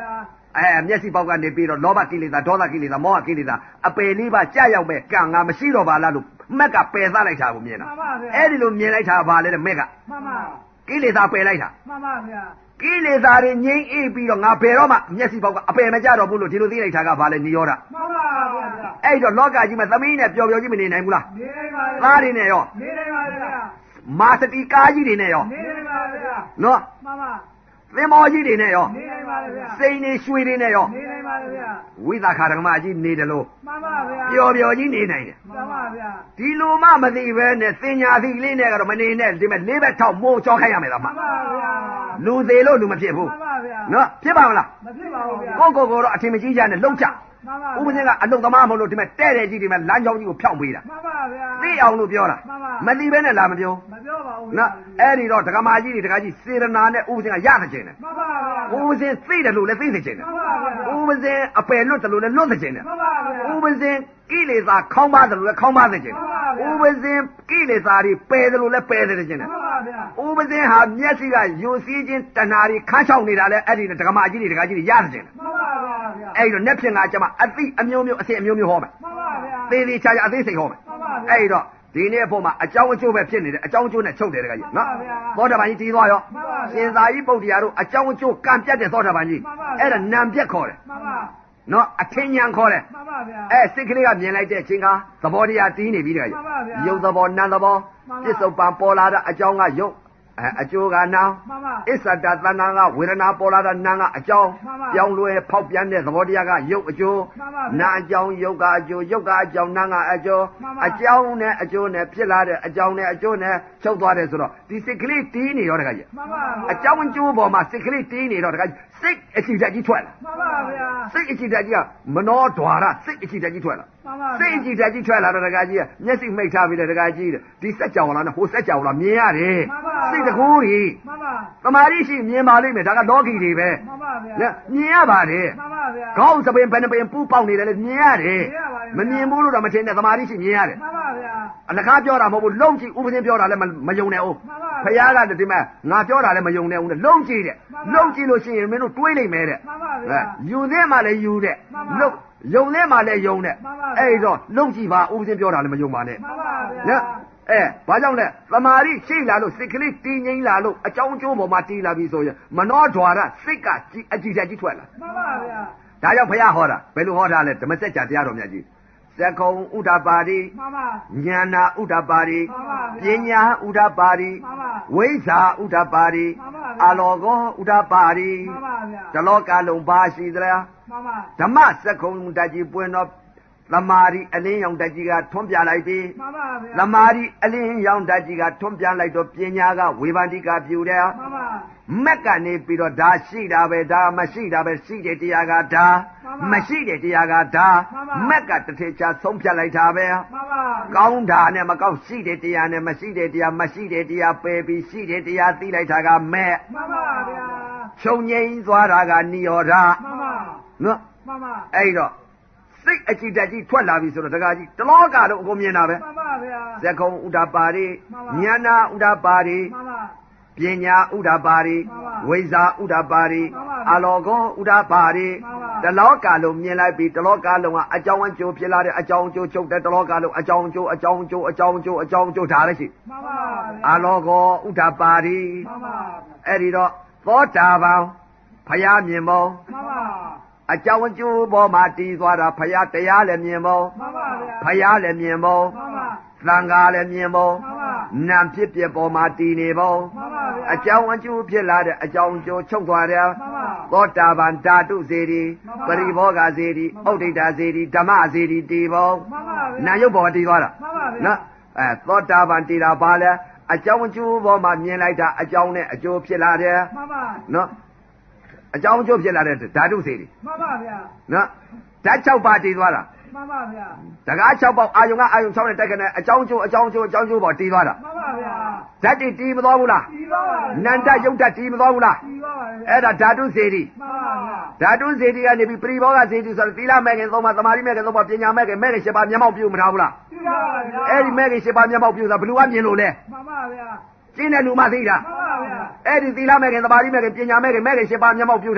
မျက်စိပေါက်ကနေပြီးတော့လောဘကိလေသာဒေါသကိလေသာမောဟကိလေသာအပယ်လေးပါကြာရောက်မဲ့ကံငါမရှိတော့ပါလားလို့မက်ကပယ်သလိုက်တာကိုမြင်တာအဲ့ဒီလိုမြင်လိုက်တာဘာလဲတဲ့မက်ကမှန်ပါကိလေသာပယ်လိုက်တာမှန်ပါဗျာကိလေသာတွေငြိမ်းအေးပြီးတော့ငါဘယ်တော့မှမျက်စိပေါက်ကအပယ်မကြတော့ဘူးလို့ဒီလိုသိလိုက်တာကဘာလဲနိရောဓမှန်ပါဗျာအဲ့တော့လောကကြီးမှာသမီးနဲ့ပျော်ပျော်ကြီးမနေနိုင်ဘူးလားနေနိုင်ပါဗျာသားတွေနဲ့ရောနေနိုင်ပါဗျာမာစတိကားကြီးတွေနဲ့ရောနေနိုင်ပါဗျာနော်မှန်ပါသင်္ဘောကြီးတွေနဲ့ရောနေနိုင်ပါဗျာစိန်နေရွှေတွေနဲ့ရောနေနိုင်ပါဗျာဝိသခာဓမ္မကြီးနေတယ်လို့မှန်ပါဗျာပျော်ပျော်ကြီးနေနိုင်တယ်မှန်ပါဗျာဒီလိုမှမသိပဲနဲ့သင်ညာသိလေးနဲ့ကတော့မနေနဲ့ဒီမဲ့လေးဘက်ထောက်မိုးချောခိုင်းရမယ်လားမှန်ပါဗျာလူသေးလို့လူမဖြစ်ဘူးမှန်ပါဗျာနော်ဖြစ်ပါမလားမဖြစ်ပါဘူးဗျာကိုတော့အထင်မကြီးကြနဲ့လှုပ်ချမှန်ပါဥပဒေကအလုံသမားမဟုတ်လို့ဒီမဲ့တဲ့တဲ့ကြီးဒီမဲ့လမ်းကြောင်းကြီးကိုဖြောင်းပေးတာမှန်ပါဗျာသိအောင်လို့ပြောတာမသိပဲနဲ့လားမပြောမပြောပါဘူးနော်အဲ့ဒီတော့ဒကမာကြီးတွေဒကာကြီးစေရနာနဲ့ဥပဒေကရတဲ့ခြင်းတယ်မှန်ပါဗျာဥပဒေသိတယ်လို့လည်းသိတဲ့ခြင်းတယ်မှန်ပါဗျာဥပဒေအပယ်လွတ်တယ်လို့လည်းလွတ်တဲ့ခြင်းတယ်မှန်ပါဗျာဥပဒေကိလေသာခေါင်းပါတယ်လို့လည်းခေါင်းပါတဲ့ခြင်းဥပဒေကိလေသာတွေပယ်တယ်လို့လည်းပယ်တဲ့ခြင်းတယ်မှန်ပါဗျာဥပဒေဟာမျက်စိကယိုစီးခြင်းတဏှာတွေခန်းချောက်နေတာလဲအဲ့ဒီဒကမာကြီးတွေဒကာကြီးတွေရတဲ့ခြင်းတယ်မှန်ပါဗျာအဲ့ဒီတော့နှစ်ဖြစ်ငါကျမအသိအမျိုးမျိုးအစစ်အမျိုးမျိုးဟောမယ်မှန်ပါဗျာသေသေးချာချာအသေးစိတ်ဟောမယ်မှန်ပါဗျာအဲ့ဒီတော့ဒီနေ့အဖို့မှာအကြောင်းအကျိုးပဲဖြစ်နေတယ်အကြောင်းအကျိုးနဲ့ချုပ်တယ်တကကြီးနော်သောတာပန်ကြီးတည်သွားရောရှင်သာကြီးပုဒ်တရားတို့အကြောင်းအကျိုးကံပြတ်တဲ့သောတာပန်ကြီးအဲ့ဒါနံပြတ်ခေါ်တယ်မှန်ပါနော်အထင်ဉာဏ်ခေါ်တယ်မှန်ပါဗျာစိတ်ကလေးကမြင်လိုက်တဲ့အချိန်ကသဘောတရားတီးနေပြီတကကြီးရုပ်သဘောနာမ်သဘောပြစ္ဆုတ်ပံပေါ်လာတဲ့အကြောင်းကရုပ်အကျိုးကနာအစ္ဆဒတဏ္ဏကဝေဒနာပေါ်လာတဲ့နာကအကြောင်းပြောင်းလဲဖောက်ပြန်တဲ့သဘောတရားကရုပ်အကျိုးနာအကြောင်းရုပ်ကအကျိုးရုပ်ကအကြောင်းနာကအကျိုးအကြောင်းနဲ့အကျိုးနဲ့ဖြစ်လာတဲ့အကြောင်းနဲ့အကျိုးနဲ့ချုပ်သွားတယ်ဆိုတော့ဒီစိတ်ကလေးတီးနေရောတခါကြီးအကြောင်းအကျိုးပေါ်မှာစိတ်ကလေးတီးနေတော့တခါကြီးစိတ်အချီတက်ကြီးထွက်လာမှန်ပါဗျာစိတ်အချီတက်ကြီးကမနောဒွါရစိတ်အချီတက်ကြီးထွက်လာစိတ်အချီတက်ကြီးထွက်လာတော့တခါကြီးကမျက်စိမိတ်ထားပြီးလေတခါကြီးဒီစက်ကြောင်လာနဲ့ဟိုစက်ကြောင်လာမြင်ရတယ်စိတ်တကူကြီးမှန်ပါသမာဓိရှိမြင်ပါလိမ့်မယ်ဒါကလောကီတွေပဲမှန်ပါဗျာမြင်ရပါတယ်မှန်ပါဗျာခေါင်းစပင်ဘယ်နှပင်ပူးပေါက်နေတယ်လေမြင်ရတယ်မမြင်ဘူးလို့တော့မထင်နဲ့သမာဓိရှိမြင်ရတယ်မှန်ပါဗျာအလကားပြောတာမဟုတ်ဘူးလုံးကြည့်ဥပဒေပြောတာလည်းမယုံနဲ့ဦးဖယားကဒီမဲ့ငါပြောတာလည်းမယုံနဲ့ဦးနဲ့လုံးကြည့်တဲ့လုံးကြည့်လို့ရှိရင်မင်းတို့တွေးလိုက်မယ်တဲ့မှန်ပါဗျာယူသင်းမှလည်းယူတဲ့လုံးယုံနဲ့မှလည်းယုံတဲ့အဲ့တော့လုံးကြည့်ပါဥပဒေပြောတာလည်းမယုံပါနဲ့မှန်ပါဗျာဘာကြောင့်လဲသမာဓိရှိလာလို့စိတ်ကလေးတည်ငြိမ်လာလို့အကြောင်းအကျိုးပေါ်မှာတည်လာပြီဆိုရင်မနောဒွါရစိတ်ကအကြည်တက်ကြီးထွက်လာမှန်ပါဗျာဒါကြောင့်ဘုရားဟောတာဘယ်လိုဟောတာလဲဓမ္မစကြာတရားတော်မြတ်ကြီးသက္ကုံဥဒ္ဓပါတိမှန်ပါဉာဏဥဒ္ဓပါတိပညာဥဒ္ဓပါတိဝိဇ္ဇာဥဒ္ဓပါတိအလောကောဥဒ္ဓပါတိမှန်ပါဗျာတလောကလုံးပါရှိသလားမှန်ပါဓမ္မသက္ကုံတကြီးပွင့်တော့သမာဓိအလင်းရောင်တက်ကြီးကထွန်းပြလိုက်ပြီမှန်ပါဗျာသမာဓိအလင်းရောင်တက်ကြီးကထွန်းပြလိုက်တော့ပညာကဝေဘာတိကပြုတယ်မှန်ပါမက်ကနေပြီးတော့ဒါရှိတာပဲဒါမရှိတာပဲရှိတဲ့တရားကဒါမရှိတဲ့တရားကဒါမက်ကတထေချာဆုံးဖြတ်လိုက်တာပဲမှန်ပါကောင်းတာနဲ့မကောင်းရှိတဲ့တရားနဲ့မရှိတဲ့တရားမရှိတဲ့တရားပယ်ပြီးရှိတဲ့တရားသိလိုက်တာကမဲ့မှန်ပါဗျာချုပ်ငြိမ်းသွားတာကနိရောဓမှန်ပါနော်မှန်ပါအဲ့တော့စိတ်အကြည်တက်ကြီးထွက်လာပြီဆိုတော့တကားကြီးတလောကလုံးအကုန်မြင်တာပဲမှန်ပါဗျာသက္ကုံဥဒ္ဓပါတိဉာဏဥဒ္ဓပါတိမှန်ပါပညာဥဒ္ဓပါတိဝိဇ္ဇာဥဒ္ဓပါတိအလောကောဥဒ္ဓပါတိတလောကလုံးမြင်လိုက်ပြီတလောကလုံးကအကြောင်းအကျိုးဖြစ်လာတဲ့အကြောင်းအကျိုးချုပ်တဲ့တလောကလုံးအကြောင်းအကျိုးဒါလည်းရှိမှန်ပါအလောကောဥဒ္ဓပါတိမှန်ပါအဲ့ဒီတော့သောတာပန်ဖယားမြင်ပုံမှန်ပါအကြောင်းအကျိုးပေါ်မှာတည်သွားတာဖယားတရားလည်းမြင်ပုံမှန်ပါဗျာဖယားလည်းမြင်ပုံမှန်ပါသံဃာလည်းမြင်ပုံမှန်ပါနံဖြစ်ပြပေါ်မှာတည်နေပုံမှန်ပါဗျာအကြောင်းအကျိုးဖြစ်လာတဲ့အကြောင်းအကျိုးချုပ်သွားတယ်မှန်ပါသောတာပန်ဓာတုစေတီပရိဘောဂစေတီဥဒိဋ္ဌစေတီဓမ္မစေတီတည်ပုံမှန်ပါဗျာနာယုတ်ပေါ်တည်သွားတာမှန်ပါဗျာနော်သောတာပန်တည်တာဘာလဲအကြောင်းအကျိုးပေါ်မှာမြင်လိုက်တာအကြောင်းနဲ့အကျိုးဖြစ်လာတယ်မှန်ပါနော်အကြောင်းအကျိုးဖြစ်လာတဲ့ဓာတုစေတီမှန်ပါဗျာနော်ဓာတ်6ပါးတည်သွားတာမှန်ပါဗျာတကား6ပေါက်အာယုံကအာယုံ6နဲ့တက်ကနေအကြောင်းကျိုးပေါ်တည်သွားတာမှန်ပါဗျာဓာတ်တည်မသွားဘူးလားတည်ပါပါနန္တယုတ်ဓာတ်တည်မသွားဘူးလားတည်ပါပါအဲ့ဒါဓာတုစေတီမှန်ပါဗျာဓာတုစေတီကနေပြီးပရိဘောဂစေတီဆိုတော့သီလမဲ့ခင်3ပါးသမာဓိမဲ့ခင်3ပါးပညာမဲ့ခင်7ပါးမျက်မှောက်ပြုမထားဘူးလားတည်ပါပါဗျာအဲ့ဒီမဲ့ခင်7ပါးမျက်မှောက်ပြုတာဘယ်လိုကမြင်လို့လဲမှန်ပါဗျာကျင်းတဲ့လူမှသိတာမှန်ပါဗျာအဲ့ဒီသီလမဲ့ခင်သမာဓိမဲ့ခင်ပညာမဲ့ခင်7ပါးမျက်မှောက်ပြုထားတဲ့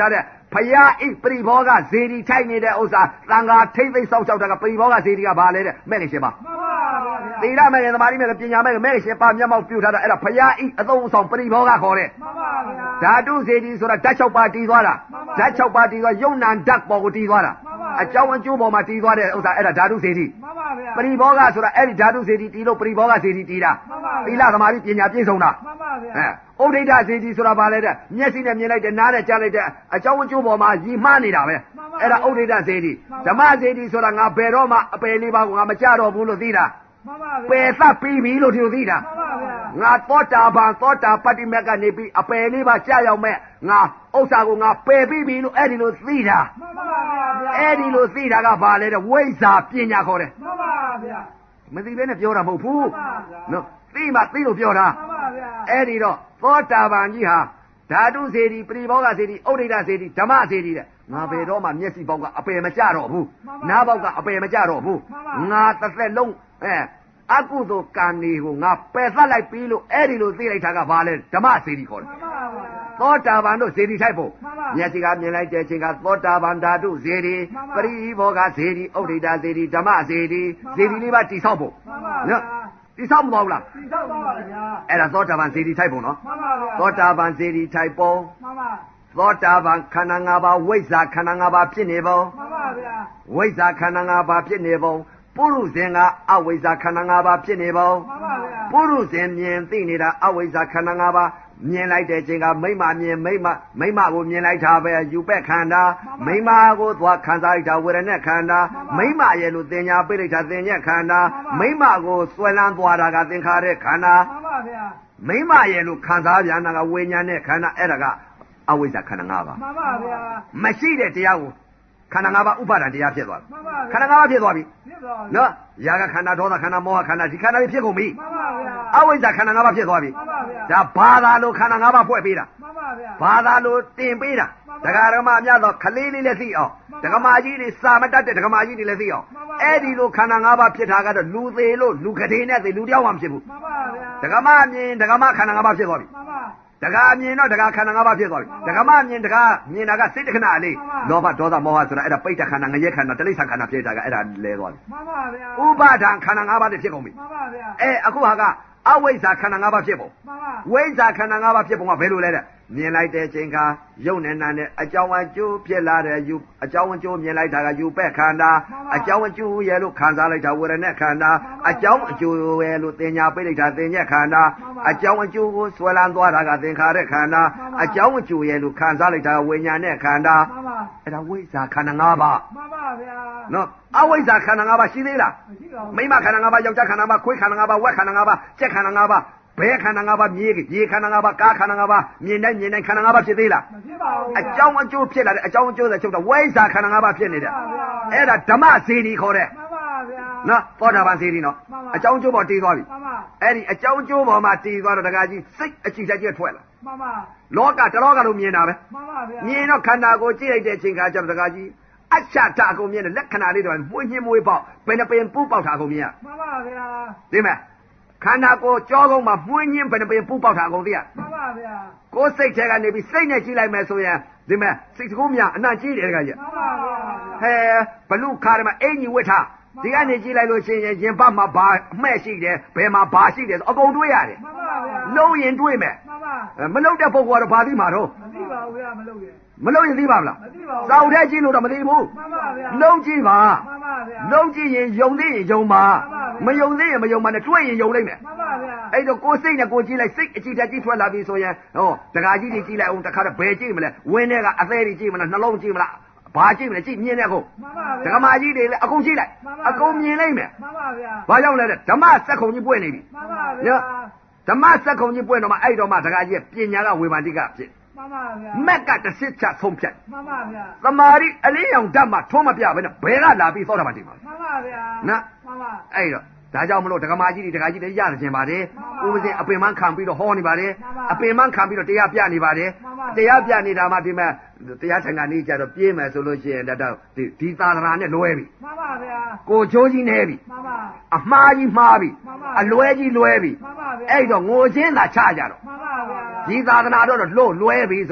ဖယားအိပရိဘောကဇေဒီထိုက်နေတဲ့ဥစ္စာသံဃာထိမ့်သိမ့်ဆောက်ရှောက်တာကပရိဘောကဇေဒီကဘာလဲတဲ့မဲ့ခင်ရှင်ပါမှန်ပါဗျာသီလမဲ့ခင်သမာဓိမဲ့ခင်ပညာမဲ့ခင်မဲ့ခင်ရှင်ပါမျက်မှောက်ပြုထားတာအဲ့ဒါဖယားအိအသုံးအဆောင်ပရိဘောကခေါ်တဲ့မှန်ပါဗျာဓာတုဇေဒီဆိုတာဓာတ်6ပါးတည်သွားတာဓာတ်6ပါးတည်သွားယုံနာဓာတ်ပေါ်ကိုတည်သွားတာအကြောင်းအကျိုးပေါ်မှာတည်သွားတဲ့ဥစ္စာအဲ့ဒါဓာတုဇေဒီမှန်ပါဗျာပရိဘောဂဆိုတာအဲ့ဒီဓာတုဇေဒီတည်လို့ပရိဘောဂဇေဒီတည်တာသီလသမာဓိပညာပြည့်စုံတာမှန်ပါဗျာဥဒိဋ္ဌဇေဒီဆိုတာဘာလဲတဲ့မျက်စိနဲ့မြင်လိုက်တဲ့နားနဲ့ကြားလိုက်တဲ့အကြောင်းအကျိုးပေါ်မှာရည်မှားနေတာပဲအဲ့ဒါဥဒိဋ္ဌဇေဒီဓမ္မဇေဒီဆိုတာငါဘယ်တော့မှအပယ်လေးပါးကိုငါမကြတော့ဘူးလို့သိတာမှန်ပါဗျာပယ်သတ်ပြီးပြီလို့ဒီလိုသိတာမှန်ပါဗျာငါသောတာပန်သောတာပတ္တိမက်ကနေပြီးအပယ်လေးပါးကြာရောက်မဲ့ငါဥစ္စာကိုငါပယ်ပြီးပြီလို့အဲ့ဒီလိုသိတာမှန်ပါဗျာအဲ့ဒီလိုသိတာကဘာလဲတဲ့ဝိဇ္ဇာပညာခေါ်တယ်မှန်ပါဗျာမသိဘဲနဲ့ပြောတာမဟုတ်ဘူးနော်သိမှသိလို့ပြောတာမှန်ပါဗျာအဲ့ဒီတော့သောတာပန်ကြီးဟာဓာတုစေတီပရိဘောဂစေတီဥဒိဋ္ဌစေတီဓမ္မစေတီတဲ့ငါဘယ်တော့မှမျက်စိပေါက်ကအပယ်မကြတော့ဘူးနားပေါက်ကအပယ်မကြတော့ဘူးငါတစ်သက်လုံးအကုသိုလ်ကံတွေကိုငါပယ်သတ်လိုက်ပြီလို့အဲ့ဒီလိုသိလိုက်တာကဘာလဲဓမ္မစေတီခေါ်တယ်မှန်ပါဗျာသောတာပန်တို့စေတီထိုက်ဖို့မျက်စိကမြင်လိုက်တဲ့အချိန်ကသောတာပန်ဓာတုစေတီပရိဘောဂစေတီဥဒိဋ္ဌစေတီဓမ္မစေတီစေတီလေးပါတိဆောက်ဖို့နော်တိဆောက်မသွားဘူးလားဒီတော့ပါဗျာအဲ့ဒါသောတာပန်စေတီထိုက်ဖို့နော်မှန်ပါဗျာသောတာပန်စေတီထိုက်ပုံမှန်ပါသောတာပန်ခန္ဓာ၅ပါးဝိဇ္ဇာခန္ဓာ၅ပါးဖြစ်နေပုံမှန်ပါဗျာဝိဇ္ဇာခန္ဓာ၅ပါးဖြစ်နေပုံပုရုဇဉ်ကအဝိဇ္ဇာခန္ဓာ၅ပါးဖြစ်နေပုံမှန်ပါဗျာပုရုဇဉ်မြင်သိနေတာအဝိဇ္ဇာခန္ဓာ၅ပါးမြင်လိုက်တဲ့ချိန်ကမိမမြင်မိမကိုမြင်လိုက်တာပဲယူပက်ခန္ဓာမိမကိုသွားခံစားလိုက်တာဝေဒနာခန္ဓာမိမရဲ့လို့သင်ညာပိဋိဌာသင်ညက်ခန္ဓာမိမကိုဆွဲလန်းသွားတာကသင်္ခါရခန္ဓာမှန်ပါဗျာမိမရဲ့လို့ခံစားပြန်တာကဝိညာဉ်နဲ့ခန္ဓာအဲ့ဒါကအဝိဇ္ဇာခန္ဓာ၅ပါးမှန်ပါဗျာမရှိတဲ့တရားကိုခန္ဓာ၅ပါးဥပါဒံတရားဖြစ်သွားပြီမှန်ပါခန္ဓာ၅ပါးဖြစ်သွားပြီဖြစ်သွားပြီနော်ယာကခန္ဓာဒေါသခန္ဓာမောဟခန္ဓာဒီခန္ဓာတွေဖြစ်ကုန်ပြီမှန်ပါဗျာအဝိဇ္ဇာခန္ဓာ၅ပါးဖြစ်သွားပြီမှန်ပါဗျာဒါဘာသာလို့ခန္ဓာ၅ပါးဖွဲ့ပေးတာမှန်ပါဗျာဘာသာလို့တင်ပေးတာဒကာဓမ္မအများတော့ခလေးလေးလည်းသိအောင်ဒကာမကြီးတွေစာမတတ်တဲ့ဒကာမကြီးတွေလည်းသိအောင်အဲ့ဒီလိုခန္ဓာ၅ပါးဖြစ်တာကတော့လူသေးလို့လူကလေးနဲ့သိလူတယောက်မှမဖြစ်ဘူးမှန်ပါဗျာဒကာမမြင်ဒကာမခန္ဓာ၅ပါးဖြစ်သွားပြီမှန်ပါဒကာမြင်တော့ဒကာခန္ဓာ၅ပါးဖြစ်သွားပြီဒကာမမြင်ဒကာမြင်တာကစိတ်တခဏလေးလောဘဒေါသမောဟဆိုတာအဲ့ဒါပိဋကခန္ဓာငရဲခန္ဓာတိရစ္ဆာန်ခန္ဓာဖြစ်တာကအဲ့ဒါလဲသွားပြီမှန်ပါဗျာဥပါဒံခန္ဓာ၅ပါးတည်းဖြစ်ကုန်ပြီမှန်ပါဗျာအခုဟာကအဝိဇ္ဇာခန္ဓာ၅ပါးဖြစ်ပုံမှန်ပါဝိဇ္ဇာခန္ဓာ၅ပါးဖြစ်ပုံကဘယ်လိုလဲတဲ့မြင်လိုက်တဲ့ချိန်ခါရုပ်နဲ့နာနဲ့အကြောင်းအကျိုးဖြစ်လာတဲ့ယူအကြောင်းအကျိုးမြင်လိုက်တာကယူပက်ခန္ဓာအကြောင်းအကျိုးရဲ့လို့ခံစားလိုက်တာဝေဒနာခန္ဓာအကြောင်းအကျိုးရဲ့လို့သင်ညာပိဋိဌာသင်ညက်ခန္ဓာအကြောင်းအကျိုးကိုဆွဲလန်းသွားတာကသင်္ခါရခန္ဓာအကြောင်းအကျိုးရဲ့လို့ခံစားလိုက်တာဝိညာဉ်နဲ့ခန္ဓာမှန်ပါအဲ့ဒါဝိဇ္ဇာခန္ဓာ၅ပါးမှန်ပါဗျာနော်အဝိဇ္ဇာခန္ဓာ၅ပါးရှိသေးလားမရှိပါဘူးမိမခန္ဓာ၅ပါးယောက်ျားခန္ဓာ၅ပါးခွေးခန္ဓာ၅ပါးဝက်ခန္ဓာ၅ပါးကြက်ခန္ဓာ၅ပါးဘဲခန္ဓာ၅ပါးမြေခန္ဓာ၅ပါးကားခန္ဓာ၅ပါးမြင်တိုင်းခန္ဓာ၅ပါးဖြစ်သေးလားမရှိပါဘူးအကြောင်းအကျိုးဖြစ်လာတဲ့အကြောင်းအကျိုးဆိုချုပ်တော့ဝိဇ္ဇာခန္ဓာ၅ပါးဖြစ်နေတယ်အဲ့ဒါဓမ္မစေတီခေါ်တယ်မှန်ပါဗျာနော်သောတာပန်စေတီနော်အကြောင်းအကျိုးပေါ်တည်သွားပြီမှန်ပါအဲ့ဒီအကြောင်းအကျိုးပေါ်မှာတည်သွားတော့တကကြီးစိတ်အကြည့်တက်ကြီးထွက်လာမှန်ပါလောကတလောကလုံးမြင်တာပဲမှန်ပါဗျာမြင်တော့ခန္ဓာကိုကြည့်လိုက်တဲ့အချိန်ခါကျတော့တကကြီးအချတအကုန်မြင်တဲ့လက္ခဏာလေးတော့မှုညင်းမွေးပေါက်ဘယ်နှပင်ပူးပေါက်တာအကုန်မြင်ရမှန်ပါဗျာသိမလားခန္ဓာကိုကြောကုန်းမှာမှုညင်းဘယ်နှပင်ပူးပေါက်တာအကုန်သိရမှန်ပါဗျာကိုယ်စိတ်ထဲကနေပြီးစိတ်နဲ့ကြည့်လိုက်မယ်ဆိုရင်ဒီမဲ့စိတ်တကူးမြအနံ့ကြီးတယ်တကကြီးမှန်ပါဗျာဟဲဘလူခါရမှာအင်ကြီးဝတ်ထားဒီကနေကြည့်လိုက်လို့ရှိရင်ရင်ပတ်မှာဘာအမှဲ့ရှိတယ်ဘယ်မှာဘာရှိတယ်ဆိုအကုန်တွေးရတယ်မှန်ပါဗျာလုံးရင်တွေးမယ်မှန်ပါမလုံးတဲ့ပုဂ္ဂိုလ်ကတော့ဘာသိမှာတော့မသိပါဘူးဗျာမလုပ်ရင်မလုံးရင်သိပါမလားမသိပါဘူးစောက်တဲ့ကြည့်လို့တော့မသိဘူးမှန်ပါဗျာလုံးကြည့်ပါမှန်ပါဗျာလုံးကြည့်ရင်ယုံသိရင်ယုံပါမယုံသိရင်မယုံပါနဲ့တွေးရင်ယုံလိုက်မယ်မှန်ပါဗျာအဲ့တော့ကိုယ်စိတ်နဲ့ကိုယ်ကြည့်လိုက်စိတ်အကြည့်တက်ကြည့်ထွက်လာပြီဆိုရင်ဟောတခါကြီးကြည့်လိုက်အောင်တခါတော့ဘယ်ကြည့်မလဲဝင်းထဲကအသေးကြီးကြည့်မလားနှလုံးကြည့်မလားဘာကြည့်မလဲကြည့်မြင်တဲ့ကုန်မှန်ပါဒဗျာကမာကြီးတွေလည်းအကုန်ကြည့်လိုက်အကုန်မြင်လိုက်မယ်မှန်ပါဗျာဘာကြောင့်လဲတဲ့ဓမ္မစက်ခုံကြီးပွင့်နေပြီမှန်ပါဗျာဓမ္မစက်ခုံကြီးပွင့်တော့မှအဲ့တော့မှဒကာကြီးပညာကဝေဘာတိကဖြစ်မှန်ပါဗျာမက်ကတစ်စစ်ချဆုံးဖြတ်မှန်ပါဗျာသမာဓိအလင်းရောင်ဓာတ်မှထုံးမပြဘဲနဲ့ဘယ်ကလာပြီးသောတာပန်တိမှာမှန်ပါဗျာနော်မှန်ပါအဲ့တော့ဒါကြောင့်မလို့ဒကမာကြီးတွေဒကာကြီးတွေရကြင်ပါတယ်ဥပဇင်အပင်မခံပြီးတော့ဟောနေပါတယ်အပင်မခံပြီးတော့တရားပြနေပါတယ်တရားပြနေတာမှဒီမဲ့တရားဆိုင်ကနေကြတော့ပြေးမယ်ဆိုလို့ရှိရင်တော့ဒီသာသနာနဲ့လွဲပြီမှန်ပါဗျာကိုချိုးကြီးနေပြီမှန်ပါအမှားကြီးမှားပြီအလွဲကြီးလွဲပြီမှန်ပါဗျာအဲ့တော့ငိုချင်းသာချကြတော့မှန်ပါဗျာဒီသာသနာတော့လို့လွဲပြီဆိုတော့သ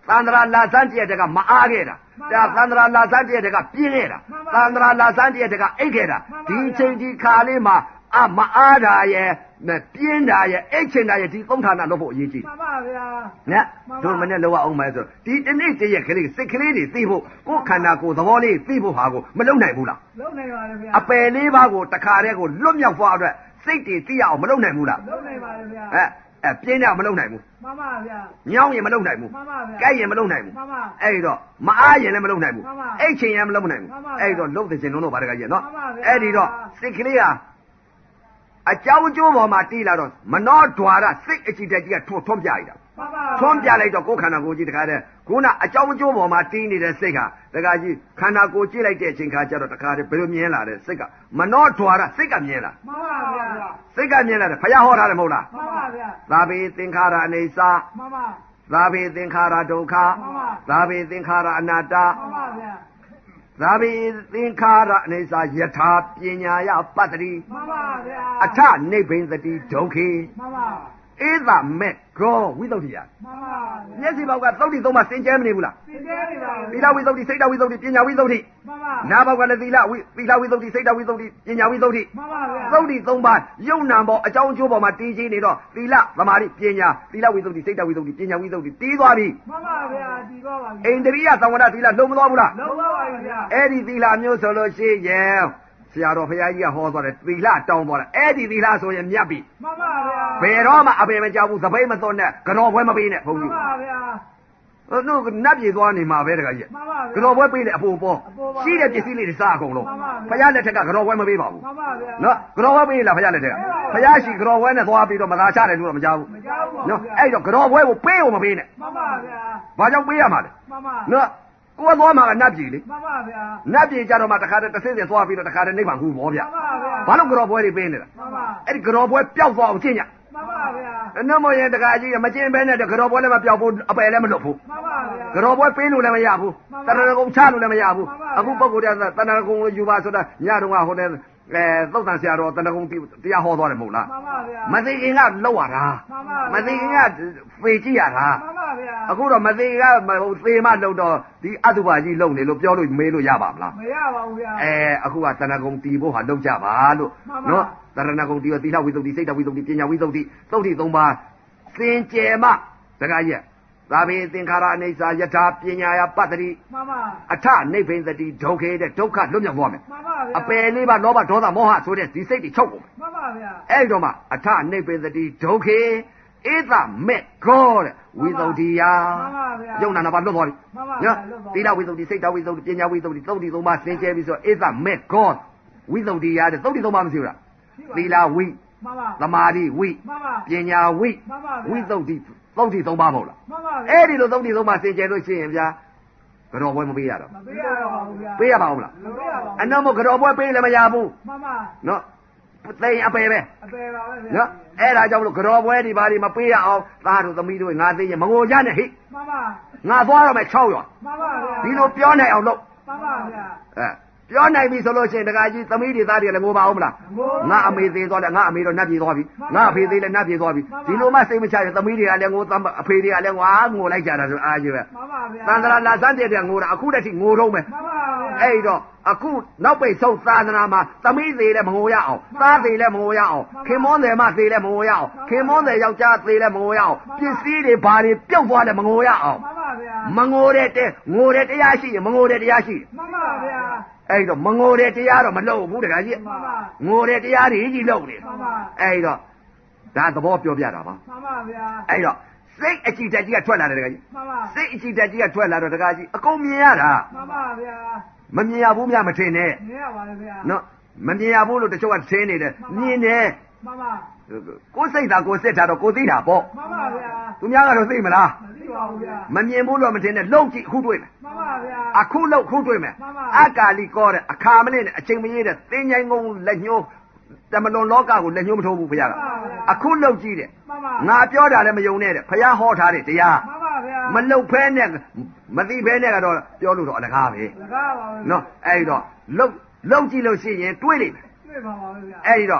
သန္တရာလာစမ်းတည့်တဲ့ကမအားခဲ့တာဒါသန္တရာလာစမ်းတည့်တဲ့ကပြင်းခဲ့တာသန္တရာလာစမ်းတည့်တဲ့ကအိတ်ခဲ့တာဒီချိန်ဒီခါလေးမှာမအားတာရဲ့ပြင်းတာရဲ့အိတ်ချင်တာရဲ့ဒီသုံးဌာနလို့ဖို့အရေးကြီးမှန်ပါဗျာနဲ့တို့မနဲ့လောက်အောင်မယ်ဆိုဒီတနေ့တည်းရဲ့ကလေးစိတ်ကလေးတွေသိဖို့ကိုယ်ခန္ဓာကိုယ်သဘောလေးသိဖို့ဟာကိုမလုံနိုင်ဘူးလားလုံနိုင်ပါလေဗျာအပယ်လေးပါးကိုတခါတည်းကိုလွတ်မြောက်သွားအတွက်စိတ်တွေသိရအောင်မလုံနိုင်ဘူးလားလုံနိုင်ပါလေဗျာပြင်းတယ်မလုံနိုင်ဘူးမှန်ပါဗျာညောင်းရင်မလုံနိုင်ဘူးမှန်ပါဗျာကြိုက်ရင်မလုံနိုင်ဘူးမှန်ပါအဲ့တော့မအားရင်လည်းမလုံနိုင်ဘူးအိတ်ချင်ရင်မလုံနိုင်ဘူးအဲ့တော့လုံတဲ့ခြင်းလုံးတော့ဗါတကကြီးနော်အဲ့ဒီတော့စိတ်ကလေးဟာအကြောင်းကျိုးပေါ်မှာတီးလာတော့မနှောဓွာရစိတ်အကြည့်တက်ကြီးကထွန်းပြလိုက်တာထွန်းပြလိုက်တော့ကိုယ်ခန္ဓာကိုယ်ကြီးတခါတည်းခုနအကြောင်းကျိုးပေါ်မှာတီးနေတဲ့စိတ်ဟာတခါကြီးခန္ဓာကိုယ်ကြည့်လိုက်တဲ့အချိန်ခါကျတော့တခါတည်းဘယ်လိုမြင်လာတဲ့စိတ်ကမနှောဓွာရစိတ်ကမြင်လာမှန်ပါဗျာစိတ်ကမြင်လာတယ်ဘုရားဟောထားတယ်မဟုတ်လားမှန်ပါဗျာသာဘိသင်္ခါရအနေစာမှန်ပါသာဘိသင်္ခါရဒုက္ခသာဘိသင်္ခါရအနတ္တမှန်ပါဗျာသာဘိသင်္ခါရအနေစာယထာပညာယပတ္တိမှန်ပါဗျာအထနိဗ္ဗိသတိဒုက္ခေမှန်ပါဧသမေကောဝိသုဒ္ဓိယမှန်ပါမျက်စိဘောက်ကသုတ်တိသုံးပါစင်ကြဲမနေဘူးလားစင်ကြဲနေပါဘူးသီလဝိသုဒ္ဓိစိတ်တဝိသုဒ္ဓိပညာဝိသုဒ္ဓိမှန်ပါနာဘောက်ကလည်းသီလဝိသုဒ္ဓိစိတ်တဝိသုဒ္ဓိပညာဝိသုဒ္ဓိမှန်ပါဗျာသုဒ္ဓိသုံးပါယုံနာပေါ်အကြောင်းအကျိုးပေါ်မှာတည်ခြင်းနေတော့သီလသမာဓိပညာသီလဝိသုဒ္ဓိစိတ်တဝိသုဒ္ဓိပညာဝိသုဒ္ဓိတည်သွားပြီမှန်ပါဗျာတည်သွားပါပြီအိန္ဒြိယသံဝရသီလလုံးမသွားဘူးလားလုံးသွားပါပြီဗျာအဲ့ဒီသီလမျိုးဆိုလို့ရှိရင်ဆရာတော်ဘုရားကြီးကဟောသွားတယ်သီလတောင်းသွားတယ်အဲ့ဒီသီလဆိုရင်မြတ်ပြီမှန်ပါဗျာဘယ်တော့မှအပေမကြောက်ဘူးသပိတ်မသွန်းနဲ့ကြော်ပွဲမပေးနဲ့ဘုန်းကြီးမှန်ပါဗျာတို့နတ်ပြည်သွားနေမှာပဲတခါကြီးမှန်ပါဗျာကြော်ပွဲပေးလေအဖို့ပေါ်ရှိတဲ့ပစ္စည်းလေးတွေစားအကုန်လုံးဘုရားလက်ထက်ကကြော်ပွဲမပေးပါဘူးမှန်ပါဗျာနော်ကြော်ပွဲပေးလားဘုရားလက်ထက်ကဘုရားရှိကြော်ပွဲနဲ့သွားပြီးတော့မသာချတယ်လို့တော့မကြောက်ဘူးမကြောက်ဘူးနော်အဲ့တော့ကြော်ပွဲကိုပေးဖို့မပေးနဲ့မှန်ပါဗျာဘာကြောင့်ပေးရမှာလဲမှန်ပါနော်ကိုယ်သွားမှာကနတ်ပြည်လေမှန်ပါဗျာနတ်ပြည်ကြတော့မှတခါတည်းတစ်ဆင့်ဆင့်သွားပြီးတော့တခါတည်းနိဗ္ဗာန်ကူပေါ်ဗျမှန်ပါဗျာဘာလို့ကြော်ပွဲတွေပေးနေတာမှန်ပါအဲ့ဒီကြော်ပွဲပျောက်သွားအောင်ကျင့်ကြမှန်ပါဗျာနှမရင်တခါကြီးမကျင့်ဘဲနဲ့ကြော်ပွဲလည်းမပျောက်ဘူးအပယ်လည်းမလွတ်ဘူးမှန်ပါဗျာကြော်ပွဲပေးလို့လည်းမရဘူးတရဏဂုံချလို့လည်းမရဘူးအခုပုဂ္ဂိုလ်တွေကတဏှာဂုံယူပါဆိုတာညတော့ဟိုတဲ့သုတ်တန်ဆရာတော်တဏှာဂုံတရားဟောသွားတယ်မဟုတ်လားမှန်ပါဗျာမသိခင်ကလောက်ရတာမသိခင်ကဖေကြည့်ရတာမှန်ပါဗျာအခုတော့မသိကသေမလုံတော့ဒီအတုပါကြီးလုံနေလို့ပြောလို့မေးလို့ရပါမလားမရပါဘူးဗျာအခုကတဏှာဂုံတီဖို့ဟာလုံကြပါလို့နော်တရဏဂုံတီရောသီလဝိသုဒ္ဓိစိတ်တဝိသုဒ္ဓိပညာဝိသုဒ္ဓိသုဒ္ဓိသုံးပါစင်ကြယ်မှတခါကြီးသာဘိသင်္ခါရအိဋ္ဌာယထာပညာယပတ္တိမှန်ပါအထနိဗ္ဗိသတိဒုက္ခေတဲ့ဒုက္ခလွတ်မြောက်သွားမယ်မှန်ပါဗျာအပယ်လေးပါလောဘဒေါသမောဟဆိုတဲ့ဒီစိတ်တွေချုပ်ကုန်မှန်ပါဗျာအဲ့တော့မှအထနိဗ္ဗိသတိဒုက္ခေဧသမေကောတဲ့ဝိသုဒ္ဓိယမှန်ပါဗျာယုံနာနာပါလွတ်သွားပြီမှန်ပါဗျာသီလဝိသုဒ္ဓိစိတ်တဝိသုဒ္ဓိပညာဝိသုဒ္ဓိသုဒ္ဓိသုံးပါစင်ကြယ်ပြီဆိုဧသမေကောဝိသုဒ္ဓိယတဲ့သုဒ္ဓိသုံးပါမရှိဘူးလားသီလဝိမှန်ပါသမာဓိဝိမှန်ပါပညာဝိမှန်ပါဝိသုဒ္ဓိသုဒ္ဓိသုံးပါမဟုတ်လားမှန်ပါအဲ့ဒီလိုသုဒ္ဓိသုံးပါစင်ကြယ်လို့ရှိရင်ဗျာကြော်ပွဲမပေးရတော့မပေးရတော့ပါဘူးဗျာပေးရပါဦးလားမပေးရပါဘူးအနောက်မကြော်ပွဲပေးလည်းမရဘူးမှန်ပါနော်သိရင်အပယ်ပဲအပယ်ပါပဲဗျာနော်အဲ့ဒါကြောင့်မလို့ကြော်ပွဲဒီပါဒီမပေးရအောင်သားတို့သမီးတို့ငါသိရင်မငိုကြနဲ့ဟိမှန်ပါငါသွားတော့မယ်6ရွာမှန်ပါဗျာဒီလိုပြောနိုင်အောင်လုပ်မှန်ပါဗျာပြောနိုင်ပြီဆိုလို့ရှိရင်တခါကြီးသမီးတွေသားတွေလည်းငိုပါအောင်မလားငါအမေသေးသွားတယ်ငါအမေတော့နတ်ပြည်သွားပြီငါအဖေသေးလည်းနတ်ပြည်သွားပြီဒီလိုမှစိတ်မချရသမီးတွေကလည်းငိုအဖေတွေကလည်းငိုလိုက်ကြတာဆိုအားကြီးပဲမှန်ပါဗျာသန္တရာလာစမ်းတဲ့ငိုတာအခုတည်းထိငိုတော့မယ်မှန်ပါဗျာအဲ့တော့အခုနောက်ပိတ်ဆုံးသာသနာမှာသမီးသေးလည်းမငိုရအောင်သားသေးလည်းမငိုရအောင်ခင်မွန်းတယ်မသေးလည်းမငိုရအောင်ခင်မွန်းတယ်ယောက်ျားသေးလည်းမငိုရအောင်ပစ္စည်းတွေဘာတွေပြုတ်သွားလည်းမငိုရအောင်မှန်ပါဗျာမငိုတဲ့ငိုတဲ့တရားရှိရင်မငိုတဲ့တရားရှိမှန်ပါဗျာအဲ့တော့မငိုတဲ့တရားတော့မလုပ်ဘူးတခါကြီးငိုတဲ့တရားတွေကြီးလုပ်နေအဲ့တော့ဒါသဘောပြောပြတာပါမှန်ပါဗျာအဲ့တော့စိတ်အကြည့်တက်ကြီးကထွက်လာတယ်တခါကြီးမှန်ပါစိတ်အကြည့်တက်ကြီးကထွက်လာတော့တခါကြီးအကုန်မြင်ရတာမှန်ပါဗျာမမြင်ရဘူးများမထင်နဲ့မြင်ရပါလေဗျာနော်မမြင်ရဘူးလို့တချို့ကထင်နေတယ်မြင်တယ်မှန်ပါကိုယ်စိတ်သာကိုယ်စစ်တာတော့ကိုယ်သိတာပေါ့မှန်ပါဗျာသူများကတော့သိမလားမသိပါဘူးဗျာမမြင်ဘူးလို့မထင်နဲ့လုံကြည့်အခုတွေ့မယ်မှန်ပါဗျာအခုလုံအခုတွေ့မယ်အကာလီကောတဲ့အခါမလေးနဲ့အချိန်မရတဲ့သင်ញိုင်းကုန်းလက်ညှိုးတမလွန်လောကကိုလက်ညှိုးမထိုးဘူးဘုရားကအခုလုံကြည့်တယ်ငါပြောတာလည်းမယုံနဲ့တဲ့ဘုရားဟောထားတဲ့တရားမှန်ပါဗျာမလုံဖဲနဲ့မသိဖဲနဲ့ကတော့ပြောလို့တော့အလကားပဲအလကားပါပဲနော်အဲ့တော့လုံကြည့်လို့ရှိရင်တွေးလိမ့်မယ်တွေ့ပါပါဗျာအဲ့ဒီတော့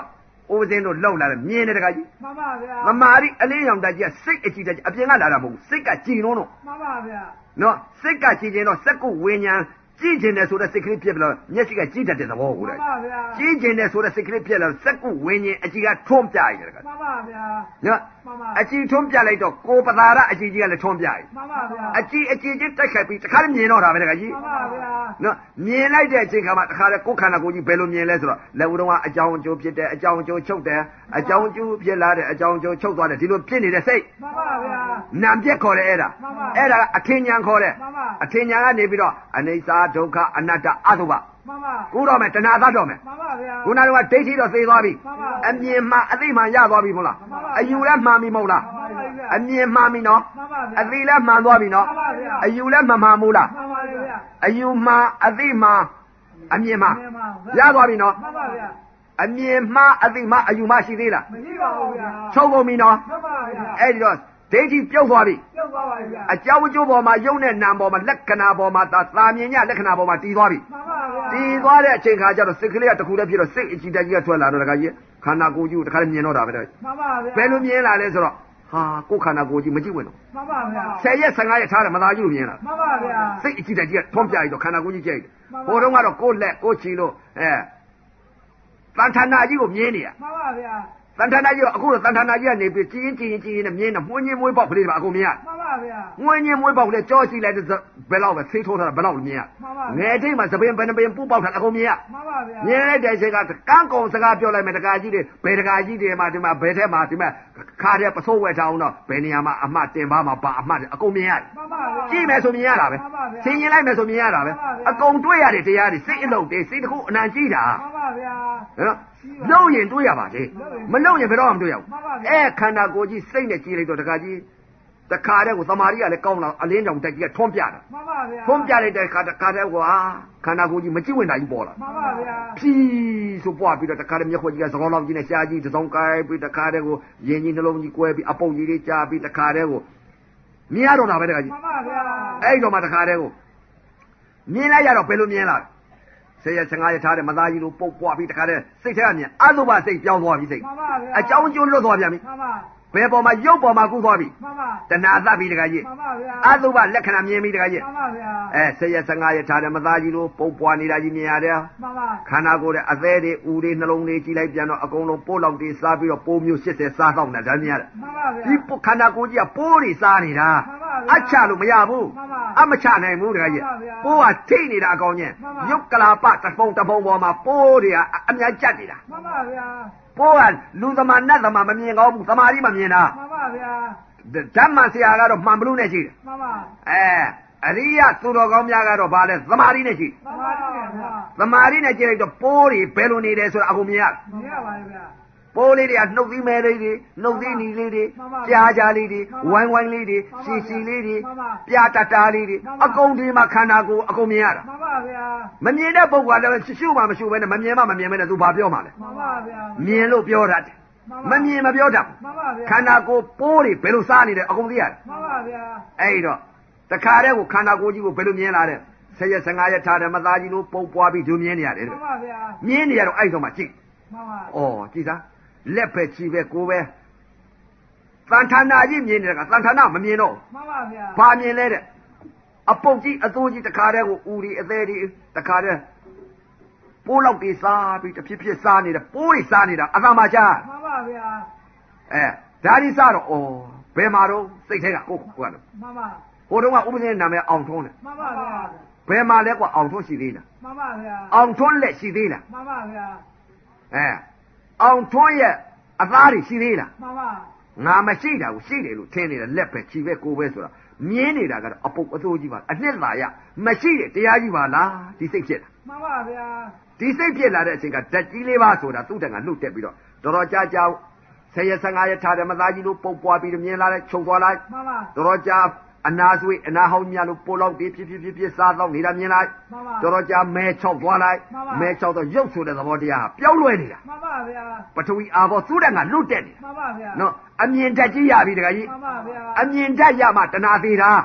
ဦးစင်းတို့လောက်လာတယ်မြင်တယ်တခါကြီးမှန်ပါဗျာသမာဓိအလင်းရောင်တက်ကြီးကစိတ်အကြည့်တက်ကြီးအပြင်ကလာတာမဟုတ်ဘူးစိတ်ကကြည်လုံးတော့မှန်ပါဗျာနော်စိတ်ကကြည်ခြင်းတော့စက်ကုဝိညာဉ်ကြည်ခြင်းတယ်ဆိုတဲ့စိတ်ကလေးဖြစ်ပြီးတော့မျက်စိကကြည်တတ်တဲ့သဘောကိုမှလေန်ပါဗျာကြည်ခြင်းတယ်ဆိုတဲ့စိတ်ကလေးဖြစ်လာတော့စက်ကုဝိညာဉ်အကြည့်ကထွန်းပြရတယ်တခါမှန်ပါဗျာနော်မှန်ပါအကြည့်ထွန်းပြလိုက်တော့ကိုယ်ပသာရအကြည့်ကြီးကလည်းထွန်းပြရမှန်ပါဗျာအကြည့်ချင်းတိုက်ခိုက်ပြီးတခါလည်းမြင်တော့တာပဲတခါကြီးမှန်ပါဗျာနော်မြင်လိုက်တဲ့အချိန်ခါမှာတခါလည်းကိုယ်ခန္ဓာကိုယ်ကြီးဘယ်လိုမြင်လဲဆိုတော့လက်ဦးတော်ကအကြောင်းအကျိုးဖြစ်တယ်အကြောင်းအကျိုးချုပ်တယ်အကြောင်းအကျိုးဖြစ်လာတဲ့အကြောင်းအကျိုးချုပ်သွားတယ်ဒီလိုဖြစ်နေတဲ့စိတ်မှန်ပါဗျာနာပြက်ခေါ်တယ်အဲ့ဒါမှန်ပါအဲ့ဒါကအထင်ဉာဏ်ခေါ်တယ်မှန်ပါအထင်ဉာဏ်ကနေပြီးတော့အနိစ္စဒုက္ခအနတ္တအတုပမှန်ပါကိုတော့မယ်တဏှာသတ်တော့မယ်မှန်ပါဗျာခုနကတော့ဒိဋ္ဌိတော့သေသွားပြီမှန်ပါအမြင်မှအသိမှရသွားပြီမဟုတ်လားမှန်ပါအယူလည်းမှန်ပြီမဟုတ်လားမှန်ပါဗျာအမြင်မှန်ပြီနော်မှန်ပါဗျာအသိလည်းမှန်သွားပြီနော်မှန်ပါဗျာအယူလည်းမှန်မှန်ဘူးလားမှန်ပါဗျာအယူမှန်အသိမှန်အမြင်မှန်မှန်ပါရသွားပြီနော်မှန်ပါဗျာအမြင်မှန်အသိမှန်အယူမှန်ရှိသေးလားမရှိပါဘူးဗျာချုပ်ကုန်ပြီနော်မှန်ပါဗျာအဲ့ဒီတော့ဒိဋ္ဌိပြုတ်သွားပြီပြုတ်သွားပါဗျာအကြောင်းအကျိုးပေါ်မှာယုံနဲ့နာမ်ပေါ်မှာလက္ခဏာပေါ်မှာသာမြင်ညလက္ခဏာပေါ်မှာတည်သွားပြီမှန်ပါဗျာတည်သွားတဲ့အချိန်ခါကျတော့စိတ်ကလေးကတစ်ခုတည်းဖြစ်တော့စိတ်အကြည့်တက်ကြီးကထွက်လာတော့တခါကြီးခန္ဓာကိုယ်ကြီးကိုတခါလေးမြင်တော့တာပဲတဲ့မှန်ပါဗျာဘယ်လိုမြင်လာလဲဆိုတော့ဟာကိုယ်ခန္ဓာကိုယ်ကြီးမကြည့်ဝင်တော့မှန်ပါဗျာ 10ရက်15ရက်ထားတယ်မသားကြီးလိုမြင်လာမှန်ပါဗျာစိတ်အကြည့်တက်ကြီးကထွန်းပြလိုက်တော့ခန္ဓာကိုယ်ကြီးကြိုက်တယ်ဟိုတုန်းကတော့ကိုယ်လက်ကိုယ်ချီလို့တန်ထာနာကြီးကိုမြင်နေရမှန်ပါဗျာတန်ထာနာကြီးကအခုတော့တန်ထာနာကြီးကနေပြီးကြည်ရင်နဲ့မြင်တော့မွှင်းချင်းမွေးပေါက်ကလေးတွေပါအကုန်မြင်ရမှန်ပါဗျာငွေညင်းမွေးပေါက်လေကြောရှိလိုက်တဲ့ဘယ်လောက်ပဲသိထိုးထားတာဘယ်လောက်မြင်ရမှန်ပါငယ်တိတ်မှာသပင်ဘယ်နှပင်ပူပေါက်တာအကုန်မြင်ရမှန်ပါဗျာမြင်လိုက်တဲ့အချိန်ကကန်းကုံစကားပြောလိုက်မယ်တကာကြီးတွေဘယ်တကာကြီးတွေမှာဒီမှာဘယ်ထဲမှာဒီမှာခါတဲ့ပစိုးဝဲထားအောင်တော့ဘယ်နေရာမှာအမှတ်တင်ပါမှာပါအမှတ်အကုန်မြင်ရမှန်ပါဗျာကြည့်မယ်ဆိုမြင်ရတာပဲမှန်ပါဗျာသင်ရင်လိုက်မယ်ဆိုမြင်ရတာပဲမှန်ပါဗျာအကုန်တွေ့ရတယ်တရားတွေစိတ်အလုံးတွေစိတ်တစ်ခုအနံကြည့်တာမှန်ပါဗျာနော်လုံးရင်တွေ့ရပါလေမလုံးရင်ဘယ်တော့မှမတွေ့ရဘူးမှန်ပါဗျာအဲခန္ဓာကိုယ်ကြီးစိတ်နဲ့ကြည့်လိုက်တော့တခါကြီးတခါတည်းကိုသမာဓိကလည်းကောင်းလာအလင်းကြောင်တက်ကြီးကထွန်းပြတာမှန်ပါဗျာထွန်းပြလိုက်တဲ့ခါတခါတည်းကွာခန္ဓာကိုယ်ကြီးမကြည့်ဝင်တာကြီးပေါ်လာမှန်ပါဗျာဖြီးဆိုပွားပြီးတော့တခါတည်းမျက်ခွက်ကြီးကသကောလောက်ကြီးနဲ့ရှားကြီးတစ်စုံကိုက်ပြီးတခါတည်းကိုရင်ကြီးနှလုံးကြီးကွဲပြီးအပုပ်ကြီးလေးကြားပြီးတခါတည်းကိုမြင်ရတော့တာပဲတခါကြီးမှန်ပါဗျာအဲ့တော့မှတခါတည်းကိုမြင်လိုက်ရတော့ဘယ်လိုမြင်လာ10ရက်15ရက်ထားတဲ့မသားကြီးလိုပုတ်ပွားပြီးတခါတည်းစိတ်ထဲကမြင်အသုဘစိတ်ပြောင်းသွားပြီစိတ်မှန်ပါဗျာအကြောင်းကျိုးလွတ်သွားပြန်ပြီမှန်ပါဘယ်ပေါ်မှာရုပ်ပေါ်မှာကူးသွားပြီမှန်ပါတဏှာသတ်ပြီတခါကြီးမှန်ပါဗျာအသုဘလက္ခဏာမြင်ပြီတခါကြီးမှန်ပါဗျာ 10ရက်15ရက်ထားတဲ့မသားကြီးလိုပုတ်ပွားနေတာကြီးမြင်ရတယ်မှန်ပါခန္ဓာကိုယ်ရဲ့အသေးတွေဦးတွေနှလုံးတွေကြည့်လိုက်ပြန်တော့အကုန်လုံးပိုးလောက်တွေစားပြီးတော့ပိုးမျိုး80စားတော့နေတာမြင်ရတယ်မှန်ပါဗျာဒီခန္ဓာကိုယ်ကြီးကပိုးတွေစားနေတာမှန်ပါဗျာအချလို့မရဘူးမှန်ပါအမချနိုင်ဘူးတခါကြီးမှန်ပါဗျာပိုးကထိနေတာအကောင်ချင်းမှန်ပါရုပ်ကလာပတပုံပေါ်မှာပိုးတွေကအများကြက်နေတာမှန်ပါဗျာပိုးကလူသမားနတ်သမားမမြင်ကောင်းဘူးသမားကြီးမမြင်တာမှန်ပါဗျာဓမ္မဆရာကတော့မှန်ဘလို့နဲ့ရှိတယ်မှန်ပါအရိယသူတော်ကောင်းများကတော့ဗာလဲသမာဓိနဲ့ရှိတယ်မှန်ပါဗျာသမာဓိနဲ့ကြည့်လိုက်တော့ပိုးတွေဘယ်လိုနေတယ်ဆိုတာအခုမြင်ရမရပါဘူးဗျာပိုးလေးတွေကနှုတ်သီးမဲလေးတွေနှုတ်သီးနီလေးတွေမှန်ပါကြားကြားလေးတွေမှန်ပါဝိုင်းလေးတွေမှန်ပါရှည်ရှည်လေးတွေမှန်ပါပြာတတာလေးတွေမှန်ပါအကုန်ဒီမှာခန္ဓာကိုယ်အကုန်မြင်ရတာမှန်ပါဗျာမမြင်တဲ့ပုဂ္ဂိုလ်ကလည်းရှုမှမရှုဘဲနဲ့မမြင်မှမမြင်ဘဲနဲ့သူဘာပြောမှလဲမှန်ပါဗျာမြင်လို့ပြောတတ်တယ်မမြင်မပြောတတ်ဘူးမှန်ပါဗျာခန္ဓာကိုယ်ပိုးတွေဘယ်လိုစားနေတယ်အကုန်သိရတယ်မှန်ပါဗျာအဲ့တော့တခါတည်းကိုခန္ဓာကိုယ်ကြီးကိုဘယ်လိုမြင်လာတဲ့10ရက်15ရက်ထားတယ်မသားကြီးလို့ပုတ်ပွားပြီးဒုမြင်နေရတယ်မှန်ပါဗျာမြင်နေရတော့အဲ့တော့မှကြည့်မှန်ပါဩကြည့်သားလက်ပဲချီပဲကိုယ်ပဲသံဌာနာကြီးမြင်နေတာကသံဌာနာမမြင်တော့မှန်ပါဗျာဘာမြင်လဲတဲ့အပုတ်ကြီးအသိုးကြီးတခါတည်းကိုဦးဒီအသေးဒီတခါတည်းပိုးလောက်တွေစားပြီးတဖြစ်ဖြစ်စားနေတယ်ပိုးတွေစားနေတာအသာမချာမှန်ပါဗျာဒါဒီစားတော့ဘယ်မှာတော့စိတ်ထဲကကိုယ်ကတော့မှန်ပါဟိုတုန်းကဥပဒေနာမည်အောင်ထွန်းတယ်မှန်ပါဗျာဘယ်မှာလဲကွာအောင်ထွန်းရှိသေးလားမှန်ပါဗျာအောင်ထွန်းလက်ရှိသေးလားမှန်ပါဗျာအောင်ထွန်းရဲ့အသားတွေရှိသေးလားမှန်ပါငါမရှိတာကိုရှိတယ်လို့ထင်နေတာလက်ပဲခြိပဲကိုယ်ပဲဆိုတာမြင်းနေတာကတော့အပုပ်အသိုးကြီးပါအနှစ်သာရမရှိတဲ့တရားကြီးပါလားဒီစိတ်ဖြစ်တာမှန်ပါဗျာဒီစိတ်ဖြစ်လာတဲ့အချိန်ကဓာတ်ကြီးလေးပါဆိုတာသူ့တန်ကနှုတ်တက်ပြီးတော့တော်တော်ကြာကြာ10ရက်15ရက်ထားတယ်မသားကြီးလို့ပုတ်ပွားပြီးမြင်လာတဲ့ခြုံသွားလိုက်မှန်ပါတော်တော်ကြာအနာဆွေအနာဟောင်းများလို့ပိုလောက်ပြီးဖြစ်စားတော့နေတာမြင်လိုက်မှန်ပါတော်တော်ကြာမဲချောက်သွားလိုက်မှန်ပါမဲချောက်တော့ရုပ်ဆိုတဲ့သဘောတရားပျောက်လွယ်နေတာမှန်ပါဗျာပထဝီအာဘောသူ့တန်ကနှုတ်တက်နေမှန်ပါဗျာနော်အမြင်ဓာတ်ကြီးရပြီတခါကြီးမှန်ပါဗျာအမြင်ဓာတ်ရမှတဏှာသေးတာမှန်ပါဗျ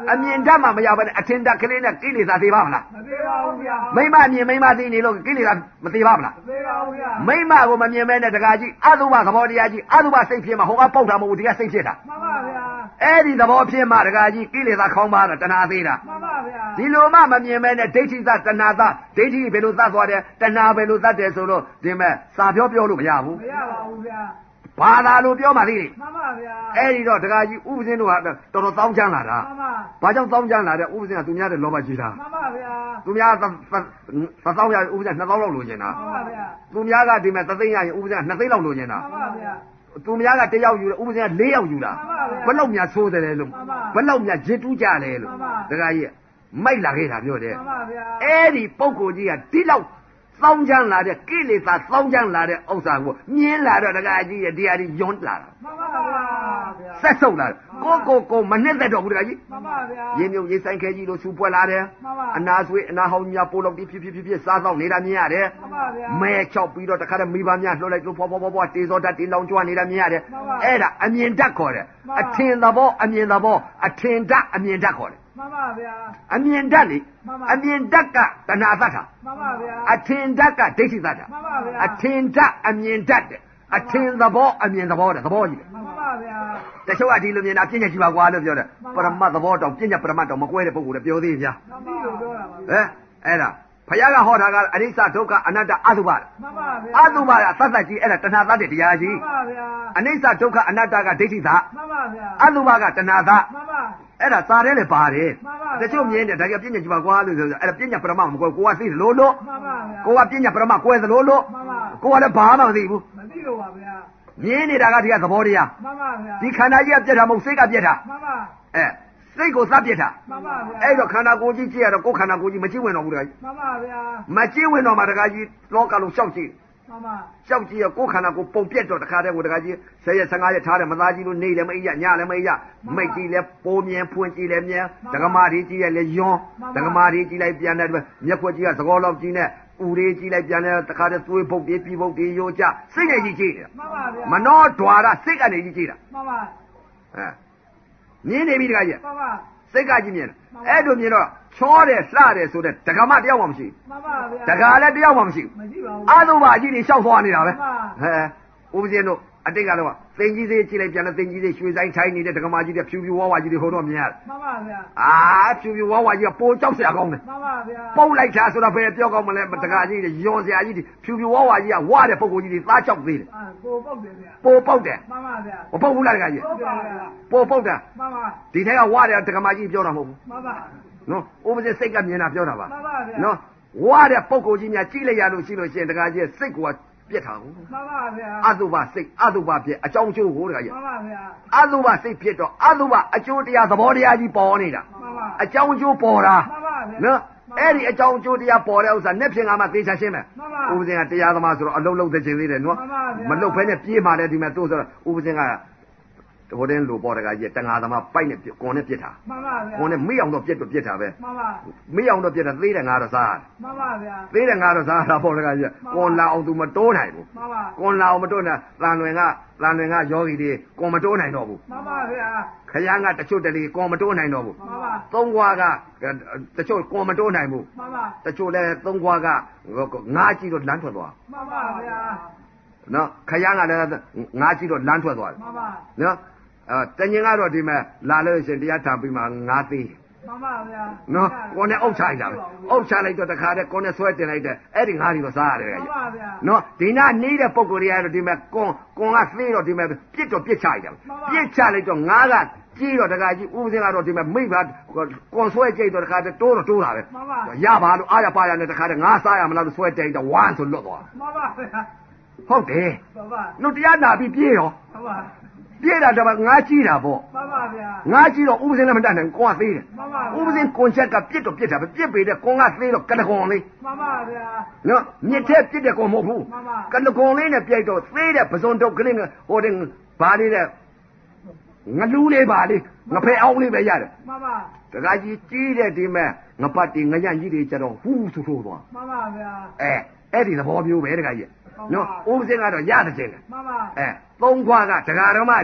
အမြင်တတ်မှမရပါနဲ့အထင်တက်ကလေးနဲ့ကိလေသာသေးပါမလားမသေးပါဘူးဗျာမိမမြင်မိမသိနေလို့ကိလေသာမသေးပါမလားမသေးပါဘူးဗျာမိမကိုမမြင်မဲနဲ့တကားကြီးအတုပသဘောတရားကြီးအတုပစိတ်ဖြစ်မှဟိုကပေါက်တာမဟုတ်ဘူးဒီကစိတ်ဖြစ်တာမှန်ပါဗျာအဲ့ဒီသဘောဖြစ်မှတကားကြီးကိလေသာခေါင်းပါတာတဏှာသေးတာမှန်ပါဗျာဒီလိုမှမမြင်မဲနဲ့ဒိဋ္ဌိသတဏှာသဒိဋ္ဌိဘယ်လိုသတ်သွားတယ်တဏှာဘယ်လိုသတ်တယ်ဆိုတော့ဒီမဲ့စာပြောလို့မရဘူးမရပါဘူးဗျာဘာသာလို့ပြောမှသိတယ်မှန်ပါဗျာအဲ့ဒီတော့တကားကြီးဥပဇင်းတို့ကတော်တော်တောင်းချမ်းလာတာမှန်ပါဘာကြောင့်တောင်းချမ်းလာတဲ့ဥပဇင်းကသူများတဲ့လောဘကြီးတာမှန်ပါဗျာသူများသောင်းရဥပဇင်း2000လောက်လိုချင်တာမှန်ပါဗျာသူများကဒီမဲ့3သိန်းရရင်ဥပဇင်းက2သိန်းလောက်လိုချင်တာမှန်ပါဗျာသူများက1ယောက်ယူတယ်ဥပဇင်းက4ယောက်ယူတာမှန်ပါဗျာဘယ်လောက်များဆိုးတယ်လဲလို့မှန်ပါဘယ်လောက်များဂျစ်တူးကြလဲလို့မှန်ပါတခါကြီးမိုက်လာခဲ့တာပြောတယ်မှန်ပါဗျာအဲ့ဒီပုံကိုကြီးကဒီလောက်သောင်းချမ်းလာတဲ့ကိလေသာသောင်းချမ်းလာတဲ့ဥစ္စာကိုမြင်လာတော့တခါကြီးရဲ့တရားကြီးယွန်းလာတာမှန်ပါဗျာဆက်ဆုပ်လာတယ်ကိုမနဲ့သက်တော့ဘူးတခါကြီးမှန်ပါဗျာရင်းမြုပ်ရေးဆိုင်ခဲကြီးလို့ဆူပွက်လာတယ်မှန်ပါအနာဆွေးအနာဟောင်းများပိုးလောက်ပြီးဖြစ်စားတော့နေတာမြင်ရတယ်မှန်ပါဗျာမဲချောက်ပြီးတော့တခါတည်းမိဘများလှုပ်လိုက်လို့ဖွာတေစောတတ်တေလောင်ကျွမ်းနေတာမြင်ရတယ်မှန်ပါအဲ့ဒါအမြင်တတ်ခေါ်တယ်မှန်ပါအထင်သဘောအမြင်သဘောအထင်တတ်အမြင်တတ်ခေါ်တယ်မှန်ပါဗျာအမြင်တတ်လေမှန်ပါအမြင်တတ်ကတဏှာသတ်တာမှန်ပါဗျာအထင်တတ်ကဒိဋ္ဌိသတ်တာမှန်ပါဗျာအထင်တတ်အမြင်တတ်တယ်အထင်သဘောအမြင်သဘောတဲ့သဘောကြီးတယ်မှန်ပါဗျာတချို့ကဒီလိုမြင်တာပြဉ္ညာကြည့်ပါကွာလို့ပြောတယ်မှန်ပပါရမတ်သဘောတောင်ပြဉ္ညာပရမတ်တောင်မကွဲတဲ့ပုဂ္ဂိုလ်လည်းပြောသေးဗျာမှန်ပါလို့ပြောတာပါဟဲ့အဲ့ဒါဘုရားကဟောတာကအနိစ္စဒုက္ခအနတ္တအတုပမှန်ပါဗျာအတုပကသတ်သတ်ကြီးအဲ့ဒါတဏှာသတ်တဲ့တရားကြီးမှန်ပါဗျာအနိစ္စဒုက္ခအနတ္တကဒိဋ္ဌိသမှန်ပါဗျာအတုပကတဏှာသမှန်ပါအဲ့ဒါစာထဲလည်းပါတယ်မှန်ပါတချို့မြင်တယ်ဒါကြပြဉ္ညာကြည့်ပါကွာလို့ဆိုအဲ့ဒါပြဉ္ညာပရမတ်မကွဲကိုကသိတယ်လို့လို့မှန်ပါဗျာကိုကပြဉ္ညာပရမတ်ကွဲသလိုလို့မှန်ပါကိုကလည်းဘာမှမသိဘူးမသိလို့ပါဗျာမြင်နေတာကဒီကသဘောတရားမှန်ပါဗျာဒီခန္ဓာကြီးကပြက်တာမဟုတ်စိတ်ကပြက်တာမှန်ပါအဲစိတ်ကိုသတ်ပြက်တာမှန်ပါဗျာအဲ့တော့ခန္ဓာကိုယ်ကြီးကြည့်ရတော့ကိုယ်ခန္ဓာကိုယ်ကြီးမကြည့်ဝင်တော့ဘူးတခါကြီးမှန်ပါဗျာမကြည့်ဝင်တော့မှတခါကြီးလောကလုံးရှောက်ကြည့်မှန်ပါရှောက်ကြည့်ရကိုယ်ခန္ဓာကိုယ်ပုံပြက်တော့တခါတည်းကိုတခါကြီး10ရက်15ရက်ထားတယ်မသားကြီးလို့နေလည်းမအိပ်ရညလည်းမအိပ်ရမိတ်ကြီးလည်းပိုးမြင်ဖွင့်ကြည့်လည်းမြင်ဒကမာကြီးကြည့်ရလည်းယွန်းဒကမာကြီးကြည့်လိုက်ပြန်တယ်မျက်ခွက်ကြီးကသကောလောက်ကြီးနဲ့ဥရေးကြည့်လိုက်ပြန်တယ်တခါတည်းသွေးပုတ်ပြီးပြီးပုတ်ပြီးရိုးကြစိတ်နဲ့ကြီးကြည့်တယ်မှန်ပါဗျာမနောဒွါရစိတ်ကနေကြီးကြည့်တာမှန်ပါအဲမြင်နေပြီတခါကြီးမှန်ပါစိတ်ကကြီးမြင်တယ်အဲ့လိုမြင်တော့ချောတယ်လှတယ်ဆိုတဲ့ဒကမတယောက်မှမရှိမှန်ပါဗျာဒကာလည်းတယောက်မှမရှိဘူးမရှိပါဘူးအာသုဘအကြီးတွေရှောက်သွားနေတာပဲမှန်ပါဟဲဥပဇင်းတို့အတိတ်ကတော့သိင်ကြီးသေးကြည့်လိုက်ပြန်တယ်သိင်ကြီးသေးရွှေဆိုင်ထိုင်းနေတဲ့ဒကမာကြီးတွေဖြူဖြူဝါဝါကြီးတွေဟိုတော့မြင်ရတယ်မှန်ပါဗျာအာဖြူဖြူဝါဝါကြီးကပိုကြောက်စရာကောင်းတယ်မှန်ပါဗျာပုတ်လိုက်တာဆိုတော့ဘယ်ပြောကောင်းမလဲဒကာကြီးတွေယွန်စရာကြီးတွေဖြူဖြူဝါဝါကြီးကဝါတဲ့ပုံကိုကြီးတွေသားကြောက်သေးတယ်အာကိုပုတ်တယ်ဗျာပိုပုတ်တယ်မှန်ပါဗျာမပုတ်ဘူးလားဒကာကြီးဟုတ်ပါဗျာပိုပုတ်တာမှန်ပါဒီထဲကဝါတဲ့ဒကမာကြီးပြောတာမဟုတ်ဘူးမှန်ပါနော်ဥပဇင်းစိတ်ကမြင်တာပြောတာပါမှန်ပါဗျာနော်ဝါတဲ့ပုံကိုကြီးများကြည့်လိုက်ရလို့ရှိလို့ရှိရင်ဒကာကြီးစိတ်ကပြက်တာကိုမှန်ပါဗျာအတုပစိတ်အတုပပြက်အကြောင်းကျိုးကိုဒကာကြီးမှန်ပါဗျာအတုပစိတ်ဖြစ်တော့အတုပအကျိုးတရားသဘောတရားကြီးပေါ်နေတာမှန်ပါအကြောင်းကျိုးပေါ်တာမှန်ပါဗျာနော်အဲ့ဒီအကြောင်းကျိုးတရားပေါ်တဲ့ဥစ္စာနဲ့ဖြင့်ကမှသေချာရှင်းမယ်မှန်ပါဥပဇင်ကတရားသမားဆိုတော့အလုံးလုံးတဲ့ခြင်းသေးတယ်နော်မှန်ပါဗျာမလုတ်ဖဲနဲ့ပြေးမှလည်းဒီမဲ့သို့ဆိုတော့ဥပဇင်ကဟိုတင်းလိုပေါ်တကကြီးတန်ဃာသမားပိုက်နဲ့ကွန်နဲ့ပြစ်တာမှန်ပါဗျာကွန်နဲ့မိအောင်တော့ပြစ်တော့ပြစ်တာပဲမှန်ပါမိအောင်တော့ပြစ်တာသေးတယ်ငါတော့စားမှန်ပါဗျာသေးတယ်ငါတော့စားတာပေါ်တကကြီးကွန်လာအောင်သူမတိုးနိုင်ဘူးမှန်ပါကွန်လာအောင်မတိုးနိုင်တန်လွင်ကယောဂီတွေကွန်မတိုးနိုင်တော့ဘူးမှန်ပါဗျာခရမ်းကတချို့တလေကွန်မတိုးနိုင်တော့ဘူးမှန်ပါသုံးခွားကတချို့ကွန်မတိုးနိုင်ဘူးမှန်ပါတချို့လည်းသုံးခွားကငါးကြည့်တော့လမ်းထွက်သွားမှန်ပါဗျာနော်ခရမ်းကလည်းငါးကြည့်တော့လမ်းထွက်သွားမှန်ပါနော်တညင်ကတော့ဒီမဲ့လာလို့ရှင်တရားထားပြီးမှငါးသေးမှန်ပါဗျာနော်ကိုယ်နဲ့အုပ်ချလိုက်တာပဲအုပ်ချလိုက်တော့တခါတည်းကိုယ်နဲ့ဆွဲတင်လိုက်တဲ့အဲ့ဒီငါးဒီတော့စားရတယ်မှကြီးန်ပါဗျာနော်ဒီနာနေတဲ့ပုံကိုယ်တွေကတော့ဒီမဲ့ကွန်ကသေးတော့ဒီမဲ့ပြစ်တော့ပြစ်ချလိုက်တာပြစ်ချလိုက်တော့ငါးကကြီးတော့တခါကြီးဥပဇင်းကတော့ဒီမဲ့မိဘကွန်ဆွဲကြိတ်တော့တခါတည်းတိုးတာပဲမှန်ပါရပါလို့အားရပါရနဲ့တခါတည်းငါးစားရမလားလို့ဆွဲတိတ်တော့ဝမ်းဆိုလွတ်သွားမှန်ပါဗျာဟုတ်တယ်မှန်ပါနော်တရားနာပြီးပြေးရောမှန်ပါပြေးတာတော့ငါးကြီးတာပေါ့မှန်ပါဗျာငါးကြီးတော့ဥပဇင်းလည်းမတတ်နိုင်ကွန်ကသေးတယ်မှန်ပါဥပဇင်းကွန်ချက်ကပြစ်တော့ပြစ်တာပဲပြစ်ပေတဲ့ကွန်ကသေးတော့ကတကွန်လေးမှန်ပါဗျာနော်မြစ်ထဲပြစ်တဲ့ကွန်မဟုတ်ဘူးမှန်ပါကတကွန်လေးနဲ့ပြိုက်တော့သေးတဲ့ပစုံတုတ်ကလေးဟိုတဲ့ဘာလေးတဲ့ငလူးလေးပါလေးငဖဲအောင်လေးပဲရတယ်မှန်ပါတခါကြီးကြီးတဲ့ဒီမဲ့ငပတ်တီငညံ့ကြီးတွေကြတော့ဟူးဆူထိုးသွားမှန်ပါဗျာအဲ့ဒီသဘောမျိုးပဲတခါကြီးနော်ဥပဇင်းကတော့ရတဲ့ချင်းလေမှန်ပါသုံးခွားကဒကာဓမ္မတွေ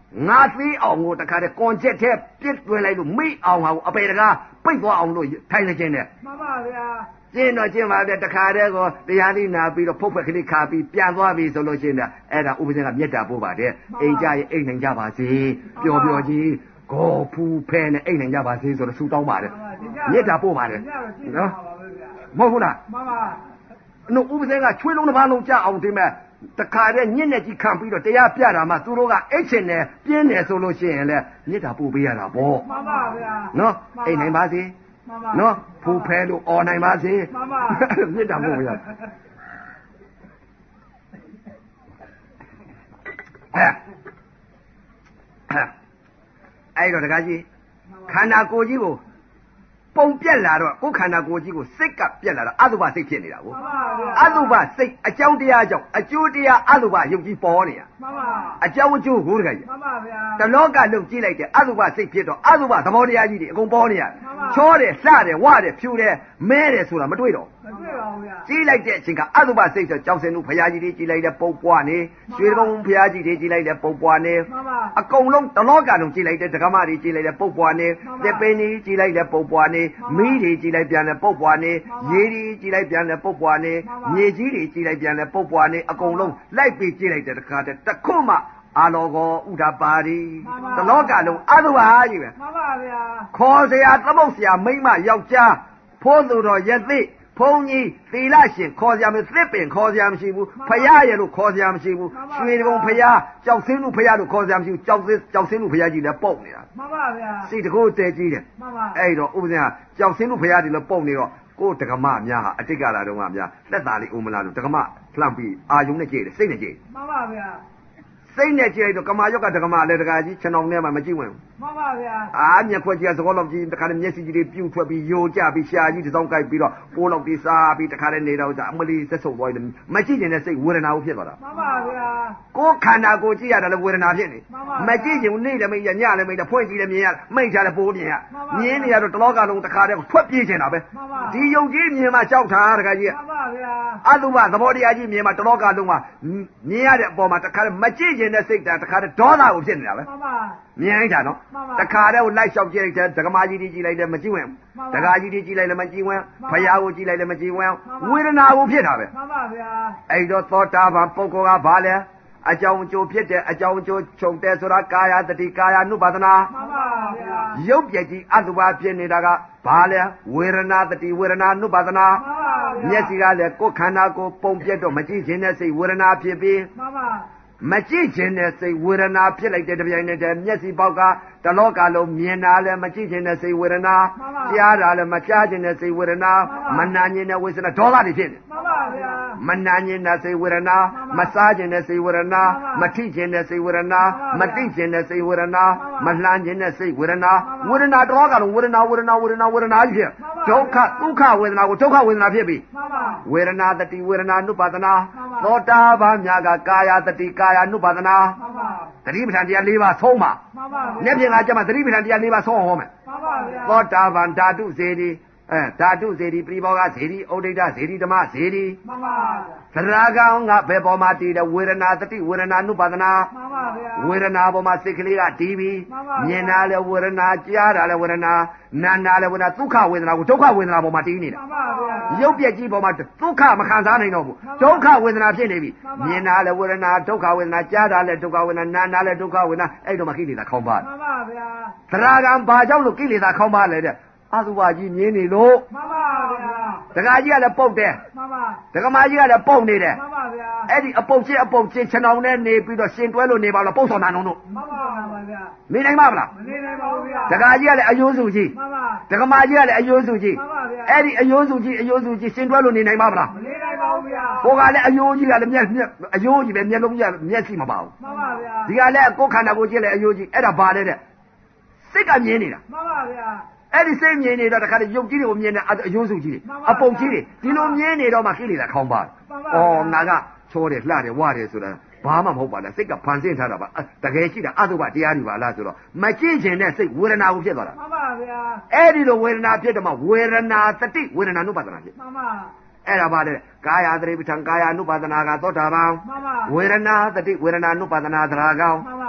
ငါသေးအောင်ကိုတခါတည်းကွန်ချက်ထဲပြစ်တွင်လိုက်လို့မိအောင်ဟာအပေတကားပိတ်သွားအောင်လို့ထိုင်နေခြင်းနဲ့မှန်ပါဗျာကျင်းတော့ကျင်းပါဗျတခါတည်းကိုတရားသိနာပြီးတော့ဖုတ်ဖက်ကလေးခါပြီးပြန်သွားပြီဆိုလို့ရှိရင်အဲ့ဒါဥပဇင်ကမြတ်တာပို့ပါတယ်အိမ်ကြရင်အိမ်နိုင်ကြပါစေပျော်ပျော်ကြီးကိုဖူးဖဲနဲ့အိမ်နိုင်ကြပါစေဆိုတော့ဆူတောင်းပါတယ်မြတ်တာပို့ပါတယ်နော်မဟုတ်ဘူးလားမှန်ပါနို့ဥပဇင်ကချွေးလုံးတစ်ပါးလုံးကြအောင်ဒီမဲ့တခါတည်းညစ်နဲ့ကြီးခံပြီးတော့တရားပြတာမှသူတို့ကအိတ်ချင်တယ်ပြင်းတယ်ဆိုလို့ရှိရင်လည်းမြတ်တာပို့ပေးရတာပေါ့မှန်ပါဗျာနော်အိမ်နိုင်ပါစေမှန်ပါနော်ဖူးဖဲလို့អော်နိုင်ပါစေမှန်ပါမြတ်တာပို့ပေးရအဲ့တော့တကားကြီးခန္ဓာကိုယ်ကြီးကိုပုံပြက်လာတော့ကိုယ်ခန္ဓာကိုယ်ကြီးကိုစိတ်ကပြက်လာတော့အတုပစိတ်ဖြစ်နေတာကိုမှန်ပါဗျာအတုပစိတ်အကြောင်းတရားကြောင့်အကျိုးတရားအတုပယုတ်ကြီးပေါ်နေတာမှန်ပါအကြောင်းအကျိုးကိုတကားကြီးမှန်ပါဗျာတလောကလုံးကြည့်လိုက်တဲ့အတုပစိတ်ဖြစ်တော့အတုပသဘောတရားကြီးတွေအကုန်ပေါ်နေရတယ်မှန်ပါချောတယ်လှတယ်ဝတယ်ဖြူတယ်မဲတယ်ဆိုတာမတွေ့တော့မတွေ့ပါဘူးဗျာကြည့်လိုက်တဲ့အချိန်ကအတုပစိတ်ဆိုကြောက်စင်တို့ဘုရားကြီးတွေကြည့်လိုက်တဲ့ပုံပွားနေရွှေကုန်းဘုရားကြီးတွေကြည့်လိုက်တဲ့ပုံပွားနေမှန်ပါအကုန်လုံးတလောကလုံးကြည့်လိုက်တဲ့ဒကမတွေကြည့်လိုက်တဲ့ပုံပွားနေလက်ပင်ကြီးကြည့်လိုက်တဲ့ပုံပွားနေမီးတွေကြည့်လိုက်ပြန်တဲ့ပုံပွားနေရေတွေကြည့်လိုက်ပြန်တဲ့ပုံပွားနေမြေကြီးတွေကြည့်လိုက်ပြန်တဲ့ပုံပွားနေအကုန်လုံးလိုက်ပြီးကြည့်လိုက်တဲ့တခါတည်းတခုမှအာလောကောဥဒပါရီတလောကလုံးအတုပကြီးပဲမှန်ပါဗျာခေါ်เสียသမုတ်เสียမိမ့်မယောက်ျားဖိုးသူတော်ယသိဖုန်ကြီးသီလရှင်ခေါ်เสียမသစ်ပင်ခေါ်เสียမရှိဘူးဖယားရလို့ခေါ်เสียမရှိဘူးရွှေကုံဖယားကြောက်စင်းလူဖယားလို့ခေါ်เสียမရှိဘူးကြောက်စင်းလူဖယားကြီးလည်းပုတ်နေတာမှန်ပါဗျာစိတ်တကိုယ်တည်ကြီးတယ်မှန်ပါအဲ့တော့ဥပဇင်ကကြောက်စင်းလူဖယားကြီးလည်းပုတ်နေတော့ကိုယ်တက္ကမများဟာအတိတ်ကလာတော့ကများလက်သားလေးဦးမလားလို့တက္ကမလှမ်းပြီးအာယုံနဲ့ကြည့်တယ်စိတ်နဲ့ကြည့်မှန်ပါဗျာစိတ်နဲ့ကြည့်လိုက်တော့ကမာယောက်ကတက္ကမလည်းတက္ကကြီးခြံအောင်ထဲမှာမကြည့်ဝင်ဘူးမှန်ပါဗျာမျက်ခွက်ကြီးကသကောလောက်ကြီးတခါတည်းမျက်စိကြီးတွေပြုတ်ထွက်ပြီးယိုကျပြီးရှာကြီးတစ်စောင်းကိုက်ပြီးတော့ပိုးလောက်တွေစားပြီးတခါတည်းနေတော့အမလီသက်ဆုံသွားတယ်မကြည့်ရင်လည်းစိတ်ဝေဒနာကိုဖြစ်သွားတာမှန်ပါဗျာကိုယ်ခန္ဓာကိုကြည့်ရတယ်လည်းဝေဒနာဖြစ်နေမကြည့်ရင်နေ့လည်းမရညလည်းမရဖွင့်ကြည့်လည်းမြင်ရမိတ်ချလည်းပိုးမြင်ရမြင်နေရတော့တလောကလုံးတခါတည်းထွက်ပြေးချင်တာပဲဒီယုတ်ကြီးမြင်မှကြောက်တာတခါကြီးမှန်ပါဗျာအတုပသဘောတရားကြီးမြင်မှတလောကလုံးမှာမြင်ရတဲ့အပေါ်မှာတခါတည်းမကြည့်ရင်တဲ့စိတ်ဓာတ်တခါတည်းဒေါသကိုဖြစ်နေတာပဲမှန်ပါမြင်လိုက်တာနော်တခါတည်းကိုလိုက်လျှောက်ကြည့်လိုက်တဲ့ဒကမာကြီးကြီးကြည့်လိုက်လည်းမကြည့်ဝင်ဒကာကြီးကြီးကြည့်လိုက်လည်းမကြည့်ဝင်ဖယားကိုကြည့်လိုက်လည်းမကြည့်ဝင်ဝေဒနာကိုဖြစ်တာပဲမှန်ပါဗျာအဲ့တော့သောတာပန်ပုဂ္ဂိုလ်ကဘာလဲအကြောင်းအကျိုးဖြစ်တဲ့အကြောင်းအကျိုးချုပ်တဲ့ဆိုတာကာယတတိကာယ ानु ပါဒနာမှန်ပါဗျာရုပ်ပြည့်ကြီးအတုပါဖြစ်နေတာကဘာလဲဝေဒနာတတိဝေဒနာ ानु ပါဒနာမှန်ပါဗျာမျက်စိကလည်းကိုယ်ခန္ဓာကိုယ်ပုံပြတ်တော့မကြည့်ခြင်းနဲ့စိတ်ဝေဒနာဖြစ်ပြီးမှန်ပါမကြည့်ခြင်းနဲ့စိတ်ဝေဒနာဖြစ်လိုက်တဲ့တပြိုင်နက်တည်းမျက်စိပေါက်ကတလောကလုံးမြင်တာလည်းမကြည့်ခြင်းနဲ့စိတ်ဝေဒနာကြားတာလည်းမကြားခြင်းနဲ့စိတ်ဝေဒနာမနာခြင်းနဲ့ဝေဒနာဒေါသတွေဖြစ်နေမှန်ပါဗျာမနာခြင်းနဲ့စိတ်ဝေဒနာမစားခြင်းနဲ့စိတ်ဝေဒနာမထိခြင်းနဲ့စိတ်ဝေဒနာမသိခြင်းနဲ့စိတ်ဝေဒနာမလှမ်းခြင်းနဲ့စိတ်ဝေဒနာဝေဒနာတလောကလုံးဝေဒနာကြီးဖြစ်ဒုက္ခဒုက္ခဝေဒနာကိုဒုက္ခဝေဒနာဖြစ်ပြီးမှန်ပါဝေဒနာတတိဝေဒနာ ानु ပါဒနာသောတာပန်များကကာယတတိကာယ ानु ပါဒနာမှန်ပါသတိပဋ္ဌာန်တရား၄ပါးဆုံးပါမှန်ပါမျက်ပြင်ကကြမှာသတိပဋ္ဌာန်တရား၄ပါးဆုံးအောင်ဟောမယ်မှန်ပါဗျာသောတာပန်ဓာတုဇေဒီဓာတုဇေဒီပြိဘောကဇေဒီဩဒိဋ္ဌဇေဒီဓမ္မဇေဒီမှန်ပါဗျာသရဂံကဘယ်ပေါ်မှာတည်တယ်ဝေဒနာတတိဝေဒနာ ानु ပါဒနာမှန်ပါဗျာဝေဒနာပေါ်မှာစိတ်ကလေးကတည်ပြီးမြင်တာလည်းဝေဒနာကြားတာလည်းဝေဒနာနာတာလည်းဝေဒနာဒုက္ခဝေဒနာကိုဒုက္ခဝေဒနာပေါ်မှာတည်နေတာမှန်ပါဗျာရုပ်ပြက်ကြီးပေါ်မှာဒုက္ခမခံစားနိုင်တော့ဘူးဒုက္ခဝေဒနာဖြစ်နေပြီမြင်တာလည်းဝေဒနာဒုက္ခဝေဒနာကြားတာလည်းဒုက္ခဝေဒနာနာတာလည်းဒုက္ခဝေဒနာအဲ့တော့မှကိလေသာခေါင်းပါမှန်ပါဗျာသရဂံဘာကြောင့်လို့ကိလေသာခေါင်းပါလဲတဲ့အသုဘကြီးမြင်နေလို့မှန်ပါဗျာဒကာကြီးကလည်းပုတ်တယ်မှန်ပါဒကမာကြီးကလည်းပုတ်နေတယ်မှန်ပါဗျာအဲ့ဒီအပုတ်ချင်းခြံအောင်နဲ့နေပြီးတော့ရှင်တွဲလို့နေပါလားပုတ်ဆောင်နာအောင်တို့မှန်ပါဗျာနေနိုင်မှာမလားမနေနိုင်ပါဘူးဗျာဒကာကြီးကလည်းအယိုးစုကြီးမှန်ပါဒကမာကြီးကလည်းအယိုးစုကြီးမှန်ပါဗျာအဲ့ဒီအယိုးစုကြီးရှင်တွဲလို့နေနိုင်မှာမလားမနေနိုင်ပါဘူးဗျာကိုကလည်းအယိုးကြီးကလည်းအယိုးကြီးပဲမျက်လုံးကြီးမျက်စိမပါဘူးမှန်ပါဗျာဒီကလည်းကိုယ်ခန္ဓာကိုယ်ကြည့်လဲအယိုးကြီးအဲ့ဒါဘာလဲတဲ့စိတ်ကမြင်နေတာမှန်ပါဗျာအဲ့ဒီစိတ်မြင်နေတော့တခါတည်းရုပ်ကြီးတွေကိုမြင်တဲ့အယိုးစုကြီးအပုတ်ကြီးတွေဒီလိုမြင်နေတော့မှကိလေသာခေါင်းပါငါကချောတယ်လှတယ်ဝတယ်ဆိုတာဘာမှမဟုတ်ပါလားစိတ်ကဖန်ဆင်းထားတာပါတကယ်ရှိတာအတုပတရားတွေပါလားဆိုတော့မကြည့်ခြင်းနဲ့စိတ်ဝေဒနာကိုဖြစ်သွားတာမှန်ပါဗျာအဲ့ဒီလိုဝေဒနာဖြစ်တော့မှဝေဒနာတတိဝေဒနာနုပါဒနာဖြစ်မှန်ပါအဲ့ဒါပါလေကာယသတိပဋ္ဌာန်ကာယ ानु ပါဒနာကသောတာပန်မှန်ပါဝေဒနာတတိဝေဒနာ ानु ပါဒနာသရကောင်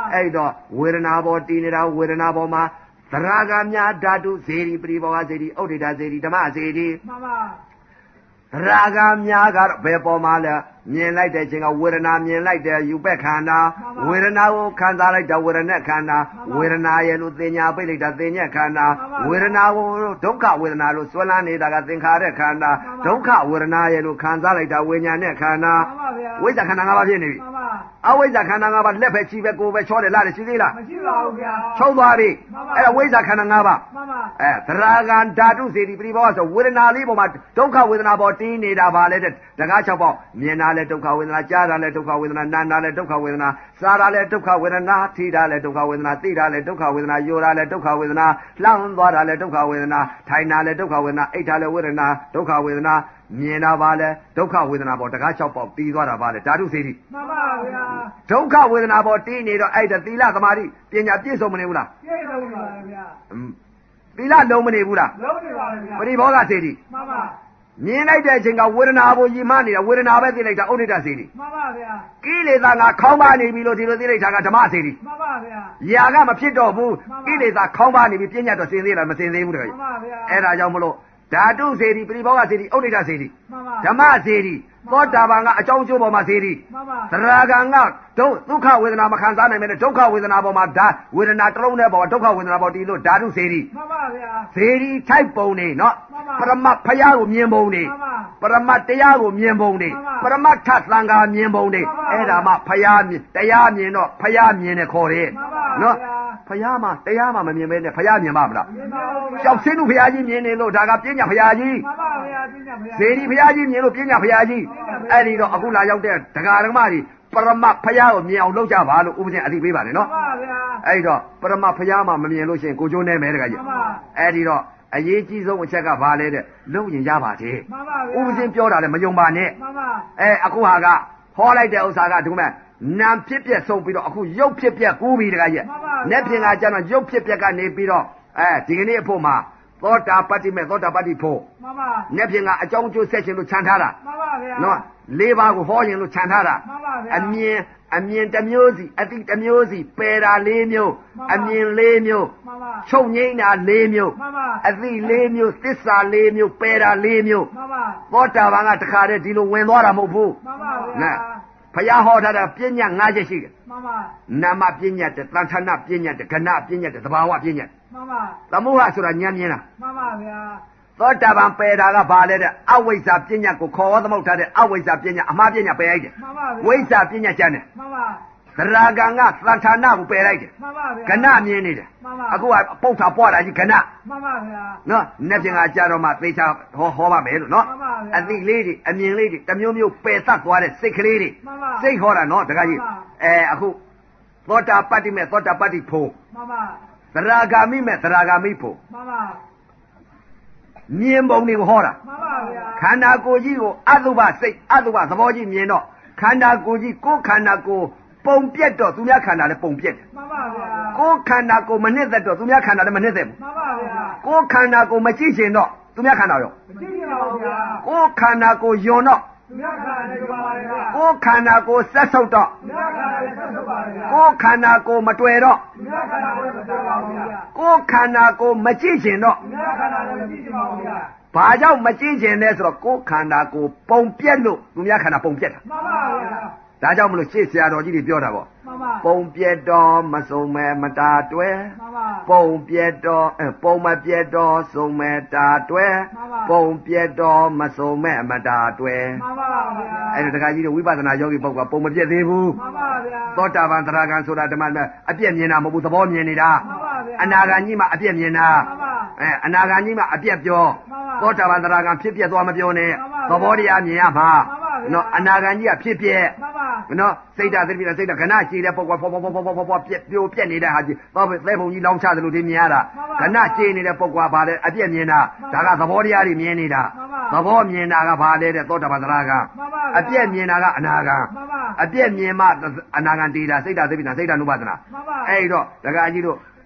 အဲ့တော့ဝေဒနာပေါ်တည်နေတာဝေဒနာပေါ်မှာသရဂါများဓာတုစေတီပရိဘောဂစေတီဥဒိတာစေတီဓမ္မစေတီမှန်ပါရာဂများကတော့ဘယ်ပေါ်မှာလဲမြင်လိုက်တဲ့ချိန်ကဝေဒနာမြင်လိုက်တဲ့ယူပက်ခန္ဓာဝေဒနာကိုခံစားလိုက်တဲ့ဝေဒနာခန္ဓာဝေဒနာရဲ့လို့သင်ညာပိတ်လိုက်တာသင်ညက်ခန္ဓာဝေဒနာကိုဒုက္ခဝေဒနာလို့ဆွဲလန်းနေတာကသင်္ခါရခန္ဓာဒုက္ခဝေဒနာရဲ့လို့ခံစားလိုက်တာဝိညာဉ်နဲ့ခန္ဓာဝိဇ္ဇခန္ဓာ၅ပါးဖြစ်နေပြီအဝိဇ္ဇခန္ဓာ၅ပါးလက်ပဲချီပဲကိုယ်ပဲချောတယ်လားရှိသေးလားမရှိပါဘူးဗျာချုပ်သွားပြီအဲ့ဒါဝိဇ္ဇခန္ဓာ၅ပါးမှန်ပါသရဂံဓာတုစေတီပရိဘောဂဆိုဝေဒနာလေးပေါ်မှာဒုက္ခဝေဒနာပေါ်တင်းနေတာပါလေတဲ့တကား၆ပေါက်မြင်တာလဲဒုက္ခဝေဒနာကြားတာလဲဒုက္ခဝေဒနာနာတာလဲဒုက္ခဝေဒနာစားတာလဲဒုက္ခဝေဒနာထိတာလဲဒုက္ခဝေဒနာသိတာလဲဒုက္ခဝေဒနာယောတာလဲဒုက္ခဝေဒနာလှမ်းသွားတာလဲဒုက္ခဝေဒနာထိုင်တာလဲဒုက္ခဝေဒနာအိတ်တာလဲဝေဒနာဒုက္ခဝေဒနာမြင်တာပါလဲဒုက္ခဝေဒနာပေါ်တကား၆ပေါက်ပြီးသွားတာပါလေဓာတုစေတီမှန်ပါဗျာဒုက္ခဝေဒနာပေါ်တင်းနေတော့အဲ့ဒါသီလသမာဓိပညာပြည့်စုံမနေဘူးလားပြည့်စုံပါဗျာသီလလုံးမနေဘူးလားလုံးနေပါဗျာပရိဘောဂစေတီမှန်ပါမြင်လိုက်တဲ့အချိန်ကဝေဒနာကိုယီမနေတာဝေဒနာပဲသိလိုက်တာဥဒိတစေတီမှန်ပါဗျာကိလေသာကခေါင်းပါနေပြီလို့ဒီလိုသိလိုက်တာကဓမ္မစေတီမှန်ပါဗျာຢာကမဖြစ်တော့ဘူးကိလေသာခေါင်းပါနေပြီပြဉ္ညာတော့စင်သေးလားမစင်သေးဘူးတကယ်မှန်ပါဗျာအဲ့ဒါကြောင့်မလို့ဓာတုစေတီပရိဘောဂစေတီဥဒိတစေတီမှန်ပါဓမ္မစေတီသောတာပန်ကအကြောင်းကျိုးပေါ်မှာစေတီမှန်ပါသရဂံကဒုက္ခဝေဒနာမခံစားနိုင်မဲ့ဒုက္ခဝေဒနာပေါ်မှာဓာဝေဒနာတစ်လုံးနဲ့ပေါ်ဒုက္ခဝေဒနာပေါ်တီလို့ဓာတုစေတီမှန်ပါဗျာစေတီထိုက်ပုံနေနော်ပရမတ်ဖယားကိုမြင်ပုံနေပရမတ်တရားကိုမြင်ပုံနေပရမတ်ထသံဃာမြင်ပုံနေအဲ့ဒါမှဖယားမြင်တရားမြင်တော့ဖယားမြင်တယ်ခေါ်တယ်နော်ဖယားမှတရားမှမမြင်ပဲနဲ့ဖယားမြင်ပါမလားကြောက်စင်းတို့ဖယားကြီးမြင်နေလို့ဒါကပညာဖယားကြီးမှန်ပါဗျာပညာဖယားစေတီဖယားကြီးမြင်လို့ပညာဖယားကြီးအဲ့ဒီတော့အခုလာရောက်တဲ့ဒကာဒကမကြီးပရမတ်ဖယားကိုမြင်အောင်လုပ်ကြပါလို့ဥပဒေအသိပေးပါတယ်နော်မှန်ပါဗျာအဲ့တော့ပရမတ်ဖယားမှမမြင်လို့ရှိရင်ကိုကျိုးနေမယ်တကကြီးအဲ့ဒီတော့အရေးကြီးဆုံးအချက်ကဘာလဲတဲ့လုံရင်ရပါတယ်မှန်ပါဗျာဥပဒေပြောတာလည်းမယုံပါနဲ့မှန်ပါအခုဟာကဟောလိုက်တဲ့ဥစ္စာကဒီမဲ့နာဖြစ်ပြက်ဆုံးပြီးတော့အခုရုပ်ဖြစ်ပြက်ကူးပြီးတကကြီးနဲ့ပြင်ကကျတော့ရုပ်ဖြစ်ပြက်ကနေပြီးတော့ဒီကနေ့အဖို့မှာသောတာပတ္တိမဲ့သောတာပတ္တိဖို့မှန်ပါနဲ့ပြင်ကအကြောင်းကျိုးဆက်ခြင်းလို့ခြံထားတာမှန်ပါဗျာနော်၄ပါးကိုဟောရင်လို့ခြံထားတာမှန်ပါဗျာအမြင်တစ်မျိုးစီအတိတစ်မျိုးစီပယ်တာ၄မျိုးအမြင်၄မျိုးမှန်ပါချုပ်ငိမ့်တာ၄မျိုးမှန်ပါအသိ၄မျိုးသစ္စာ၄မျိုးပယ်တာ၄မျိုးမှန်ပါသောတာပန်ကတခါတည်းဒီလိုဝင်သွားတာမဟုတ်ဘူးမှန်ပါဗျာဖယားဟောထားတာပညာ၅ချက်ရှိတယ်မှန်ပါနာမပညာတဲ့သံဌာနပညာတဲ့ကဏပညာတဲ့သဘာဝပညာမှန်ပါသမုဟဆိုတာဉာဏ်မြင်တာမှန်ပါဗျာသောတာပန်ပယ်တာကဘာလဲတဲ့အဝိဇ္ဇာပညာကိုခေါ်သမုတ်ထားတဲ့အဝိဇ္ဇာပညာအမှားပညာပယ်လိုက်တယ်မှန်ပါဗျာဝိဇ္ဇာပညာကျန်တယ်မှန်ပါသရဂံကသံဌာနကိုပယ်လိုက်တယ်မှန်ပါဗျာကဏမြင်နေတယ်မှန်ပါအခုကပုတ်တာပွားတာကြီးကဏမှန်ပါဗျာနော်နှစ်ပြင်ကကြာတော့မှသေချာဟောပါမယ်လို့နော်အသိလေးတွေအမြင်လေးတွေတစ်မျိုးမျိုးပယ်သတ်သွားတဲ့စိတ်ကလေးတွေစိတ်ဟောတာနော်တခါကြီးအခုသောတာပတ္တိမဲ့သောတာပတ္တိဖို့မှန်ပါသရဂါမိမဲ့သရဂါမိဖို့မှန်ပါမြင်ပုံတွေကိုဟောတာမှန်ပါဗျာခန္ဓာကိုယ်ကြီးကိုအတုပစိတ်အတုပသဘောကြီးမြင်တော့ခန္ဓာကိုယ်ကြီးကိုယ်ခန္ဓာကိုယ်ပုံပြက်တော့သူများခန္ဓာလည်းပုံပြက်တယ်မှန်ပါဗျာကိုယ်ခန္ဓာကိုယ်မနှစ်သက်တော့သူများခန္ဓာလည်းမနှစ်သက်ဘူးမှန်ပါဗျာကိုယ်ခန္ဓာကိုယ်မကြည့်ရှင်တော့သူများခန္ဓာရောမကြည့်ပါဘူးဗျာကိုယ်ခန္ဓာကိုယ်ယွန်တော့သူများခန္ဓာလည်းပါပါဗျာကိုယ်ခန္ဓာကိုယ်ဆက်ဆုပ်တော့သူများခန္ဓာလည်းဆက်ဆုပ်ပါဗျာကိုယ်ခန္ဓာကိုယ်မတွေ့တော့သူများခန္ဓာလည်းမတွေ့ပါဘူးဗျာကိုယ်ခန္ဓာကိုယ်မကြည့်ရှင်တော့သူများခန္ဓာလည်းမကြည့်ပါဘူးဗျာဘာကြောင့်မကြည့်ရှင်လဲဆိုတော့ကိုယ်ခန္ဓာကိုယ်ပုံပြက်လို့သူများခန္ဓာပုံပြက်တာမှန်ပါဗျာဒါကြောင့်မလို့ရှေ့ဆရာတော်ကြီးတွေပြောတာပေါ့မှန်ပါပုံပြက်တော်မစုံမဲမတာတွဲမှန်ပါပုံပြက်တော်ပုံမပြက်တော်စုံမဲတာတွဲပုံပြက်တော်မစုံမဲမတာတွဲမှန်ပါဗျာအဲ့ဒါတခါကြီးတို့ဝိပဿနာယောဂီပုဂ္ဂိုလ်ကပုံမပြက်သေးဘူးမှန်ပါဗျာသောတာပန်သရဂံဆိုတာဓမ္မအပြက်မြင်တာမဟုတ်ဘူးသဘောမြင်နေတာမှန်ပါဗျာအနာဂံကြီးမှအပြက်မြင်တာမှန်ပါအနာဂံကြီးမှအပြက်ပြောသောတာပန်သရဂံဖြစ်ပြက်သွားမပြောနဲ့သဘောတရားမြင်ရမှာနော်အနာဂံကြီးကဖြစ်ပြက်နော်စိတ်ဓာတ်သတိနဲ့စိတ်ဓာတ်ခဏကြည်တဲ့ပုဂ္ဂိုလ်ဖောပြက်ပြိုပြက်နေတဲ့ဟာကြီးသောသဲပုံကြီးလောင်းချတယ်လို့ဒီမြင်ရတာခဏကြည်နေတဲ့ပုဂ္ဂိုလ်ကဘာလဲအပြက်မြင်တာဒါကသဘောတရားတွေမြင်နေတာသဘောမြင်တာကဘာလဲတဲ့သောတာပန်သရဂံအပြက်မြင်တာကအနာဂံအပြက်မြင်မှအနာဂံတည်တာစိတ်ဓာတ်သတိနဲ့စိတ်ဓာတ်နုပါဒနာအဲ့တော့ဒကာကြီးတို့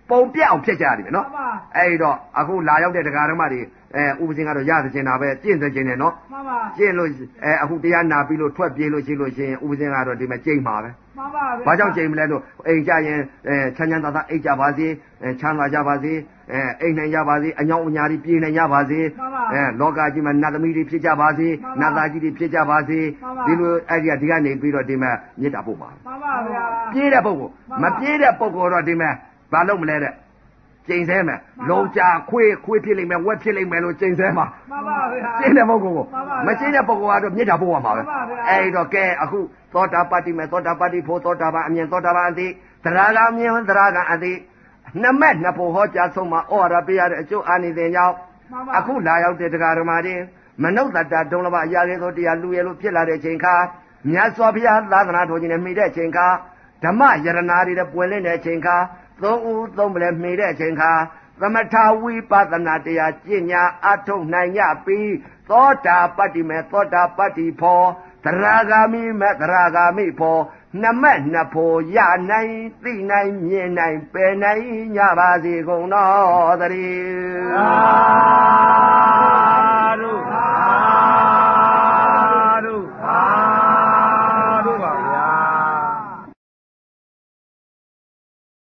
ပုံပြအောင်ဖြစ်ကြရတယ်နော်အဲ့တော့အခုလာရောက်တဲ့တရားဓမ္မတွေဥပဇင်ကတော့ရသခြင်းတာပဲကျင့်သခြင်းနဲ့နော်ကျင့်လို့အခုတရားနာပြီးလို့ထွက်ပြေးလို့ရှိလို့ရှင်ဥပဇင်ကတော့ဒီမှာကျိမ့်ပါပဲဘာကြောင့်ကျိမ့်မလဲလို့အိမ်ကြရင်ချမ်းချမ်းသာသာအိတ်ကြပါစေချမ်းသာကြပါစေအိမ်နိုင်ကြပါစေအညောင်းအညာတွေပြေးနိုင်ကြပါစေလောကကြီးမှာနတ်သမီးတွေဖြစ်ကြပါစေနတ်သားကြီးတွေဖြစ်ကြပါစေဒီလိုအဲ့ဒီကနေပြီးတော့ဒီမှာမေတ္တာပို့ပါပြေးတဲ့ပုဂ္ဂိုလ်မပြေးတဲ့ပုဂ္ဂိုလ်တော့ဒီမှာဘာလုပ်မလဲတဲ့ကျိန်ဆဲမယ်လုံးကြခွေးဖြစ်လိမ့်မယ်ဝက်ဖြစ်လိမ့်မယ်လို့ကျိန်ဆဲမှာကျင်းတဲ့ပုဂ္ဂိုလ်ကိုမကျင်းတဲ့ပုဂ္ဂိုလ်ကတော့မေတ္တာပို့ရမှာပဲအဲ့တော့ကဲအခုသောတာပတ္တိမဲ့သောတာပတ္တိဖို့သောတာပန်အမြင်သောတာပန်အသိသရဂါမြင်သရဂါအသိနှစ်မဲ့နှစ်ဖို့ဟောကြားဆုံးမှာဩဝါဒပေးရတဲ့အကျိုးအာနိသင်ကြောင့်အခုလာရောက်တဲ့တရားဓမ္မတွေမနုဿတ္တဒုံလဘအရာလေးသောတရားလူရလို့ဖြစ်လာတဲ့ချိန်ခါမြတ်စွာဘုရားသာသနာတော်ကြီးနဲ့မိတဲ့ချိန်ခါဓမ္မယရနာတွေပွင့်လင်းတဲ့ချိန်ခါသုံးဦးသုံးပလဲမိတဲ့ချိန်ခါသမထဝိပဿနာတရားကျင့်ညာအထုတ်နိုင်ကြပြီးသောတာပတ္တိမေသောတာပတ္တိဖောသရဂါမိမေသရဂါမိဖောနမက်နဖို့ရနိုင်သိနိုင်မြင်နိုင်ပယ်နိုင်ကြပါစေကုန်တော်သတည်းသာဓု